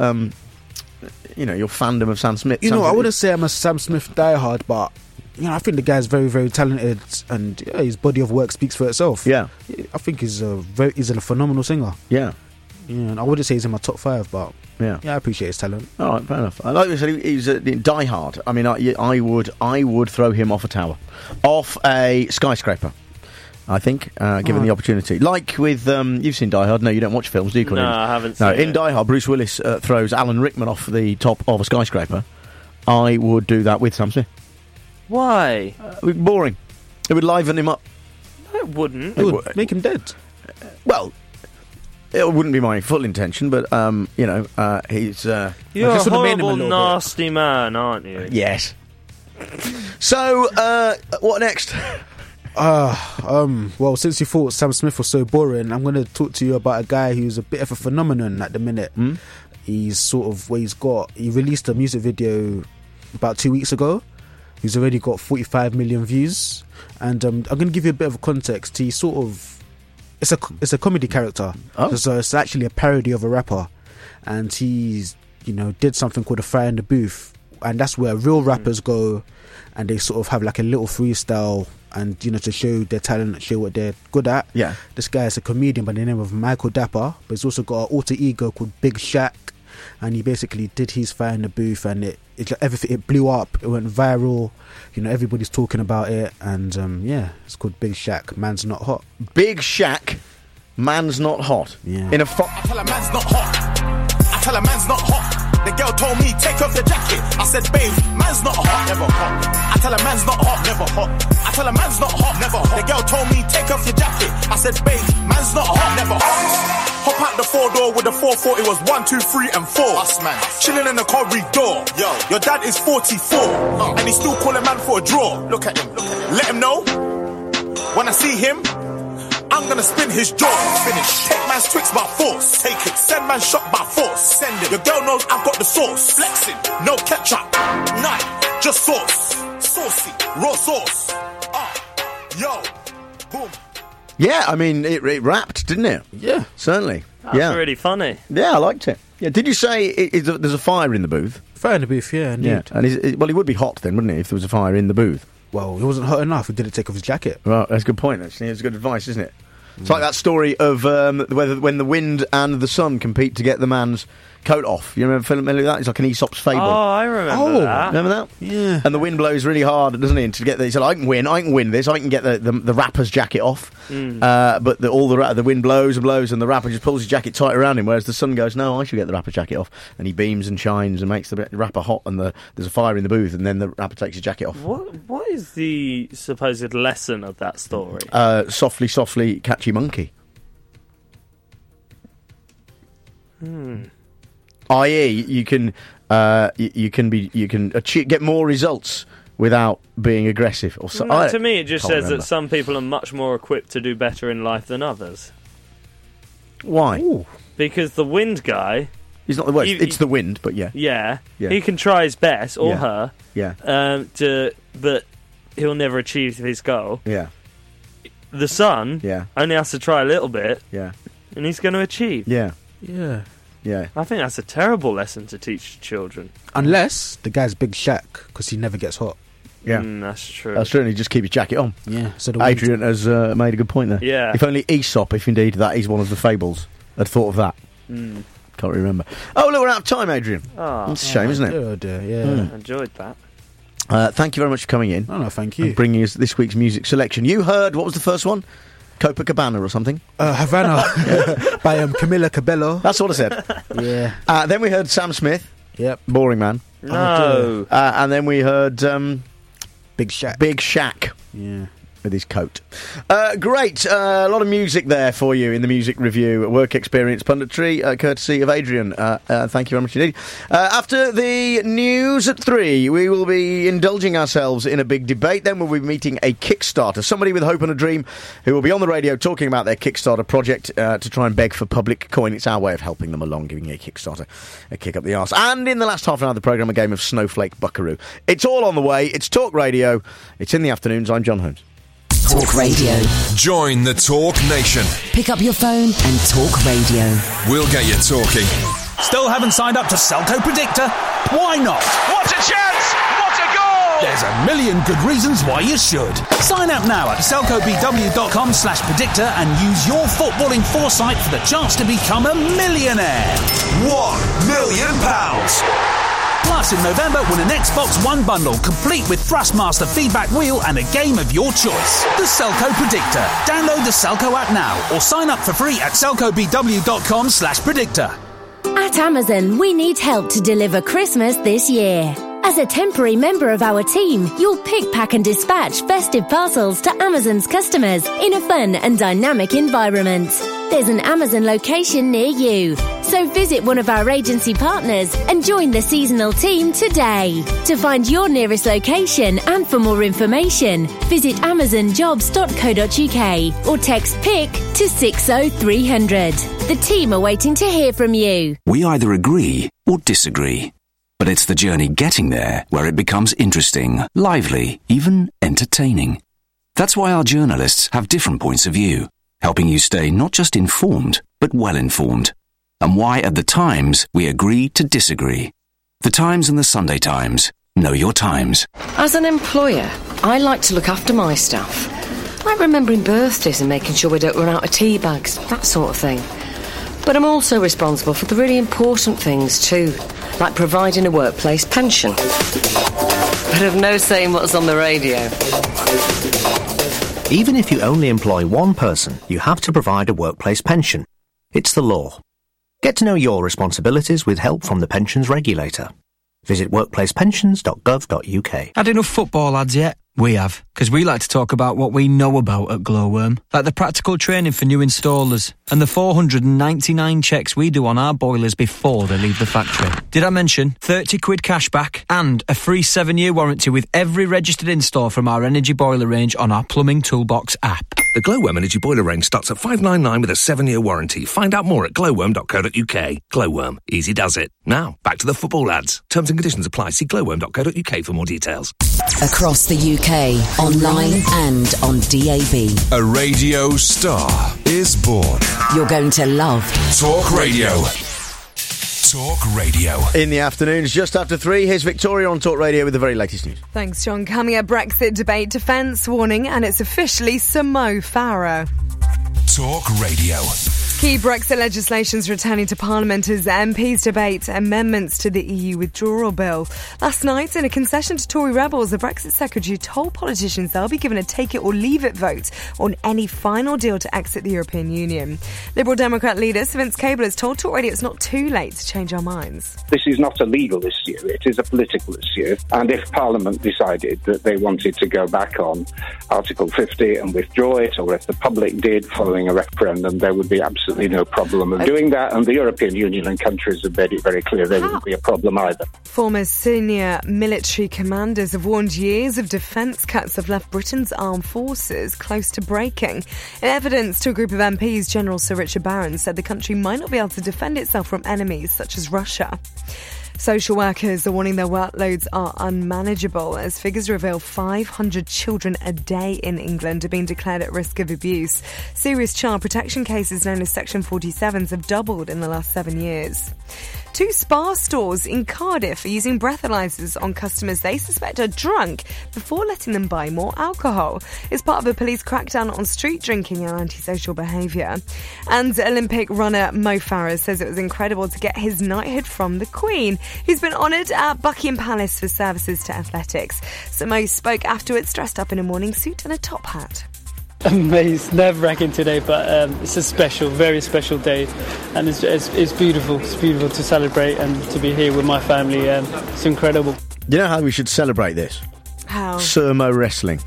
your fandom of Sam Smith. I wouldn't say I'm a Sam Smith diehard, but I think the guy's very, very talented, and his body of work speaks for itself. Yeah, I think he's a phenomenal singer. Yeah, and I wouldn't say he's in my top 5, but yeah, I appreciate his talent. All right, fair enough. I like you said he's a diehard. I mean, I would throw him off a tower, off a skyscraper. I think, given the opportunity. Like with, you've seen Die Hard. No, you don't watch films, do you, Colin? No, I haven't seen it. In Die Hard, Bruce Willis throws Alan Rickman off the top of a skyscraper. I would do that with Sam Smith. Why? It would be boring. It would liven him up. No, it wouldn't. It would make him dead. Well, it wouldn't be my full intention, but, he's... You're a horrible, nasty man, aren't you? Yes. So, what next? Well, since you thought Sam Smith was so boring, I'm going to talk to you about a guy who's a bit of a phenomenon at the minute. He's he released a music video about 2 weeks ago. He's already got 45 million views, and I'm going to give you a bit of context. He's it's a comedy character, so it's actually a parody of a rapper, and he's did something called a Fire in the Booth, and that's where real rappers go, and they sort of have like a little freestyle, and to show their talent, show what they're good at. Yeah, this guy is a comedian by the name of Michael Dapper, but he's also got an alter ego called Big Shaq, and he basically did his Fire in the Booth, and it blew up. It went viral. Everybody's talking about it, and it's called Big Shaq. Man's Not Hot. Big Shaq. Man's Not Hot. Yeah. I tell a man's not hot. I tell a man's not hot. The girl told me, take off your jacket. I said, babe, man's not hot, never hot. I tell a man's not hot, never hot. I tell a man's not hot, never hot. The girl told me, take off your jacket. I said, babe, man's not hot, never hot. Hop out the 4-door with the 440, was 1, 2, 3, and 4. Us, man. Chilling in the corridor. Yo, your dad is 44, and he's still calling man for a draw. Look at him. Let him know. When I see him, I'm gonna spin his jaw. Finish. Take man's Twix by force. Take it. Send man shot by force. Send it. Your girl knows I've got the sauce. Flexing. No ketchup. None. Just sauce. Saucy. Raw sauce. Yo. Boom. Yeah, I mean, it rapped, didn't it? Yeah. Certainly. That's really funny. Yeah, I liked it. Yeah, did you say there's a fire in the booth? Fire in the booth, yeah, indeed. Yeah, and he would be hot then, wouldn't he, if there was a fire in the booth? Well, he wasn't hot enough. He didn't take off his jacket. Well, that's a good point, actually. It's good advice, isn't it? It's like that story of when the wind and the sun compete to get the man's coat off. You remember that? It's like an Aesop's fable. Oh, I remember that. Remember that? Yeah. And the wind blows really hard, doesn't it? To get he said, I can win this. I can get the rapper's jacket off. But the wind blows and blows, and the rapper just pulls his jacket tight around him. Whereas the sun goes, no, I should get the rapper's jacket off. And he beams and shines and makes the rapper hot. And there's a fire in the booth, and then the rapper takes his jacket off. What is the supposed lesson of that story? Softly, softly, catchy monkey. I.e., you can get more results without being aggressive. Or so. To me, it just says that some people are much more equipped to do better in life than others. Why? Ooh. Because the wind guy, he's not the worst. It's the wind, but yeah. Yeah, he can try his best, or her. Yeah. But he'll never achieve his goal. Yeah. The sun. Yeah. Only has to try a little bit. Yeah. And he's going to achieve. Yeah. Yeah. Yeah. I think that's a terrible lesson to teach children. Unless the guy's Big Shaq, because he never gets hot. Yeah. That's true. That's true, and he just keep his jacket on. Yeah. So Adrian has made a good point there. Yeah. If only Aesop, if indeed that is one of the fables, had thought of that. Can't remember. Oh, look, we're out of time, Adrian. It's a shame, isn't it? Oh, dear, yeah. I enjoyed that. Thank you very much for coming in. No, thank you. And bringing us this week's music selection. You heard, what was the first one? Copacabana or something. Havana by Camila Cabello. That's what I said. Yeah. Then we heard Sam Smith. Yep. Boring man. No. And then we heard Big Shaq. Big Shaq. Yeah. With his coat. Great. A lot of music there for you in the music review. Work experience punditry, courtesy of Adrian. Thank you very much indeed. After the news at 3, we will be indulging ourselves in a big debate. Then we'll be meeting a Kickstarter. Somebody with hope and a dream who will be on the radio talking about their Kickstarter project to try and beg for public coin. It's our way of helping them along, giving a Kickstarter a kick up the arse. And in the last half an hour of the programme, a game of Snowflake Buckaroo. It's all on the way. It's Talk Radio. It's in the afternoons. I'm John Holmes. Talk Radio. Join the Talk Nation. Pick up your phone and talk radio. We'll get you talking. Still haven't signed up to Selco Predictor? Why not? What a chance! What a goal! There's a million good reasons why you should. Sign up now at selcobw.com/predictor and use your footballing foresight for the chance to become a millionaire. £1 million! Plus, in November, win an Xbox One bundle, complete with Thrustmaster feedback wheel and a game of your choice. The Selco Predictor. Download the Selco app now or sign up for free at selcobw.com/predictor. At Amazon, we need help to deliver Christmas this year. As a temporary member of our team, you'll pick, pack and dispatch festive parcels to Amazon's customers in a fun and dynamic environment. There's an Amazon location near you, so visit one of our agency partners and join the seasonal team today. To find your nearest location and for more information, visit amazonjobs.co.uk or text PICK to 60300. The team are waiting to hear from you. We either agree or disagree. But it's the journey getting there where it becomes interesting, lively, even entertaining. That's why our journalists have different points of view, helping you stay not just informed, but well informed. And why at The Times we agree to disagree. The Times and the Sunday Times. Know your times. As an employer, I like to look after my staff. Like remembering birthdays and making sure we don't run out of tea bags, that sort of thing. But I'm also responsible for the really important things too, like providing a workplace pension. But I've no saying what's on the radio. Even if you only employ one person, you have to provide a workplace pension. It's the law. Get to know your responsibilities with help from the pensions regulator. Visit workplacepensions.gov.uk. Had enough football ads yet? We have, because we like to talk about what we know about at Glowworm, like the practical training for new installers and the 499 checks we do on our boilers before they leave the factory. Did I mention £30 cash back and a free 7-year warranty with every registered install from our energy boiler range on our Plumbing Toolbox app? The Glowworm energy boiler range starts at $599 with a 7-year warranty. Find out more at glowworm.co.uk. Glowworm, easy does it. Now, back to the football ads. Terms and conditions apply. See glowworm.co.uk for more details. Across the UK, online and on DAB. A radio star is born. You're going to love Talk Radio. Talk Radio. In the afternoons, just after 3, here's Victoria on Talk Radio with the very latest news. Thanks, John. Coming up, Brexit debate, defence warning, and it's officially Sir Mo Farah. Talk Radio. Key Brexit legislation's returning to Parliament as MPs debate amendments to the EU withdrawal bill. Last night, in a concession to Tory rebels, the Brexit Secretary told politicians they'll be given a take-it-or-leave-it vote on any final deal to exit the European Union. Liberal Democrat leader Sir Vince Cable has told Talk Radio it's not too late to change our minds. This is not a legal issue, it is a political issue. And if Parliament decided that they wanted to go back on Article 50 and withdraw it, or if the public did following a referendum, there would be absolutely no problem of doing that, and the European Union and countries have made it very clear there wouldn't be a problem either. Former senior military commanders have warned years of defence cuts have left Britain's armed forces close to breaking. In evidence to a group of MPs, General Sir Richard Barron said the country might not be able to defend itself from enemies such as Russia. Social workers are warning their workloads are unmanageable as figures reveal 500 children a day in England are being declared at risk of abuse. Serious child protection cases known as Section 47s have doubled in the last 7 years. 2 spa stores in Cardiff are using breathalyzers on customers they suspect are drunk before letting them buy more alcohol. It's part of a police crackdown on street drinking and antisocial behaviour. And Olympic runner Mo Farah says it was incredible to get his knighthood from the Queen, who's been honoured at Buckingham Palace for services to athletics. So Mo spoke afterwards dressed up in a morning suit and a top hat. Amazing, nerve-wracking today, but it's a special, very special day, and it's beautiful. It's beautiful to celebrate and to be here with my family. It's incredible. You know how we should celebrate this? How? Sumo wrestling.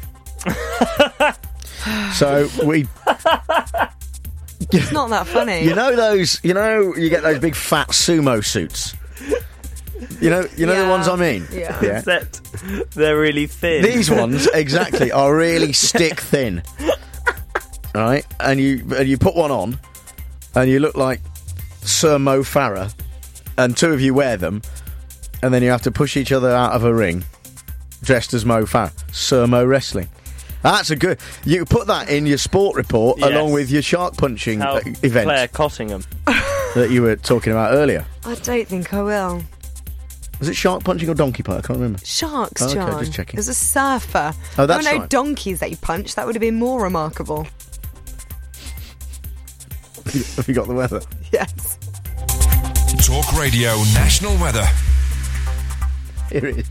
So we... It's not that funny. You know those... You know, you get those big fat sumo suits. You know the ones I mean? Yeah. Except they're really thin. These ones, exactly, are really stick thin. Right? And you put one on, and you look like Sir Mo Farah, and two of you wear them, and then you have to push each other out of a ring, dressed as Mo Farah. Sumo wrestling. That's a good... You put that in your sport report, Yes. along with your shark punching event Claire Cottingham. that you were talking about earlier. I don't think I will. Was it shark punching or donkey punch? I can't remember. Sharks, Oh, okay, John. just checking. There's a surfer. Oh, that's there were no right. donkeys that you punched. That would have been more remarkable. Have you got the weather? Yes. Talk Radio National Weather. Here it is.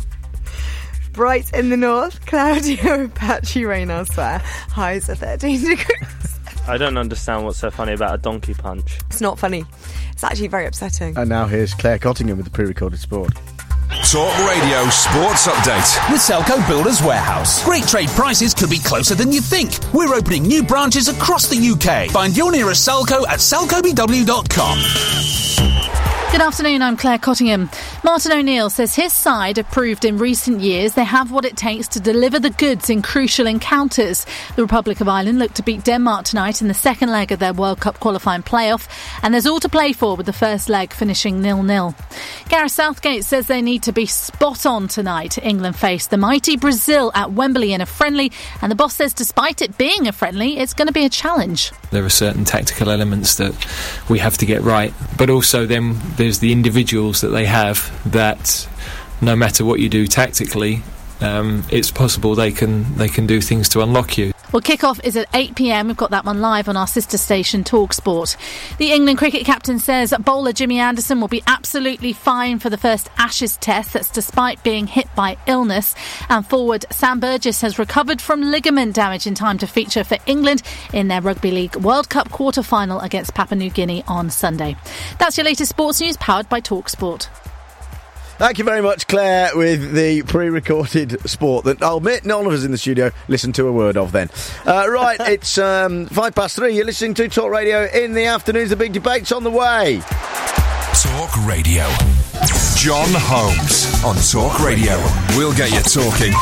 Bright in the north, cloudy or patchy rain elsewhere. Highs are 13 degrees. I don't understand what's so funny about a donkey punch. It's not funny. It's actually very upsetting. And now here's Claire Cottingham with the pre-recorded sport. Talk Radio Sports Update. With Selco Builders Warehouse. Great trade prices could be closer than you think. We're opening new branches across the UK. Find your nearest Selco at selcobw.com. Good afternoon, I'm Claire Cottingham. Martin O'Neill says his side have proved in recent years they have what it takes to deliver the goods in crucial encounters. The Republic of Ireland look to beat Denmark tonight in the second leg of their World Cup qualifying playoff, and there's all to play for with the first leg finishing 0-0. Gareth Southgate says they need to be spot on tonight. England face the mighty Brazil at Wembley in a friendly, and the boss says despite it being a friendly, it's going to be a challenge. There are certain tactical elements that we have to get right, but also then there's the individuals that they have that no matter what you do tactically, it's possible they can do things to unlock you. Well, kick-off is at 8 p.m. We've got that one live on our sister station, TalkSport. The England cricket captain says bowler Jimmy Anderson will be absolutely fine for the first Ashes test. That's despite being hit by illness. And forward Sam Burgess has recovered from ligament damage in time to feature for England in their Rugby League World Cup quarter-final against Papua New Guinea on Sunday. That's your latest sports news, powered by TalkSport. Thank you very much, Claire, with the pre-recorded sport that I'll admit none of us in the studio listened to a word of then. Right, it's 3:05. You're listening to Talk Radio in the afternoons. The big debate's on the way. Talk Radio. John Holmes on Talk Radio. We'll get you talking.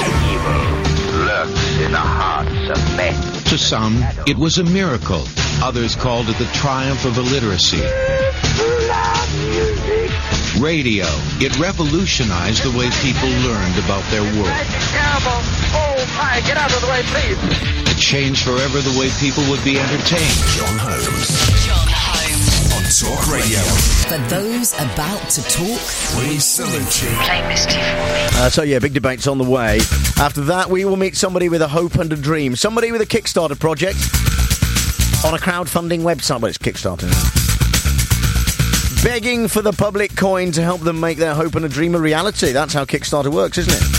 Evil lurks in the hearts of men. To some, it was a miracle. Others called it the triumph of illiteracy. Radio. It revolutionized the way people learned about their world. Oh, my, get out of the way, please. It changed forever the way people would be entertained. John Holmes. On Talk Radio. For those about to talk, we salute you. Play Misty for me. So yeah, big debate's on the way. After that, we will meet somebody with a hope and a dream. Somebody with a Kickstarter project on a crowdfunding website. Well, it's Kickstarter now. Begging for the public coin to help them make their hope and a dream a reality. That's how Kickstarter works, isn't it?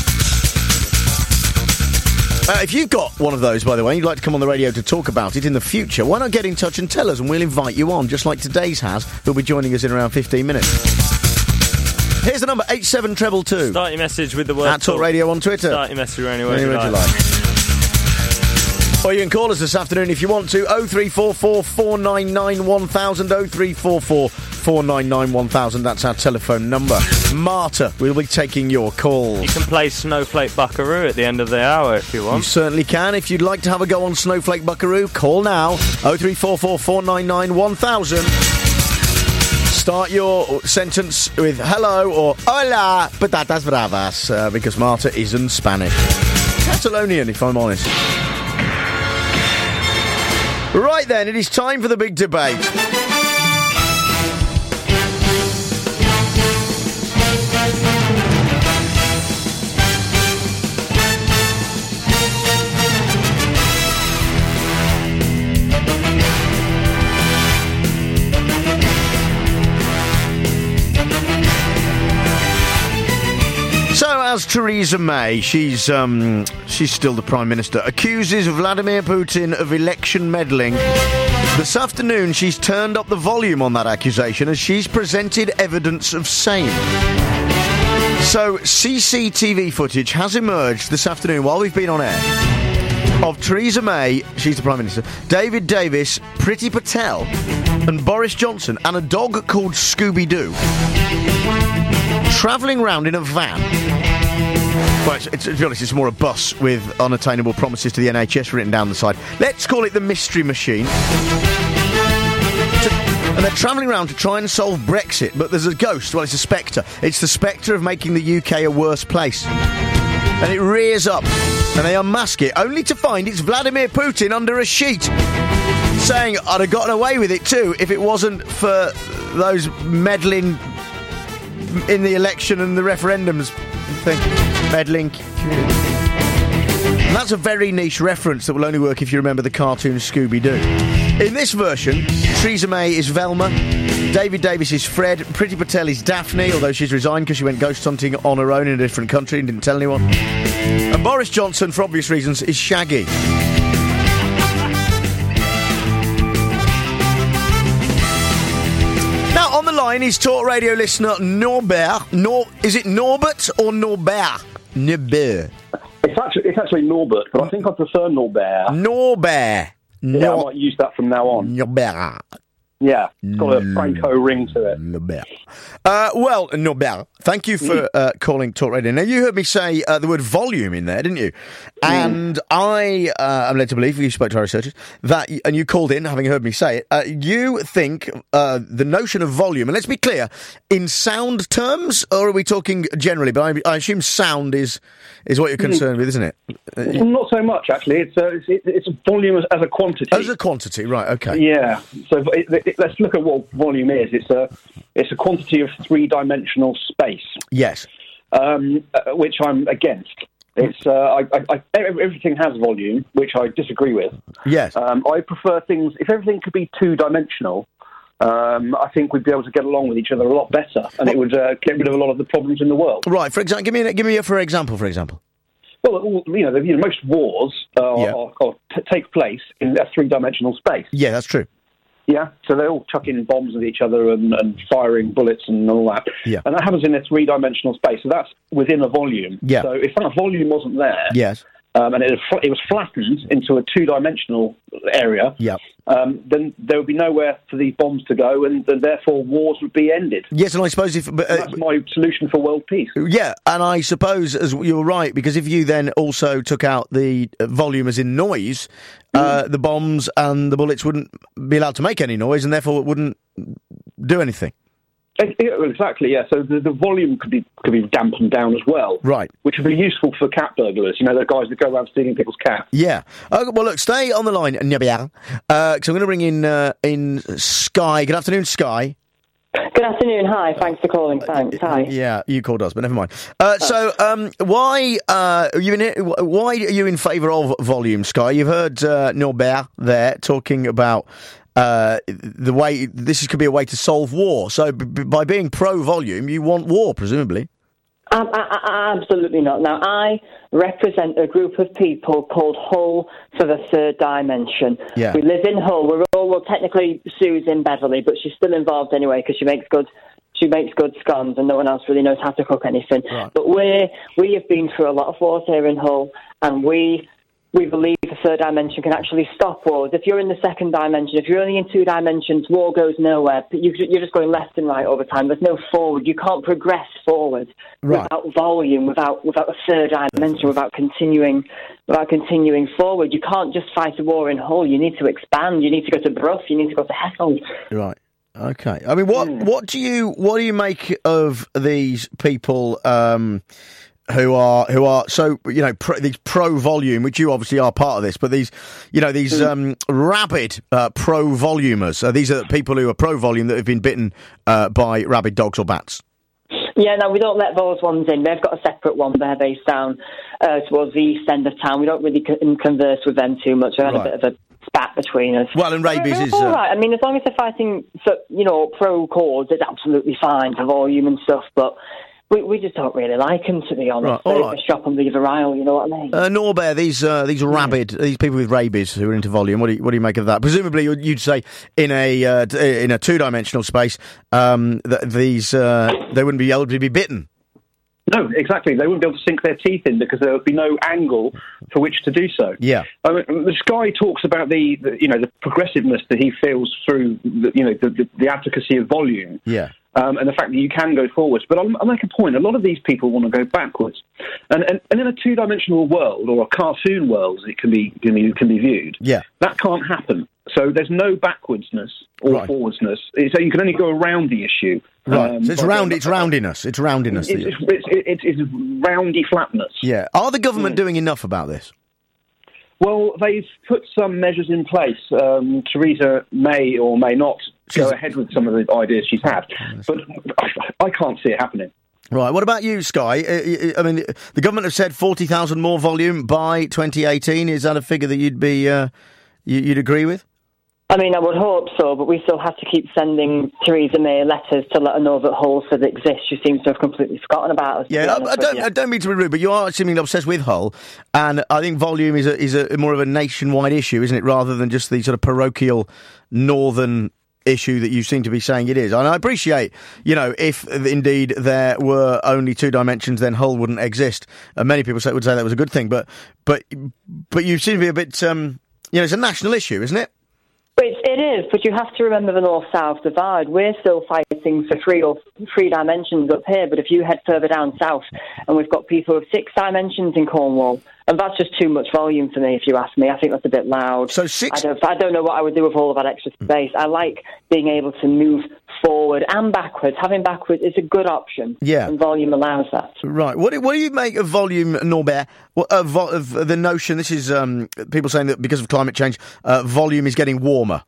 If you've got one of those, by the way, and you'd like to come on the radio to talk about it in the future, why not get in touch and tell us, and we'll invite you on, just like today's has, who'll be joining us in around 15 minutes. Here's the number, 87222. Start your message with the word Talk Radio on Twitter. Start your message any word you like. Or you can call us this afternoon if you want to. 0344 499 1000. 0344 499 1000. That's our telephone number. Marta will be taking your call. You can play Snowflake Buckaroo at the end of the hour if you want. You certainly can. If you'd like to have a go on Snowflake Buckaroo, call now. 0344 499 1000. Start your sentence with hello or hola, patatas bravas, because Marta isn't Spanish. Catalonian, if I'm honest. Right then, it is time for the big debate. So, as Theresa May, she's still the Prime Minister, accuses Vladimir Putin of election meddling. This afternoon, she's turned up the volume on that accusation as she's presented evidence of same. So, CCTV footage has emerged this afternoon while we've been on air of Theresa May, she's the Prime Minister, David Davis, Priti Patel and Boris Johnson and a dog called Scooby-Doo travelling round in a van. Well, to be honest, it's more a bus with unattainable promises to the NHS written down the side. Let's call it the Mystery Machine. And they're travelling around to try and solve Brexit, but there's a ghost. Well, it's a spectre. It's the spectre of making the UK a worse place. And it rears up, and they unmask it, only to find it's Vladimir Putin under a sheet, saying, I'd have gotten away with it too if it wasn't for those meddling in the election and the referendums thing. Meddling. And that's a very niche reference that will only work if you remember the cartoon Scooby-Doo. In this version, Theresa May is Velma, David Davis is Fred, Priti Patel is Daphne, although she's resigned because she went ghost hunting on her own in a different country and didn't tell anyone. And Boris Johnson, for obvious reasons, is Shaggy. Now, on the line is Talk Radio listener Norbert. Is it Norbert or Norbert? Norbert. It's actually Norbert, but I think I prefer Norbert. Norbert. Yeah, I might use that from now on. Norbert. Yeah, it's got a Franco ring to it. Norbert. Well, Norbert, thank you for calling Talk Radio. Now, you heard me say the word volume in there, didn't you? And I am led to believe, you spoke to our researchers, that, and you called in, having heard me say it, you think the notion of volume, and let's be clear, in sound terms, or are we talking generally? But I assume sound is what you're concerned with, isn't it? Not so much, actually. It's a volume as a quantity. As a quantity, right, okay. Yeah. So let's look at what volume is. It's a quantity of three-dimensional space. Yes. Which I'm against. It's everything has volume, which I disagree with. Yes. I prefer things. If everything could be two-dimensional, I think we'd be able to get along with each other a lot better, and it would get rid of a lot of the problems in the world. Right. For example, give me a for example. Well, most wars take place in a three-dimensional space. Yeah, that's true. Yeah, so they're all chucking bombs at each other and firing bullets and all that. Yeah. And that happens in a three-dimensional space, so that's within a volume. Yeah. So if that volume wasn't there, yes, and it was flattened into a two-dimensional area, yeah, then there would be nowhere for these bombs to go, and therefore wars would be ended. Yes, and I suppose that's my solution for world peace. Yeah, and I suppose as you're right, because if you then also took out the volume as in noise, the bombs and the bullets wouldn't be allowed to make any noise, and therefore it wouldn't do anything. Exactly, yeah. So the volume could be dampened down as well, right? Which would be useful for cat burglars. You know, the guys that go around stealing people's cats. Yeah. Well, look, stay on the line, because I'm going to bring in Sky. Good afternoon, Sky. Good afternoon. Hi. Thanks for calling. Thanks. Hi. Yeah, you called us, but never mind. Why are you in favour of volume, Sky? You've heard Norbert there talking about the way this could be a way to solve war. So by being pro-volume, you want war, presumably. Absolutely not. Now, I represent a group of people called Hull for the Third Dimension. Yeah. We live in Hull. Technically Sue's in Beverley, but she's still involved anyway because she makes good scones and no one else really knows how to cook anything. Right. But we have been through a lot of wars here in Hull, and we believe the third dimension can actually stop wars. If you're in the second dimension, if you're only in two dimensions, war goes nowhere. You're just going left and right all the time. There's no forward. You can't progress forward without volume, without a third dimension, without continuing forward. You can't just fight a war in Hull. You need to expand. You need to go to Bruff. You need to go to Hessel. Right. Okay. I mean, what do you make of these people? Who are so these pro volume, which you obviously are part of this, but these rabid pro volumers. These are people who are pro volume that have been bitten by rabid dogs or bats. Yeah, no, we don't let those ones in. They've got a separate one. They're based down towards the east end of town. We don't really converse with them too much. We've had a bit of a spat between us. Well, and rabies is all right. I mean, as long as they're fighting for pro cause, it's absolutely fine for volume and stuff, but We just don't really like them, to be honest. Right, all right. They shop and leave a aisle, you know what I mean? Norbert, these people with rabies who are into volume, what do you make of that? Presumably, you'd say in a two-dimensional space, that they wouldn't be able to be bitten. No, exactly. They wouldn't be able to sink their teeth in because there would be no angle for which to do so. Yeah. The Sky talks about the progressiveness that he feels through the advocacy of volume. Yeah. And the fact that you can go forwards. But I'll make a point. A lot of these people want to go backwards. And in a two-dimensional world, or a cartoon world as it can be viewed, that can't happen. So there's no backwardsness or forwardsness. So you can only go around the issue. Right. So it's roundiness. It's roundiness. It's roundy flatness. Yeah. Are the government doing enough about this? Well, they've put some measures in place. Theresa may or may not go ahead with some of the ideas she's had, but I can't see it happening. Right. What about you, Sky? I mean, the government have said 40,000 more volume by 2018. Is that a figure that you'd agree with? I mean, I would hope so, but we still have to keep sending Theresa May letters to let her know that Hull still exists. She seems to have completely forgotten about us. Yeah, I don't mean to be rude, but you are seemingly obsessed with Hull, and I think volume is a more of a nationwide issue, isn't it, rather than just the sort of parochial northern issue that you seem to be saying it is. And I appreciate, if indeed there were only two dimensions, then Hull wouldn't exist. Many people would say that was a good thing, but you seem to be a bit, it's a national issue, isn't it? It is, but you have to remember the north-south divide. We're still fighting for three dimensions up here, but if you head further down south, and we've got people with 6 dimensions in Cornwall, and that's just too much volume for me, if you ask me. I think that's a bit loud. So I don't know what I would do with all of that extra space. I like being able to move forward and backwards. Having backwards is a good option, and volume allows that. Right. What do you make of volume, Norbert? Of the notion, this is people saying that because of climate change, volume is getting warmer.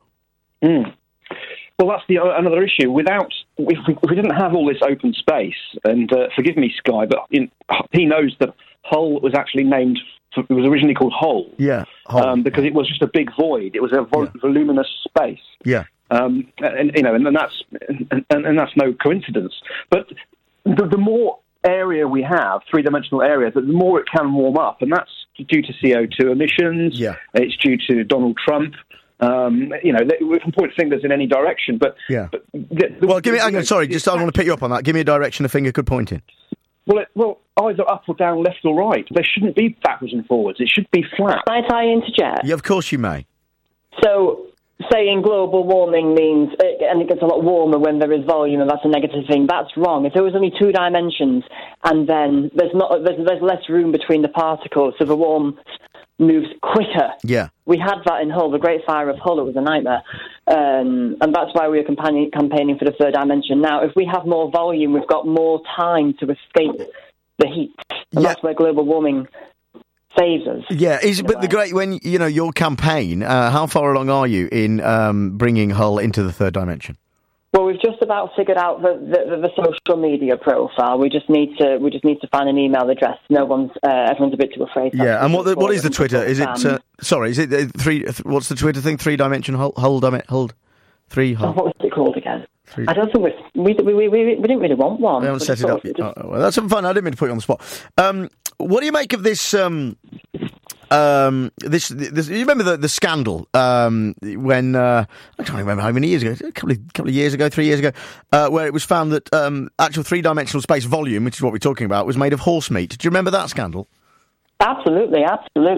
Well, that's another issue. If we didn't have all this open space, and forgive me, Sky, but he knows that Hull was actually named. It was originally called Hull. Yeah, because it was just a big void. It was a voluminous space. Yeah. And that's no coincidence. But the more area we have, three-dimensional area, the more it can warm up, and that's due to CO2 emissions. Yeah. It's due to Donald Trump. We can point fingers in any direction, but yeah. Give me. I want to pick you up on that. Give me a direction a finger could point in. Well, either up or down, left or right. There shouldn't be backwards and forwards. It should be flat. Might I interject? Yeah, of course you may. So, saying global warming means, and it gets a lot warmer when there is volume, and that's a negative thing. That's wrong. If there was only 2 dimensions, and then there's less room between the particles, so the warmth moves quicker. Yeah. We had that in Hull, the Great Fire of Hull. It was a nightmare. And that's why we are campaigning for the 3rd dimension. Now, if we have more volume, we've got more time to escape the heat. And that's where global warming saves us. Yeah, when your campaign, how far along are you in bringing Hull into the 3rd dimension? Well, we've just about figured out the social media profile. We just need to find an email address. Everyone's a bit too afraid. Yeah, and what is the Twitter? Is it what's the Twitter thing? 3-dimension Hull 3 Hull. What was it called again? I don't think we didn't really want one. We haven't set it up yet. Well, that's some fun. I didn't mean to put you on the spot. What do you make of this? This you remember the scandal when I can't remember how many years ago, a couple of years ago, 3 years ago, where it was found that actual 3-dimensional space volume, which is what we're talking about, was made of horse meat. Do you remember that scandal? Absolutely. And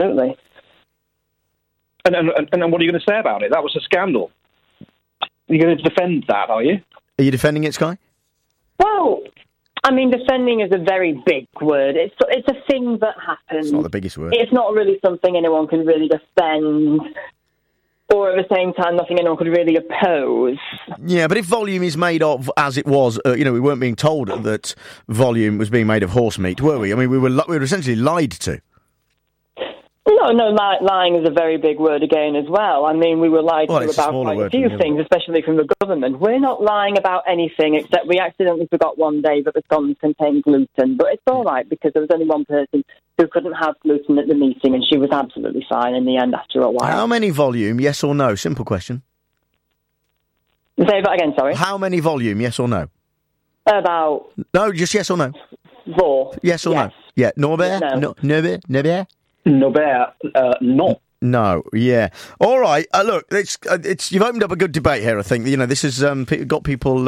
what are you going to say about it? That was a scandal. You're going to defend that, are you? Are you defending it, Sky? Well, I mean, defending is a very big word. It's a thing that happens. It's not the biggest word. It's not really something anyone can really defend, or at the same time, nothing anyone could really oppose. Yeah, but if volume is made of, as it was, we weren't being told that volume was being made of horse meat, were we? I mean, we were essentially lied to. No, lying is a very big word again as well. I mean, we were lied to about quite a few things, especially from the government. We're not lying about anything, except we accidentally forgot one day that the scones contained gluten. But it's all right, because there was only one person who couldn't have gluten at the meeting, and she was absolutely fine in the end after a while. How many volume, yes or no? Simple question. Say that again, sorry. How many volume, yes or no? About... No, just yes or no. Vor. Yes or no? Yeah. Norbert? No. Norbert? Norbert, no. No, yeah. All right, look, it's you've opened up a good debate here, I think. You know, this has got people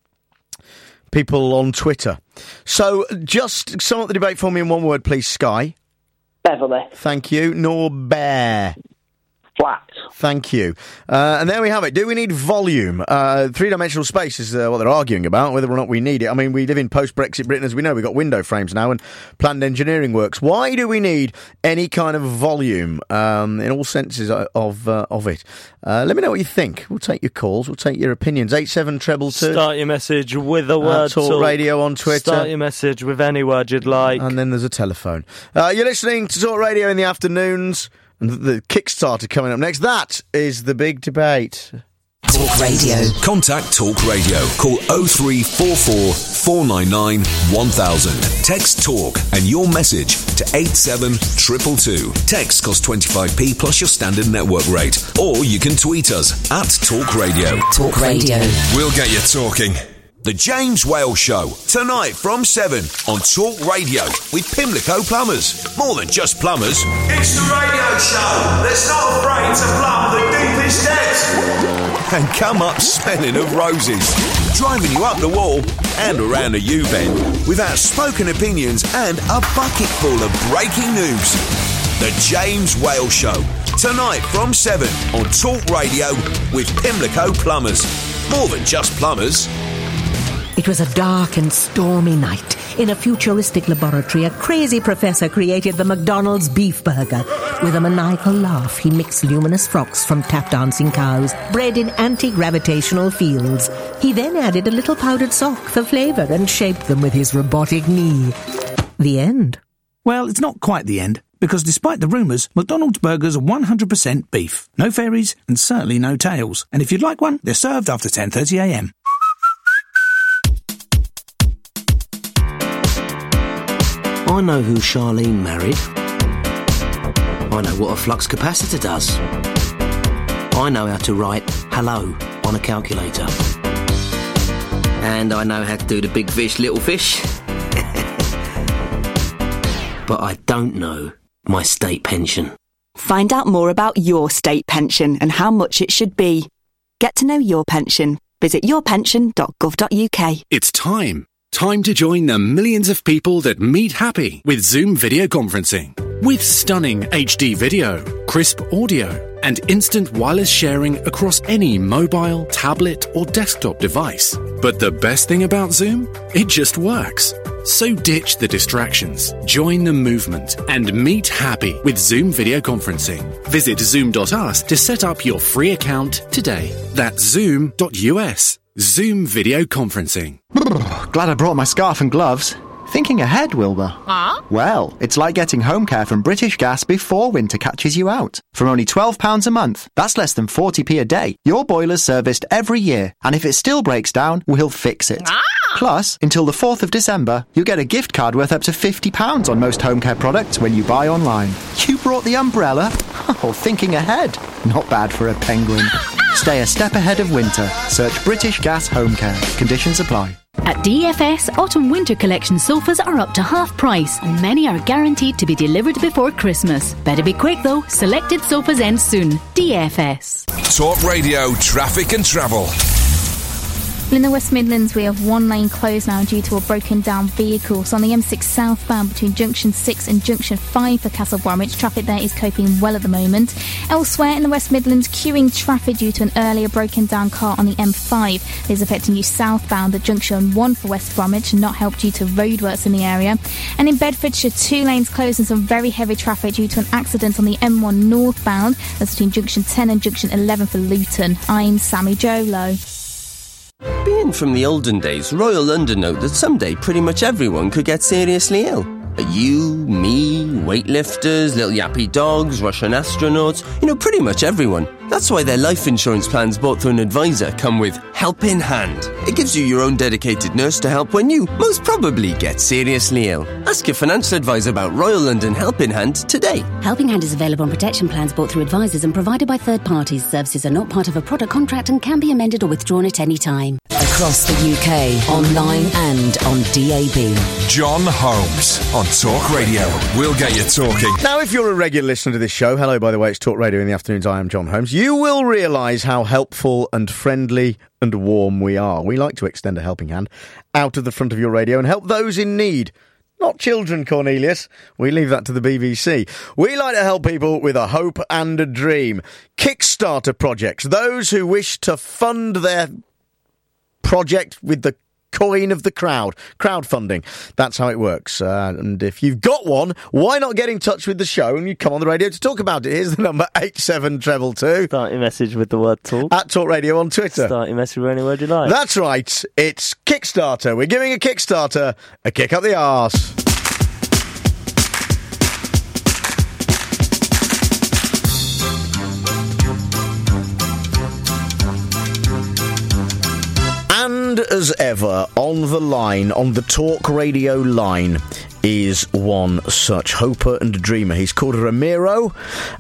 on Twitter. So, just sum up the debate for me in one word, please, Sky. Beverly. Thank you. Norbert. Flat. Thank you. And there we have it. Do we need volume? Three-dimensional space is what they're arguing about, whether or not we need it. I mean, we live in post-Brexit Britain, as we know. We've got window frames now and planned engineering works. Why do we need any kind of volume in all senses of it? Let me know what you think. We'll take your calls. We'll take your opinions. 87222. Start your message with a word. Talk Radio on Twitter. Start your message with any word you'd like. And then there's a telephone. You're listening to Talk Radio in the afternoons. And the Kickstarter coming up next. That is the big debate. Talk Radio. Contact Talk Radio. Call 0344 499 1000. Text Talk and your message to 87222. Text costs 25p plus your standard network rate. Or you can tweet us at Talk Radio. Talk Radio. We'll get you talking. The James Wales Show, tonight from 7 on Talk Radio with Pimlico Plumbers. More than just plumbers. It's the radio show that's not afraid to plumb the deepest depths. And come up smelling of roses. Driving you up the wall and around the U-bend with outspoken opinions and a bucket full of breaking news. The James Wales Show, tonight from 7 on Talk Radio with Pimlico Plumbers. More than just plumbers. It was a dark and stormy night. In a futuristic laboratory, a crazy professor created the McDonald's beef burger. With a maniacal laugh, he mixed luminous frocks from tap-dancing cows, bred in anti-gravitational fields. He then added a little powdered sock for flavour and shaped them with his robotic knee. The end. Well, it's not quite the end, because despite the rumours, McDonald's burgers are 100% beef. No fairies and certainly no tails. And if you'd like one, they're served after 10:30am. I know who Charlene married. I know what a flux capacitor does. I know how to write hello on a calculator. And I know how to do the big fish, little fish. But I don't know my state pension. Find out more about your state pension and how much it should be. Get to know your pension. Visit yourpension.gov.uk. It's time. Time to join the millions of people that meet happy with Zoom video conferencing. With stunning HD video, crisp audio, and instant wireless sharing across any mobile, tablet, or desktop device. But the best thing about Zoom? It just works. So ditch the distractions, join the movement, and meet happy with Zoom video conferencing. Visit zoom.us to set up your free account today. That's zoom.us. Zoom video conferencing. Glad I brought my scarf and gloves. Thinking ahead, Wilbur. Well, it's like getting home care from British Gas before winter catches you out. For only £12 a month, that's less than 40p a day, your boiler's serviced every year, and if it still breaks down, we'll fix it. Plus, until the 4th of December, you get a gift card worth up to £50 on most home care products when you buy online. You brought the umbrella? Oh, thinking ahead. Not bad for a penguin. Stay a step ahead of winter. Search British Gas Home Care. Conditions apply. At DFS, autumn-winter collection sofas are up to half price and many are guaranteed to be delivered before Christmas. Better be quick though, selected sofas end soon. DFS. Talk Radio, traffic and travel. In the West Midlands, we have one lane closed now due to a broken down vehicle. So on the M6 southbound between Junction 6 and Junction 5 for Castle Bromwich, traffic there is coping well at the moment. Elsewhere in the West Midlands, queuing traffic due to an earlier broken down car on the M5. This is affecting you southbound at Junction 1 for West Bromwich, not helped due to roadworks in the area. And in Bedfordshire, 2 lanes closed and some very heavy traffic due to an accident on the M1 northbound. That's between Junction 10 and Junction 11 for Luton. I'm Sammy Jolo. Being from the olden days, Royal London know that someday pretty much everyone could get seriously ill. You, me, weightlifters, little yappy dogs, Russian astronauts, pretty much everyone. That's why their life insurance plans bought through an advisor come with Help in Hand. It gives you your own dedicated nurse to help when you most probably get seriously ill. Ask your financial advisor about Royal London Help in Hand today. Helping Hand is available on protection plans bought through advisors and provided by third parties. Services are not part of a product contract and can be amended or withdrawn at any time. Across the UK, online and on DAB. John Holmes on Talk Radio. We'll get you talking. Now, if you're a regular listener to this show, hello, by the way, it's Talk Radio in the afternoons. I am John Holmes. You will realise how helpful and friendly and warm we are. We like to extend a helping hand out of the front of your radio and help those in need. Not children, Cornelius. We leave that to the BBC. We like to help people with a hope and a dream. Kickstarter projects. Those who wish to fund their project with the coin of the crowd. Crowdfunding. That's how it works. And if you've got one, why not get in touch with the show and you come on the radio to talk about it? Here's the number, 87222. Start your message with the word talk. At Talk Radio on Twitter. Start your message with any word you like. That's right. It's Kickstarter. We're giving a Kickstarter a kick up the arse. And as ever, on the line, on the Talk Radio line, is one such hoper and dreamer. He's called Ramiro,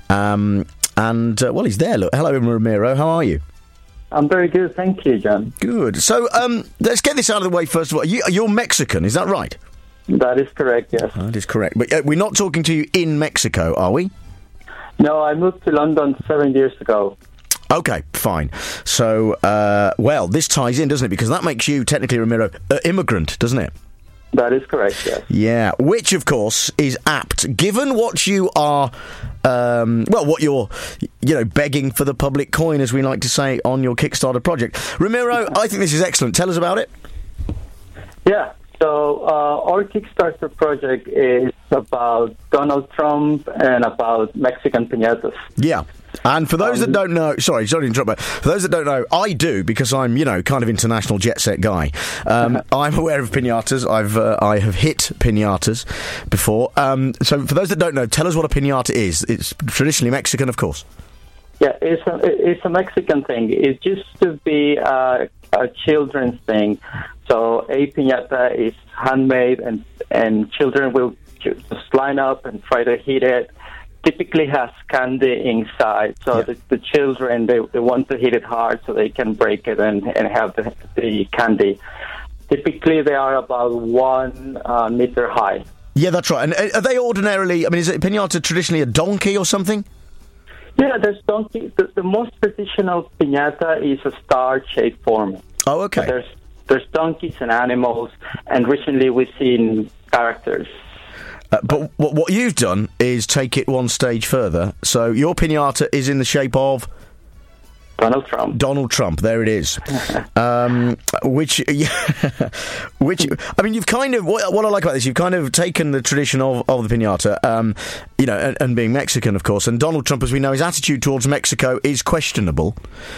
well, he's there. Look, hello, Ramiro. How are you? I'm very good, thank you, John. Good. So, let's get this out of the way first of all. You're Mexican, is that right? That is correct, yes. That is correct. But we're not talking to you in Mexico, are we? No, I moved to London 7 years ago. Okay, fine. So, well, this ties in, doesn't it? Because that makes you, technically, Ramiro, immigrant, doesn't it? That is correct, yes. Yeah, which, of course, is apt. Given what you are, what you're, begging for the public coin, as we like to say, on your Kickstarter project. Ramiro, I think this is excellent. Tell us about it. Yeah, so our Kickstarter project is about Donald Trump and about Mexican piñatas. Yeah. And for those that don't know, sorry to interrupt, but for those that don't know, I do, because I'm, kind of international jet set guy. I'm aware of piñatas. I have hit piñatas before. So for those that don't know, tell us what a piñata is. It's traditionally Mexican, of course. Yeah, it's a Mexican thing. It used to be a children's thing. So a piñata is handmade, and children will just line up and try to hit it. Typically has candy inside, so the children, they want to hit it hard so they can break it and have the candy. Typically, they are about 1 meter high. Yeah, that's right. And are they ordinarily, is a piñata traditionally a donkey or something? Yeah, there's donkey. The most traditional piñata is a star-shaped form. Oh, okay. So there's donkeys and animals, and recently we've seen characters. But what you've done is take it one stage further. So your piñata is in the shape of Donald Trump. Donald Trump. There it is. Which you've kind of what I like about this. You've kind of taken the tradition of the piñata, and being Mexican, of course. And Donald Trump, as we know, his attitude towards Mexico is questionable.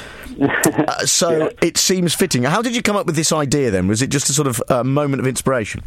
So it seems fitting. How did you come up with this idea? Then was it just a sort of moment of inspiration?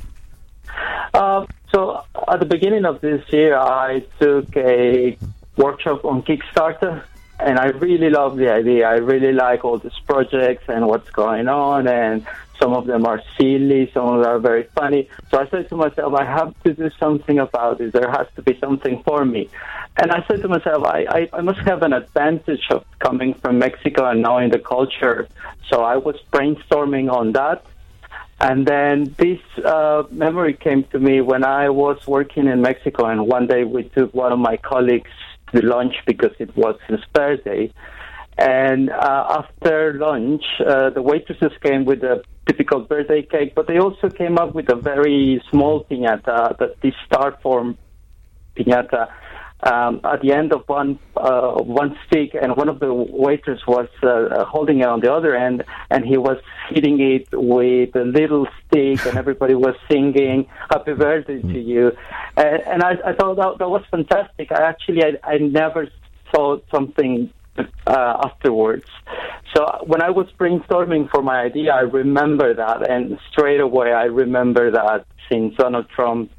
So at the beginning of this year, I took a workshop on Kickstarter, and I really love the idea. I really like all these projects and what's going on, and some of them are silly, some of them are very funny. So I said to myself, I have to do something about it. There has to be something for me. And I said to myself, I must have an advantage of coming from Mexico and knowing the culture. So I was brainstorming on that. And then this memory came to me when I was working in Mexico, and one day we took one of my colleagues to lunch because it was his birthday. And after lunch, the waitresses came with a typical birthday cake, but they also came up with a very small piñata, this star form piñata. At the end of one stick, and one of the waiters was holding it on the other end, and he was hitting it with a little stick, and everybody was singing "Happy Birthday to you," and I thought that was fantastic. I never saw something afterwards. So when I was brainstorming for my idea, I remember that, and straight away I remember that since Donald Trump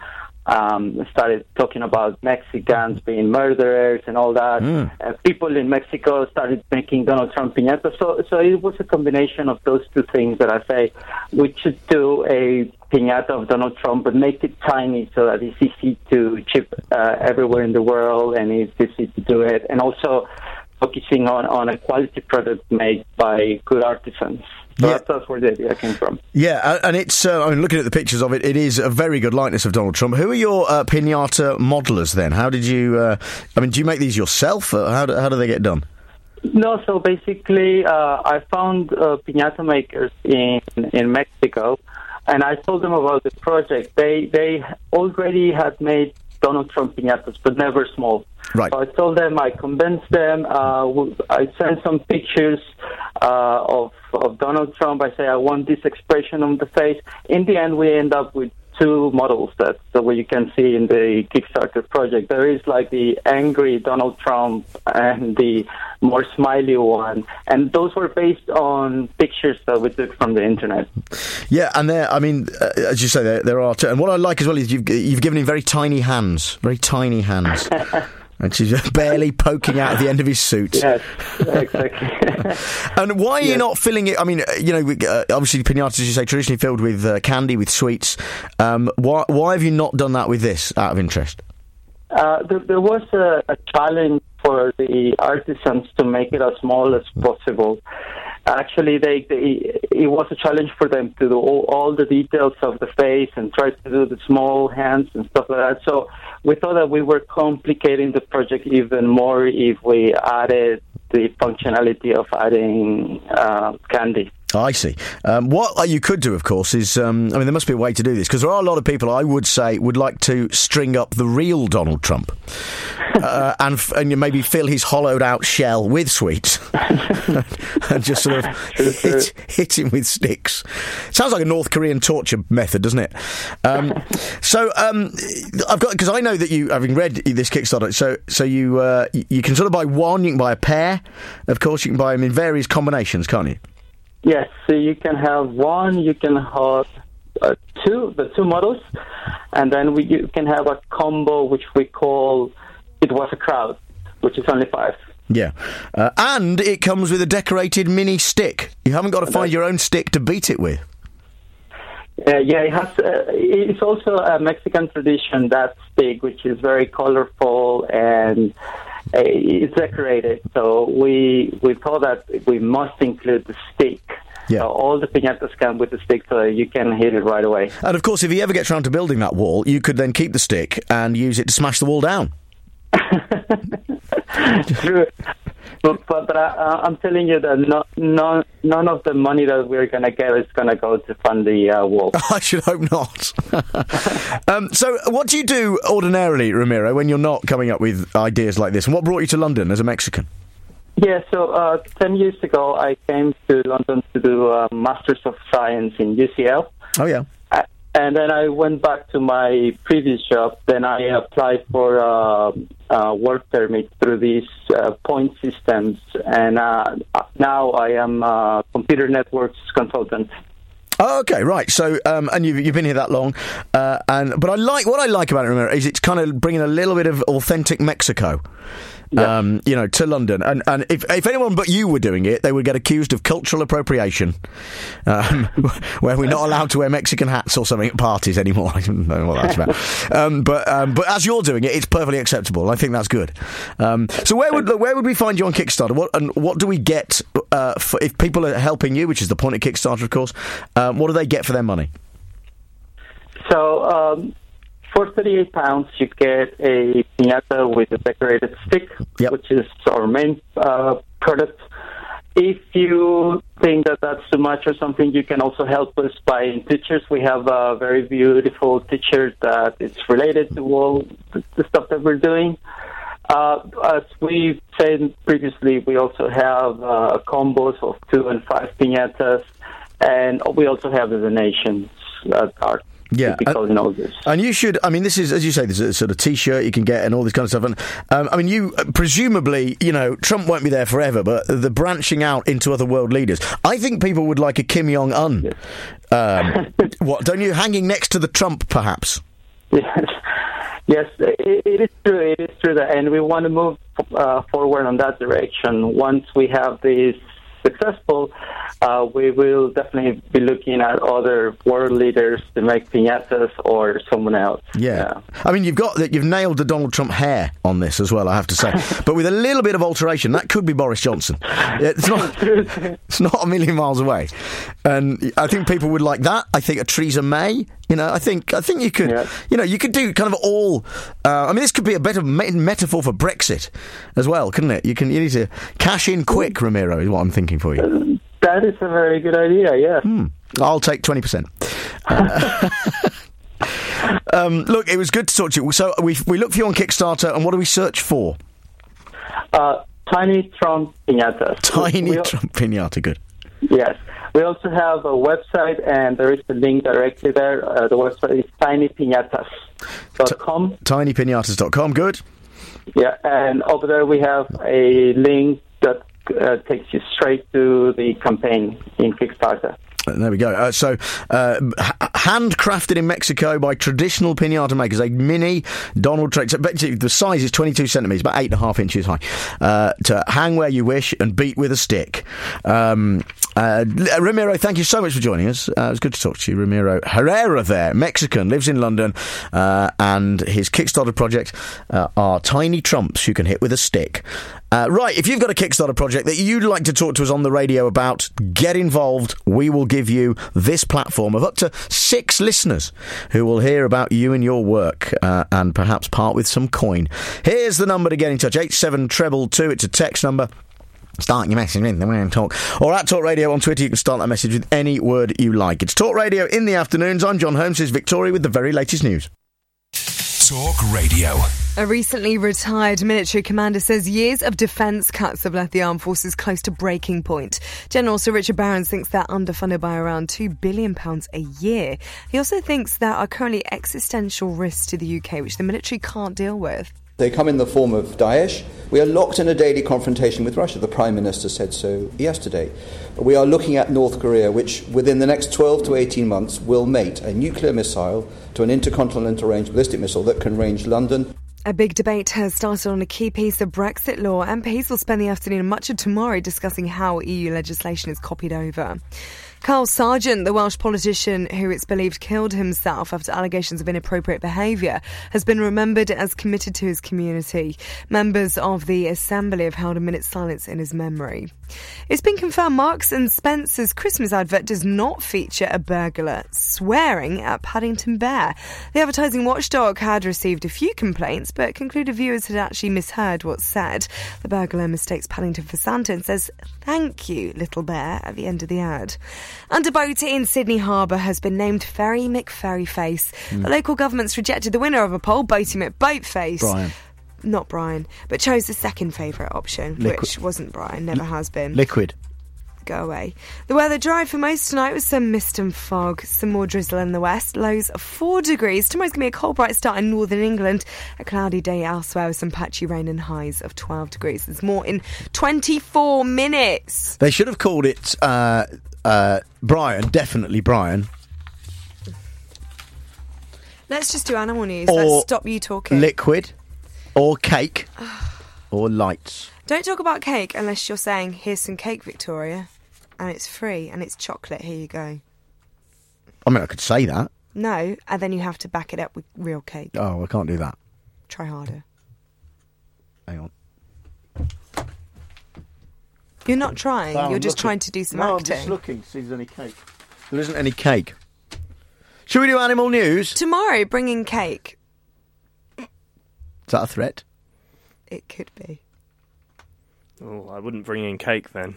started talking about Mexicans being murderers and all that. People in Mexico started making Donald Trump piñatas. So it was a combination of those two things that I say we should do a piñata of Donald Trump, but make it tiny so that it's easy to ship everywhere in the world and it's easy to do it. And also focusing on a quality product made by good artisans. So that's where the idea came from. Yeah, and it's, I mean, looking at the pictures of it, it is a very good likeness of Donald Trump. Who are your piñata modelers then? How did you, do you make these yourself? Or how do they get done? No, so basically, I found piñata makers in Mexico, and I told them about the project. They already had made Donald Trump piñatas, but never small. Right. So I told them, I convinced them, I sent some pictures of Donald Trump. I say, I want this expression on the face. In the end, we end up with two models that you can see in the Kickstarter project. There is like the angry Donald Trump and the more smiley one, and those were based on pictures that we took from the internet. Yeah, and as you say, there are two. And what I like as well is you've given him very tiny hands. And she's barely poking out at the end of his suit. Yes, exactly. And why are you not filling it? I mean, obviously piñatas, as you say, traditionally filled with candy, with sweets. Why have you not done that with this, out of interest? There was a challenge for the artisans to make it as small as possible. Actually, it was a challenge for them to do all the details of the face and try to do the small hands and stuff like that. So we thought that we were complicating the project even more if we added the functionality of adding candy. I see. What you could do, of course, is, there must be a way to do this, because there are a lot of people, I would say, would like to string up the real Donald Trump and maybe fill his hollowed-out shell with sweets and just sort of hit him with sticks. Sounds like a North Korean torture method, doesn't it? I've got, because I know that you, having read this Kickstarter, so you can sort of buy one, you can buy a pair, of course, you can buy them in various combinations, can't you? Yes, so you can have one, you can have the two models, and then you can have a combo which we call It Was a Crowd, which is only 5. Yeah, and it comes with a decorated mini stick. You haven't got to find your own stick to beat it with. Yeah, it has. It's also a Mexican tradition, that stick, which is very colorful and it's decorated. So we thought that we must include the stick. Yeah. So all the piñatas come with the stick, so you can hit it right away. And of course, if he ever gets around to building that wall, you could then keep the stick and use it to smash the wall down. True. But I'm telling you that none of the money that we're going to get is going to go to fund the wall. I should hope not. So what do you do ordinarily, Ramiro, when you're not coming up with ideas like this? And what brought you to London as a Mexican? Yeah, so 10 years ago I came to London to do a Masters of Science in UCL. Oh, yeah. And then I went back to my previous job. Then I applied for a work permit through these point systems. And now I am a computer networks consultant. Oh, okay, right. So, and you've been here that long, but what I like about it, Ramiro, is it's kind of bringing a little bit of authentic Mexico. Yes. To London. And if anyone but you were doing it, they would get accused of cultural appropriation, where we're not allowed to wear Mexican hats or something at parties anymore. I don't know what that's about. But as you're doing it, it's perfectly acceptable. I think that's good. So where would we find you on Kickstarter? What do we get if people are helping you, which is the point of Kickstarter, of course? What do they get for their money? So, for £38, you get a piñata with a decorated stick, which is our main product. If you think that that's too much or something, you can also help us buying pictures. We have a very beautiful picture that is related to all the stuff that we're doing. As we said previously, we also have combos of 2 and 5 piñatas, and we also have the donations card. Yeah, and you should. I mean, this is, as you say, there's a sort of T-shirt you can get and all this kind of stuff. And you presumably, Trump won't be there forever, but the branching out into other world leaders. I think people would like a Kim Jong-un. What don't you? Hanging next to the Trump, perhaps. Yes. Yes, it is true. It is true, and we want to move forward on that direction. Once we have this successful, we will definitely be looking at other world leaders to make piñatas or someone else. Yeah. I mean, you've nailed the Donald Trump hair on this as well, I have to say. But with a little bit of alteration, that could be Boris Johnson. It's not a million miles away. And I think people would like that. I think a Theresa May. I think you could, you could do kind of all. This could be a better metaphor for Brexit as well, couldn't it? You need to cash in quick, Ramiro, is what I'm thinking for you. That is a very good idea. Yeah. I'll take 20%. Look, it was good to talk to you. So we look for you on Kickstarter, and what do we search for? Tiny Trump piñatas. Trump piñata. Good. Yes. We also have a website, and there is a link directly there. The website is tinypiñatas.com. Tinypiñatas.com, good. Yeah, and over there we have a link that takes you straight to the campaign in Kickstarter. There we go. Handcrafted in Mexico by traditional piñata makers. A mini Donald Trump. The size is 22 centimetres, about 8.5 inches high. To hang where you wish and beat with a stick. Ramiro, thank you so much for joining us. It was good to talk to you. Ramiro Herrera there, Mexican, lives in London, and his Kickstarter project are tiny trumps you can hit with a stick. Right, if you've got a Kickstarter project that you'd like to talk to us on the radio about, get involved. We will give you this platform of up to 6 listeners who will hear about you and your work and perhaps part with some coin. Here's the number to get in touch, 87222. It's a text number. Start your message in the way and talk. Or at Talk Radio on Twitter, you can start that message with any word you like. It's Talk Radio in the afternoons. I'm John Holmes. Here's Victoria with the very latest news. Talk Radio. A recently retired military commander says years of defence cuts have left the armed forces close to breaking point. General Sir Richard Barrons thinks they're underfunded by around £2 billion a year. He also thinks there are currently existential risks to the UK which the military can't deal with. They come in the form of Daesh. We are locked in a daily confrontation with Russia. The Prime Minister said so yesterday. We are looking at North Korea, which within the next 12 to 18 months will mate a nuclear missile to an intercontinental range ballistic missile that can range London. A big debate has started on a key piece of Brexit law. MPs will spend the afternoon and much of tomorrow discussing how EU legislation is copied over. Carl Sargent, the Welsh politician who it's believed killed himself after allegations of inappropriate behaviour, has been remembered as committed to his community. Members of the Assembly have held a minute's silence in his memory. It's been confirmed Marks and Spencer's Christmas advert does not feature a burglar swearing at Paddington Bear. The advertising watchdog had received a few complaints but concluded viewers had actually misheard what's said. The burglar mistakes Paddington for Santa and says, "Thank you, little bear," at the end of the ad. And a boat in Sydney Harbour has been named Ferry McFerryface. The local government's rejected the winner of a poll, Boaty McBoatface. Brian. Not Brian, but chose the second favourite option, which wasn't Brian, never has been. Liquid. Go away. The weather dry for most tonight with some mist and fog, some more drizzle in the west, lows of 4 degrees. Tomorrow's going to be a cold, bright start in northern England, a cloudy day elsewhere with some patchy rain and highs of 12 degrees. There's more in 24 minutes. They should have called it Brian, definitely Brian. Let's just do animal news. Let's stop you talking. Liquid, or cake, or lights. Don't talk about cake unless you're saying, "Here's some cake, Victoria, and it's free, and it's chocolate, here you go." I mean, I could say that. No, and then you have to back it up with real cake. Oh, I can't do that. Try harder. Hang on. You're not trying, you're just trying to do some acting. I'm just looking to see if there's any cake. There isn't any cake. Should we do animal news? Tomorrow, bring in cake. Is that a threat? It could be. Oh, I wouldn't bring in cake then.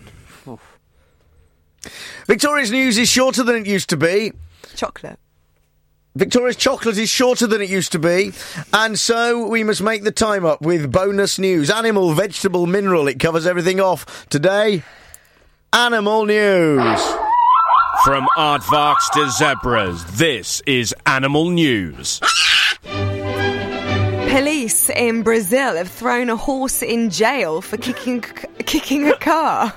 Victoria's news is shorter than it used to be. Chocolate. Victoria's chocolate is shorter than it used to be, and so we must make the time up with bonus news. Animal, vegetable, mineral, it covers everything off. Today, animal news. From aardvarks to zebras, this is Animal News. Police in Brazil have thrown a horse in jail for kicking a car.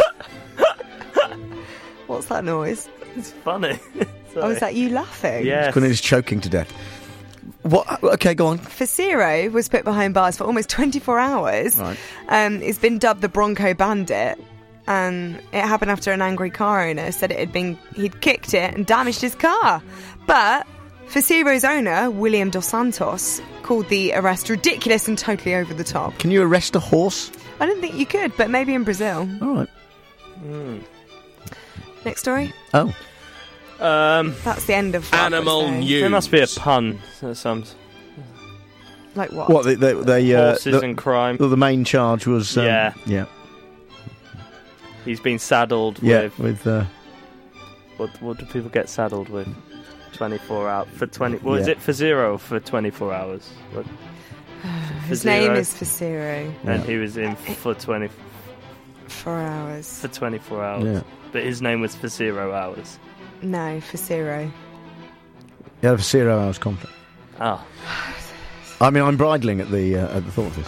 What's that noise? It's funny. Oh, is that you laughing? Yeah. Quinn is choking to death. What? Okay, go on. Facero was put behind bars for almost 24 hours. Right. It's been dubbed the Bronco Bandit. And it happened after an angry car owner said he'd kicked it and damaged his car. But Facero's owner, William Dos Santos, called the arrest ridiculous and totally over the top. Can you arrest a horse? I don't think you could, but maybe in Brazil. All right. Next story. Oh. That's the end of Animal News. There must be a pun. Like what? What? Horses and crime. The main charge was... Yeah. He's been saddled with... What do people get saddled with? 24 hours. For 20... What is it? Facero for 24 hours. His name is Facero. And he was in for 4 hours. For 24 hours. Yeah. But his name was for 0 hours. No, Facero. Yeah, for 0 hours conflict. Oh. I mean, I'm bridling at the thought of this.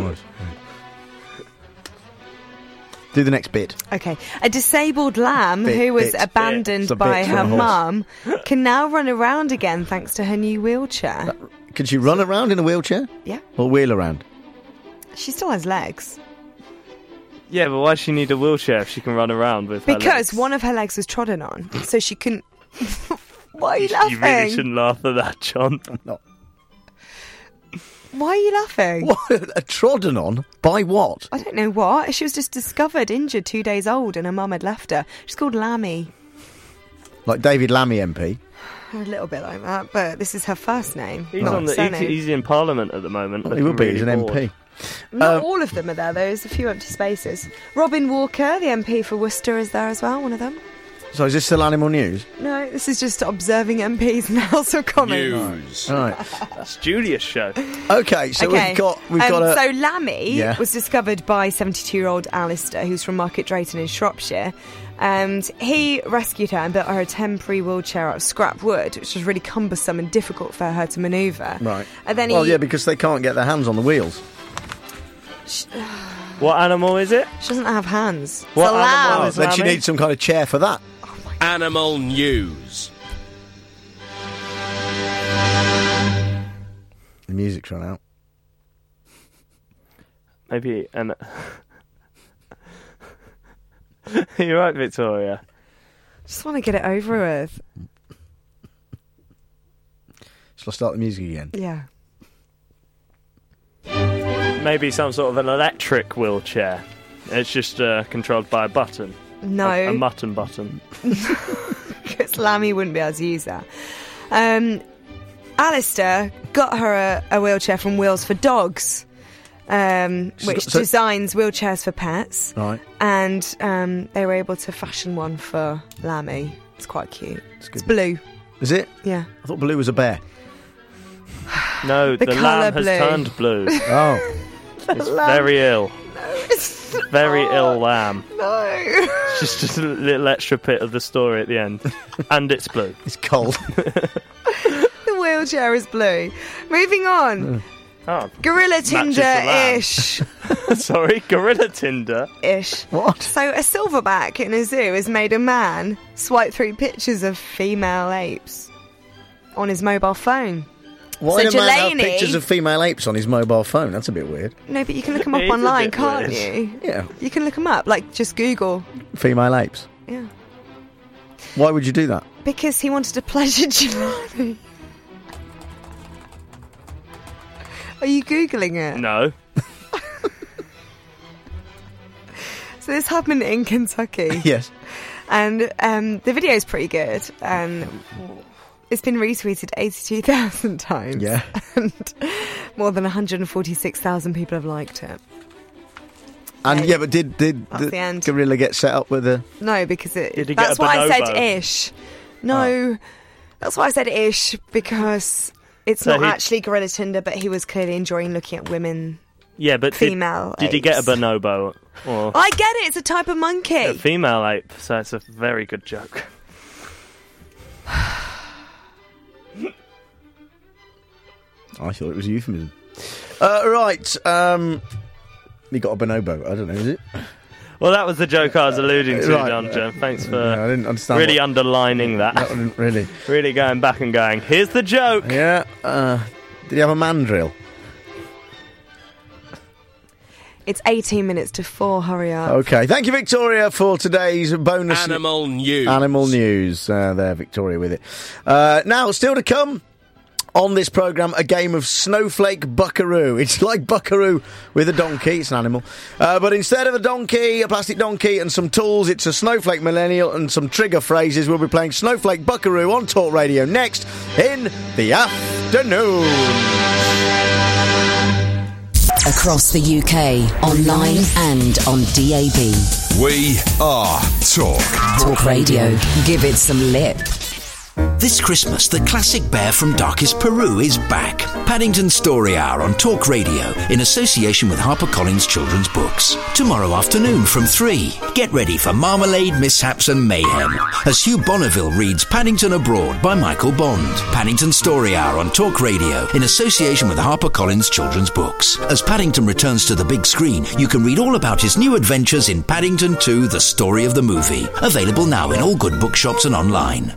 Do the next bit. Okay. A disabled lamb who was abandoned by her mum can now run around again thanks to her new wheelchair. Can she run around in a wheelchair? Yeah. Or wheel around? She still has legs. Yeah, but why does she need a wheelchair if she can run around with her legs? Because one of her legs was trodden on, so she couldn't... Why are you laughing? You really shouldn't laugh at that, John. I'm not. Why are you laughing? What? A trodden on? By what? I don't know what. She was just discovered injured 2 days old and her mum had left her. She's called Lammy. Like David Lammy MP? A little bit like that, but this is her first name. He's in Parliament at the moment. He would be. He's an MP. Not all of them are there, though. There's a few empty spaces. Robin Walker, the MP for Worcester, is there as well, one of them. So is this still Animal News? No, this is just observing MPs and House of Commons. News. All right. That's Julia's show. Okay, so we've got So Lammy was discovered by 72-year-old Alistair, who's from Market Drayton in Shropshire. And he rescued her and built her a temporary wheelchair out of scrap wood, which was really cumbersome and difficult for her to manoeuvre. Right. And then because they can't get their hands on the wheels. What animal is it? She doesn't have hands. What animal is Then she needs some kind of chair for that. Animal News. The music's run out. Maybe You're right, Victoria. Just want to get it over with. Shall I start the music again? Yeah. Maybe some sort of an electric wheelchair. It's just controlled by a button. No. A mutton button. Because Lammy wouldn't be able to use that. Alistair got her a wheelchair from Wheels for Dogs, which designs wheelchairs for pets. Right. And they were able to fashion one for Lammy. It's quite cute. It's blue. Is it? Yeah. I thought blue was a bear. No, the lamb has turned blue. Oh. It's very ill. No, it's not. Very ill lamb. No. It's just a little extra bit of the story at the end. And it's blue. It's cold. The wheelchair is blue. Moving on. Oh, Gorilla Tinder-ish. Sorry, Gorilla Tinder-ish. What? So a silverback in a zoo has made a man swipe through pictures of female apes on his mobile phone. Why do a man have pictures of female apes on his mobile phone? That's a bit weird. No, but you can look them up online, can't you? Yeah. You can look them up, like just Google. Female apes? Yeah. Why would you do that? Because he wanted to pleasure Jelani. Are you Googling it? No. So this happened in Kentucky. Yes. And the video is pretty good. It's been retweeted 82,000 times. Yeah. And more than 146,000 people have liked it. And but did the gorilla get set up with a... No, because that's why I said ish. No, that's why I said ish, because it's not actually Gorilla Tinder, but he was clearly enjoying looking at women. Yeah, but female did he get a bonobo? Or I get it, it's a type of monkey. A female ape, so it's a very good joke. I thought it was a euphemism. Right, we got a bonobo. I don't know, is it? Well, that was the joke I was alluding to, John. Thanks for I didn't understand really underlining that. Really going back and going, here's the joke. Yeah. Did he have a mandrill? It's 18 minutes to 4. Hurry up. Okay. Thank you, Victoria, for today's bonus... Animal news. Animal news. There, Victoria with it. Now, still to come... On this programme, a game of Snowflake Buckaroo. It's like Buckaroo with a donkey. It's an animal. But instead of a donkey, a plastic donkey and some tools, it's a Snowflake Millennial and some trigger phrases. We'll be playing Snowflake Buckaroo on Talk Radio next in the afternoon. Across the UK, online and on DAB. We are Talk. Talk Radio. Give it some lip. This Christmas, the classic bear from darkest Peru is back. Paddington Story Hour on Talk Radio in association with HarperCollins Children's Books. Tomorrow afternoon from 3. Get ready for marmalade, mishaps and mayhem as Hugh Bonneville reads Paddington Abroad by Michael Bond. Paddington Story Hour on Talk Radio in association with HarperCollins Children's Books. As Paddington returns to the big screen, you can read all about his new adventures in Paddington 2, The Story of the Movie. Available now in all good bookshops and online.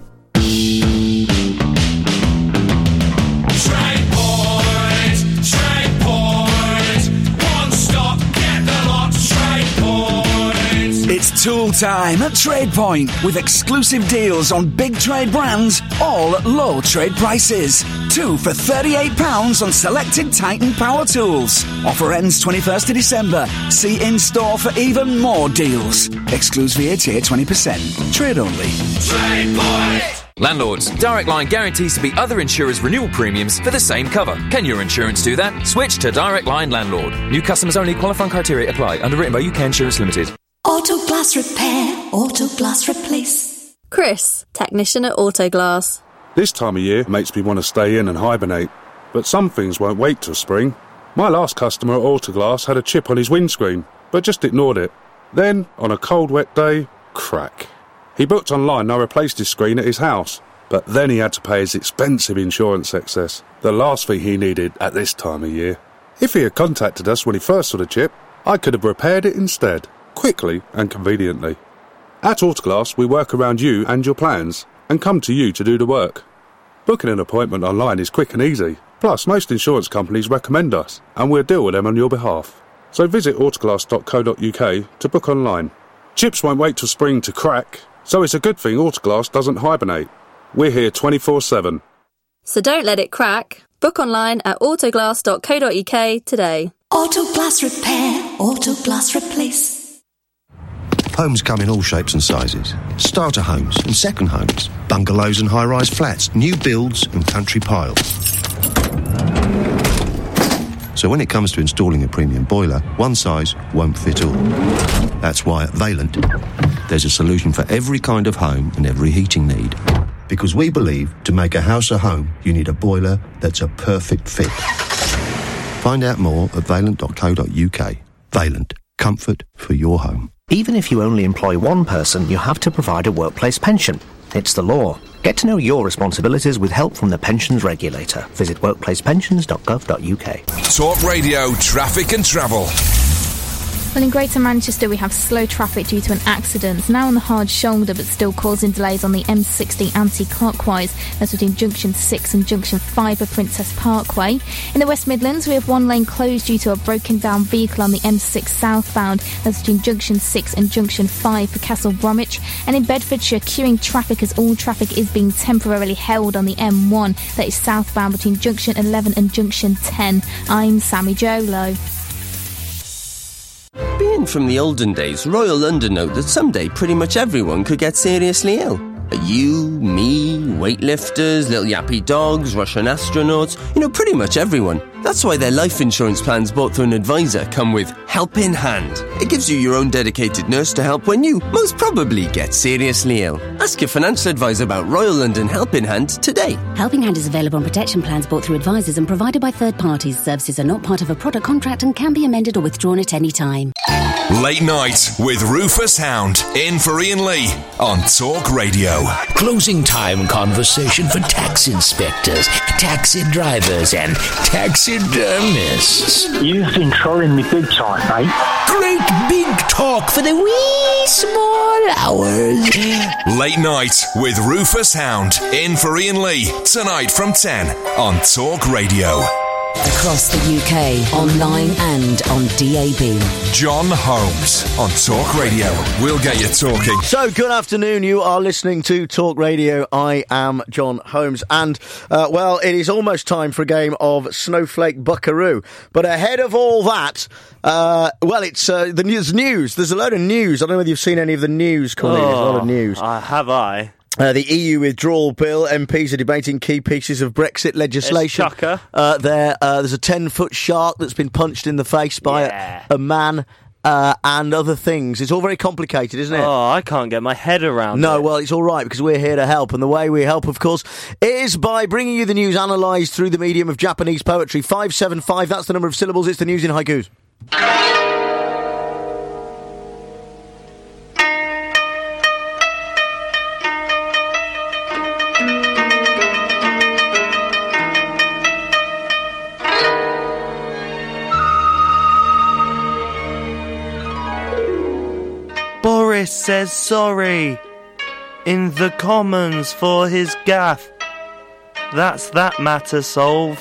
It's tool time at TradePoint with exclusive deals on big trade brands, all at low trade prices. 2 for £38 on selected Titan power tools. Offer ends 21st of December. See in-store for even more deals. Excludes VAT at 20%. Trade only. TradePoint! Landlords, Direct Line guarantees to beat other insurers' renewal premiums for the same cover. Can your insurance do that? Switch to Direct Line Landlord. New customers only. Qualifying criteria apply. Underwritten by UK Insurance Limited. Autoglass repair, Autoglass replace. Chris, technician at Autoglass. This time of year makes me want to stay in and hibernate, but some things won't wait till spring. My last customer at Autoglass had a chip on his windscreen, but just ignored it. Then, on a cold, wet day, crack. He booked online and I replaced his screen at his house, but then he had to pay his expensive insurance excess, the last thing he needed at this time of year. If he had contacted us when he first saw the chip, I could have repaired it instead. Quickly and conveniently. At Autoglass, we work around you and your plans and come to you to do the work. Booking an appointment online is quick and easy. Plus, most insurance companies recommend us and we'll deal with them on your behalf. So visit autoglass.co.uk to book online. Chips won't wait till spring to crack, so it's a good thing Autoglass doesn't hibernate. We're here 24/7. So don't let it crack. Book online at autoglass.co.uk today. Autoglass repair, Autoglass replace. Homes come in all shapes and sizes. Starter homes and second homes. Bungalows and high-rise flats. New builds and country piles. So when it comes to installing a premium boiler, one size won't fit all. That's why at Vaillant, there's a solution for every kind of home and every heating need. Because we believe to make a house a home, you need a boiler that's a perfect fit. Find out more at vaillant.co.uk. Vaillant. Comfort for your home. Even if you only employ one person, you have to provide a workplace pension. It's the law. Get to know your responsibilities with help from the Pensions Regulator. Visit workplacepensions.gov.uk. Talk Radio, traffic and travel. Well, in Greater Manchester, we have slow traffic due to an accident. Now on the hard shoulder, but still causing delays on the M60 anti-clockwise. That's between Junction 6 and Junction 5 of Princess Parkway. In the West Midlands, we have one lane closed due to a broken-down vehicle on the M6 southbound. That's between Junction 6 and Junction 5 for Castle Bromwich. And in Bedfordshire, queuing traffic as all traffic is being temporarily held on the M1. That is southbound between Junction 11 and Junction 10. I'm Sammy Jolo. Being from the olden days, Royal London know that someday pretty much everyone could get seriously ill. You, me, weightlifters, little yappy dogs, Russian astronauts, pretty much everyone. That's why their life insurance plans bought through an advisor come with Help in Hand. It gives you your own dedicated nurse to help when you most probably get seriously ill. Ask your financial advisor about Royal London Help in Hand today. Help in Hand is available on protection plans bought through advisors and provided by third parties. Services are not part of a product contract and can be amended or withdrawn at any time. Late Night with Rufus Hound, in for Ian Lee on Talk Radio. Closing time conversation for tax inspectors, taxi drivers and taxi mists. You've been trolling me big time, mate. Great big talk for the wee small hours. Late Night with Rufus Hound. In for Ian Lee. Tonight from 10 on Talk Radio. Across the UK, online and on DAB. John Holmes on Talk Radio. We'll get you talking. So, good afternoon. You are listening to Talk Radio. I am John Holmes. And, well, it is almost time for a game of Snowflake Buckaroo. But ahead of all that, it's the news. There's a load of news. I don't know whether you've seen any of the news, Cornelius. A lot of news. Have I? The EU withdrawal bill. MPs are debating key pieces of Brexit legislation. It's shocker. There's a 10-foot shark that's been punched in the face by a man and other things. It's all very complicated, isn't it? Oh, I can't get my head around it. No, well, it's all right because we're here to help. And the way we help, of course, is by bringing you the news analysed through the medium of Japanese poetry. 575, that's the number of syllables. It's the news in haikus. Boris says sorry in the Commons for his gaffe. That's that matter solved.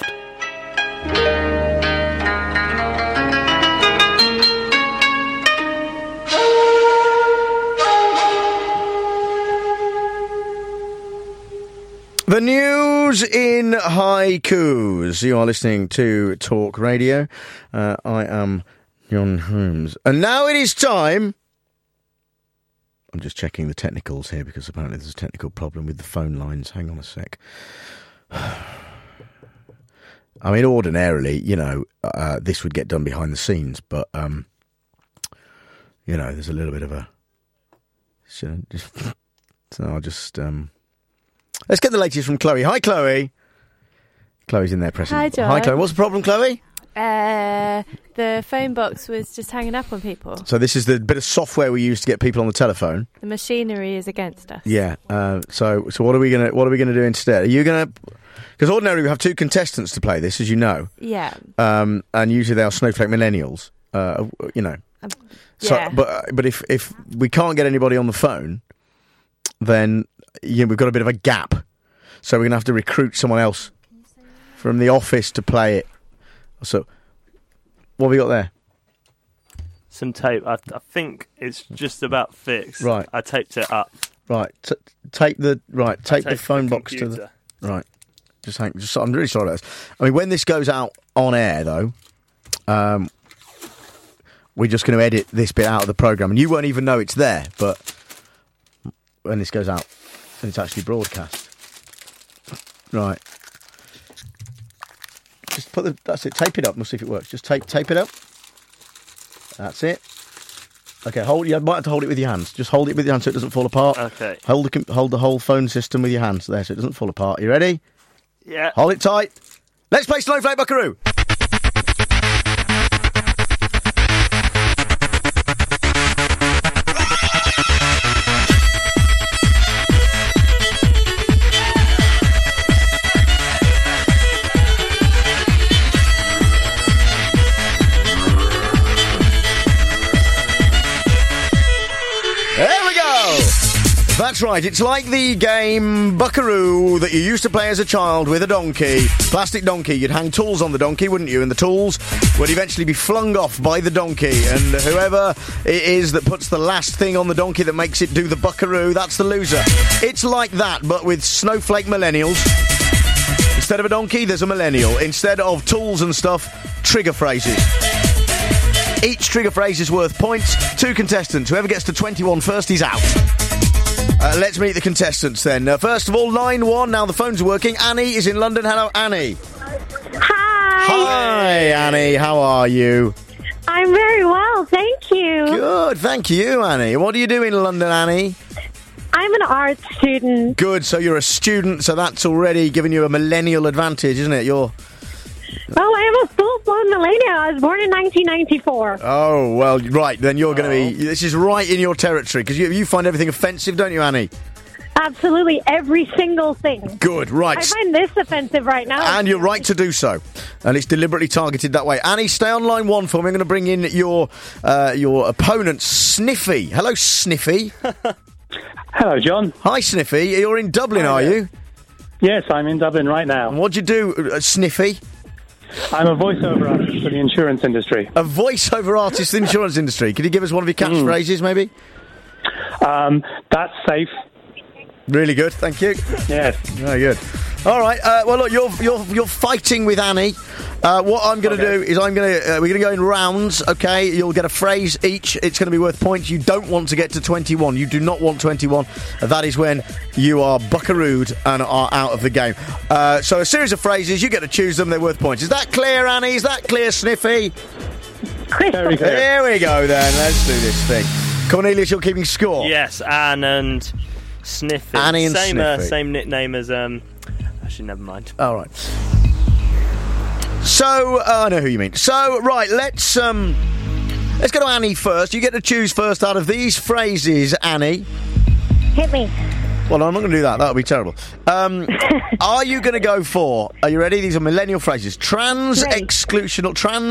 The news in haikus. You are listening to Talk Radio. I am John Holmes. And now it is time... I'm just checking the technicals here because apparently there's a technical problem with the phone lines. Hang on a sec. I mean, ordinarily, this would get done behind the scenes, but, there's a little bit of a... So I'll just... Let's get the latest from Chloe. Hi, Chloe. Chloe's in there pressing. Hi, John. Hi, Chloe. What's the problem, Chloe? The phone box was just hanging up on people. So this is the bit of software we use to get people on the telephone. The machinery is against us. Yeah. So what are we gonna do instead? Are you gonna? Because ordinarily we have two contestants to play this, as you know. Yeah. And usually they are snowflake millennials. So, yeah. But if we can't get anybody on the phone, then we've got a bit of a gap. So we're gonna have to recruit someone else from the office to play it. So, what have we got there? Some tape. I think it's just about fixed. Right. I taped it up. Right. Tape the phone box to the... Right. I'm really sorry about this. I mean, when this goes out on air, though, we're just going to edit this bit out of the programme. And you won't even know it's there, but when this goes out, and it's actually broadcast. Right. Just that's it. Tape it up. We'll see if it works. Just tape it up. That's it. Okay, you might have to hold it with your hands. Just hold it with your hands so it doesn't fall apart. Okay. Hold the whole phone system with your hands there so it doesn't fall apart. You ready? Yeah. Hold it tight. Let's play Snowflake Buckaroo. That's right, it's like the game Buckaroo that you used to play as a child with a donkey. Plastic donkey. You'd hang tools on the donkey, wouldn't you? And the tools would eventually be flung off by the donkey. And whoever it is that puts the last thing on the donkey that makes it do the Buckaroo, that's the loser. It's like that, but with snowflake millennials. Instead of a donkey, there's a millennial. Instead of tools and stuff, trigger phrases. Each trigger phrase is worth points. 2 contestants. Whoever gets to 21 first is out. Let's meet the contestants then. First of all, line 1. Now the phones are working. Annie is in London. Hello, Annie. Hi. Hi, Annie. How are you? I'm very well, thank you. Good, thank you, Annie. What do you do in London, Annie? I'm an art student. Good, so you're a student, so that's already giving you a millennial advantage, isn't it? Oh, I am a full-blown millennial. I was born in 1994. Oh, well, right, then you're going to be... This is right in your territory, because you find everything offensive, don't you, Annie? Absolutely every single thing. Good, right. I find this offensive right now. And you're right to do so. And it's deliberately targeted that way. Annie, stay on line 1 for me. I'm going to bring in your opponent, Sniffy. Hello, Sniffy. Hello, John. Hi, Sniffy. You're in Dublin, are you? Yes, I'm in Dublin right now. And what do you do, Sniffy? I'm a voiceover artist for the insurance industry. A voiceover artist in the insurance industry. Can you give us one of your catchphrases, maybe? That's safe. Really good, thank you. Yes. Very good. All right. Well, look, you're fighting with Annie. What I'm going to do is we're going to go in rounds. Okay, you'll get a phrase each. It's going to be worth points. You don't want to get to 21. You do not want 21. That is when you are buckarooed and are out of the game. So a series of phrases. You get to choose them. They're worth points. Is that clear, Annie? Is that clear, Sniffy? Very clear. Here we go then. Let's do this thing. Cornelius, you're keeping score. Yes, Anne and Sniffy. Annie and Sniffy. Same nickname as actually, never mind. All right. So I know who you mean. So right, let's go to Annie first. You get to choose first out of these phrases, Annie. Hit me. Well, I'm not going to do that. That would be terrible. Are you going to go for? Are you ready? These are millennial phrases. Trans-exclusional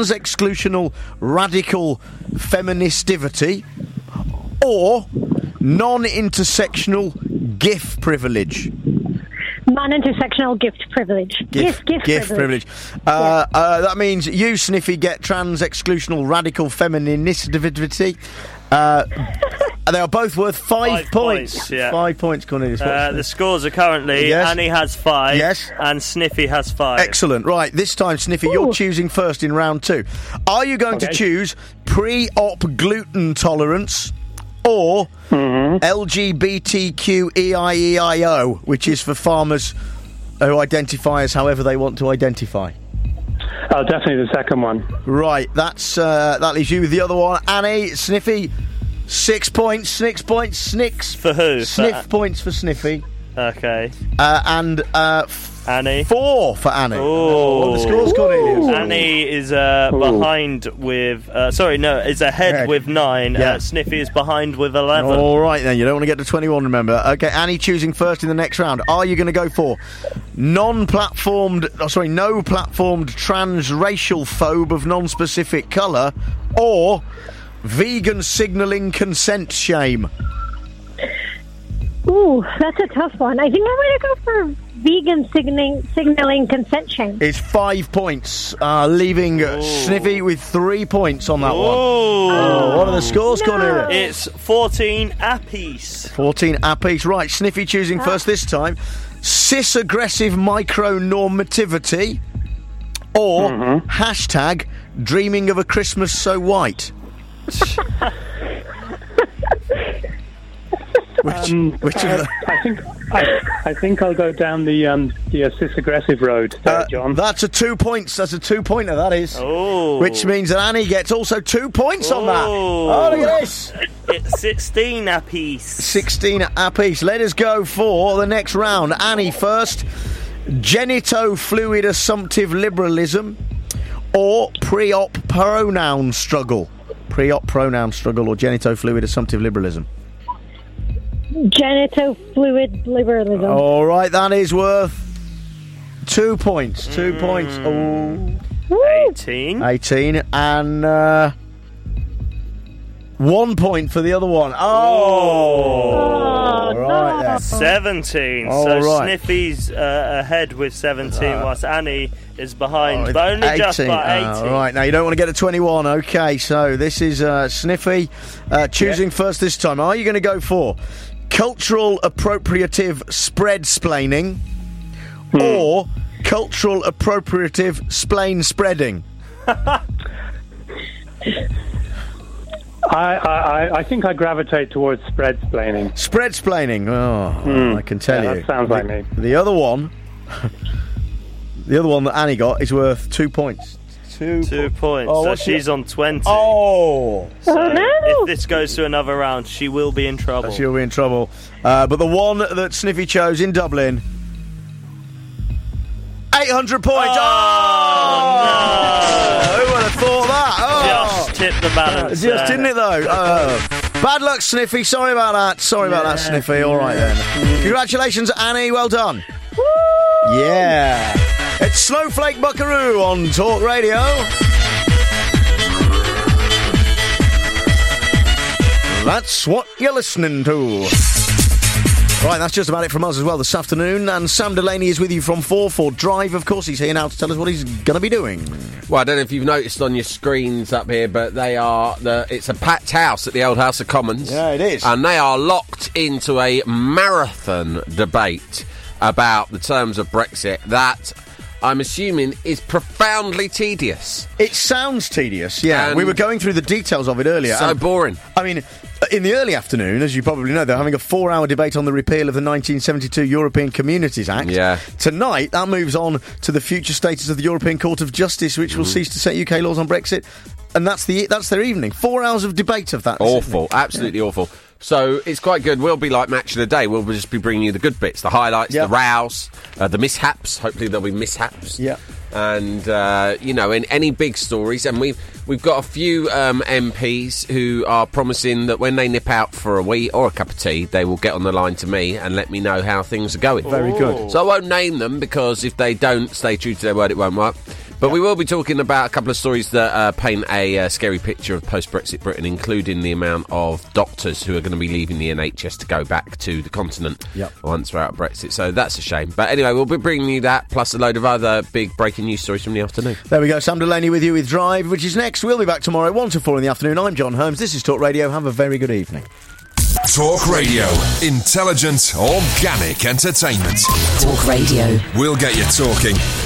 radical feministivity, or non-intersectional GIF privilege. Non-intersectional gift privilege. GIF privilege. That means you, Sniffy, get trans-exclusional radical femininity. They are both worth 5 points. Yeah. 5 points, Cornelius. The scores are currently Annie has 5 and Sniffy has 5. Excellent. Right, this time, Sniffy, you're choosing first in round 2. Are you going to choose pre-op gluten tolerance or LGBTQEIEIO, which is for farmers who identify as however they want to identify? Oh, definitely the second one. Right, that leaves you with the other one. Annie, Sniffy, 6 points. 6 points. Snicks. For who? Sniff points for Sniffy. Okay. And Annie. 4 for Annie. Oh. What are the scores, Cornelius? Annie is behind with... is ahead with 9. Yeah. Sniffy is behind with 11. All right, then. You don't want to get to 21, remember. Okay, Annie choosing first in the next round. Are you going to go for no platformed transracial phobe of non-specific colour, or vegan signalling consent shame? Ooh, that's a tough one. I think I'm going to go for vegan signalling consent shame. It's 5 points, leaving Sniffy with 3 points on that one. Oh, what are the scores, Cornelia? It's 14 apiece. 14 apiece. Right, Sniffy choosing first this time. Cis-aggressive micronormativity, or hashtag dreaming of a Christmas so white. Which of the... I think I'll go down the cis-aggressive road there, John. That's a 2 points. That's a 2-pointer, that is. Oh. Which means that Annie gets also 2 points on that. Oh, look at this. It's 16 apiece. 16 apiece. Let us go for the next round. Annie first. Genito-fluid assumptive liberalism, or pre-op pronoun struggle. Pre-op pronoun struggle or genito-fluid assumptive liberalism. Genito-fluid liberalism. All right, that is worth 2 points. 2 points. Oh, 18. 18 and 1 point for the other one. Oh, right then. 17. Sniffy's ahead with 17, whilst Annie is behind, but only 18. just by 18. Right, now you don't want to get to 21. Okay, so this is Sniffy choosing first this time. Are you going to go for cultural appropriative spread-splaining or cultural appropriative splain-spreading? I think I gravitate towards spread-splaining. Spread-splaining. Oh, I can tell you. That sounds like me. The other one... The other one that Annie got is worth 2 points. 2 points. Oh, so she's on 20. Oh! So if this goes to another round, she will be in trouble. She'll be in trouble. But the one that Sniffy chose in Dublin, 800 points. Oh, no! Who would have thought that? Just tipped the balance. Just didn't it though? Bad luck, Sniffy. Sorry about that. Sorry about that, Sniffy. All right, then. Congratulations, Annie. Well done. Woo! Yeah. It's Snowflake Buckaroo on Talk Radio. That's what you're listening to. Right, that's just about it from us as well this afternoon. And Sam Delaney is with you from 4 for Drive. Of course, he's here now to tell us what he's going to be doing. Well, I don't know if you've noticed on your screens up here, but it's a packed house at the Old House of Commons. Yeah, it is. And they are locked into a marathon debate about the terms of Brexit that I'm assuming is profoundly tedious. It sounds tedious, yeah. And we were going through the details of it earlier. So boring. I mean, in the early afternoon, as you probably know, they're having a 4-hour debate on the repeal of the 1972 European Communities Act. Yeah. Tonight, that moves on to the future status of the European Court of Justice, which will cease to set UK laws on Brexit. And that's their evening. 4 hours of debate of that. Awful. Absolutely awful. So it's quite good. We'll be like Match of the Day. We'll just be bringing you the good bits, the highlights, the rows, the mishaps. Hopefully there'll be mishaps. Yeah. And, in any big stories. And we've got a few MPs who are promising that when they nip out for a wee or a cup of tea, they will get on the line to me and let me know how things are going. Very good. So I won't name them because if they don't stay true to their word, it won't work. But we will be talking about a couple of stories that paint a scary picture of post-Brexit Britain, including the amount of doctors who are going to be leaving the NHS to go back to the continent once we're out of Brexit. So that's a shame. But anyway, we'll be bringing you that, plus a load of other big breaking news stories from the afternoon. There we go. Sam Delaney with you with Drive, which is next. We'll be back tomorrow, 1 to 4 in the afternoon. I'm John Holmes. This is Talk Radio. Have a very good evening. Talk Radio. Intelligent, organic entertainment. Talk Radio. We'll get you talking.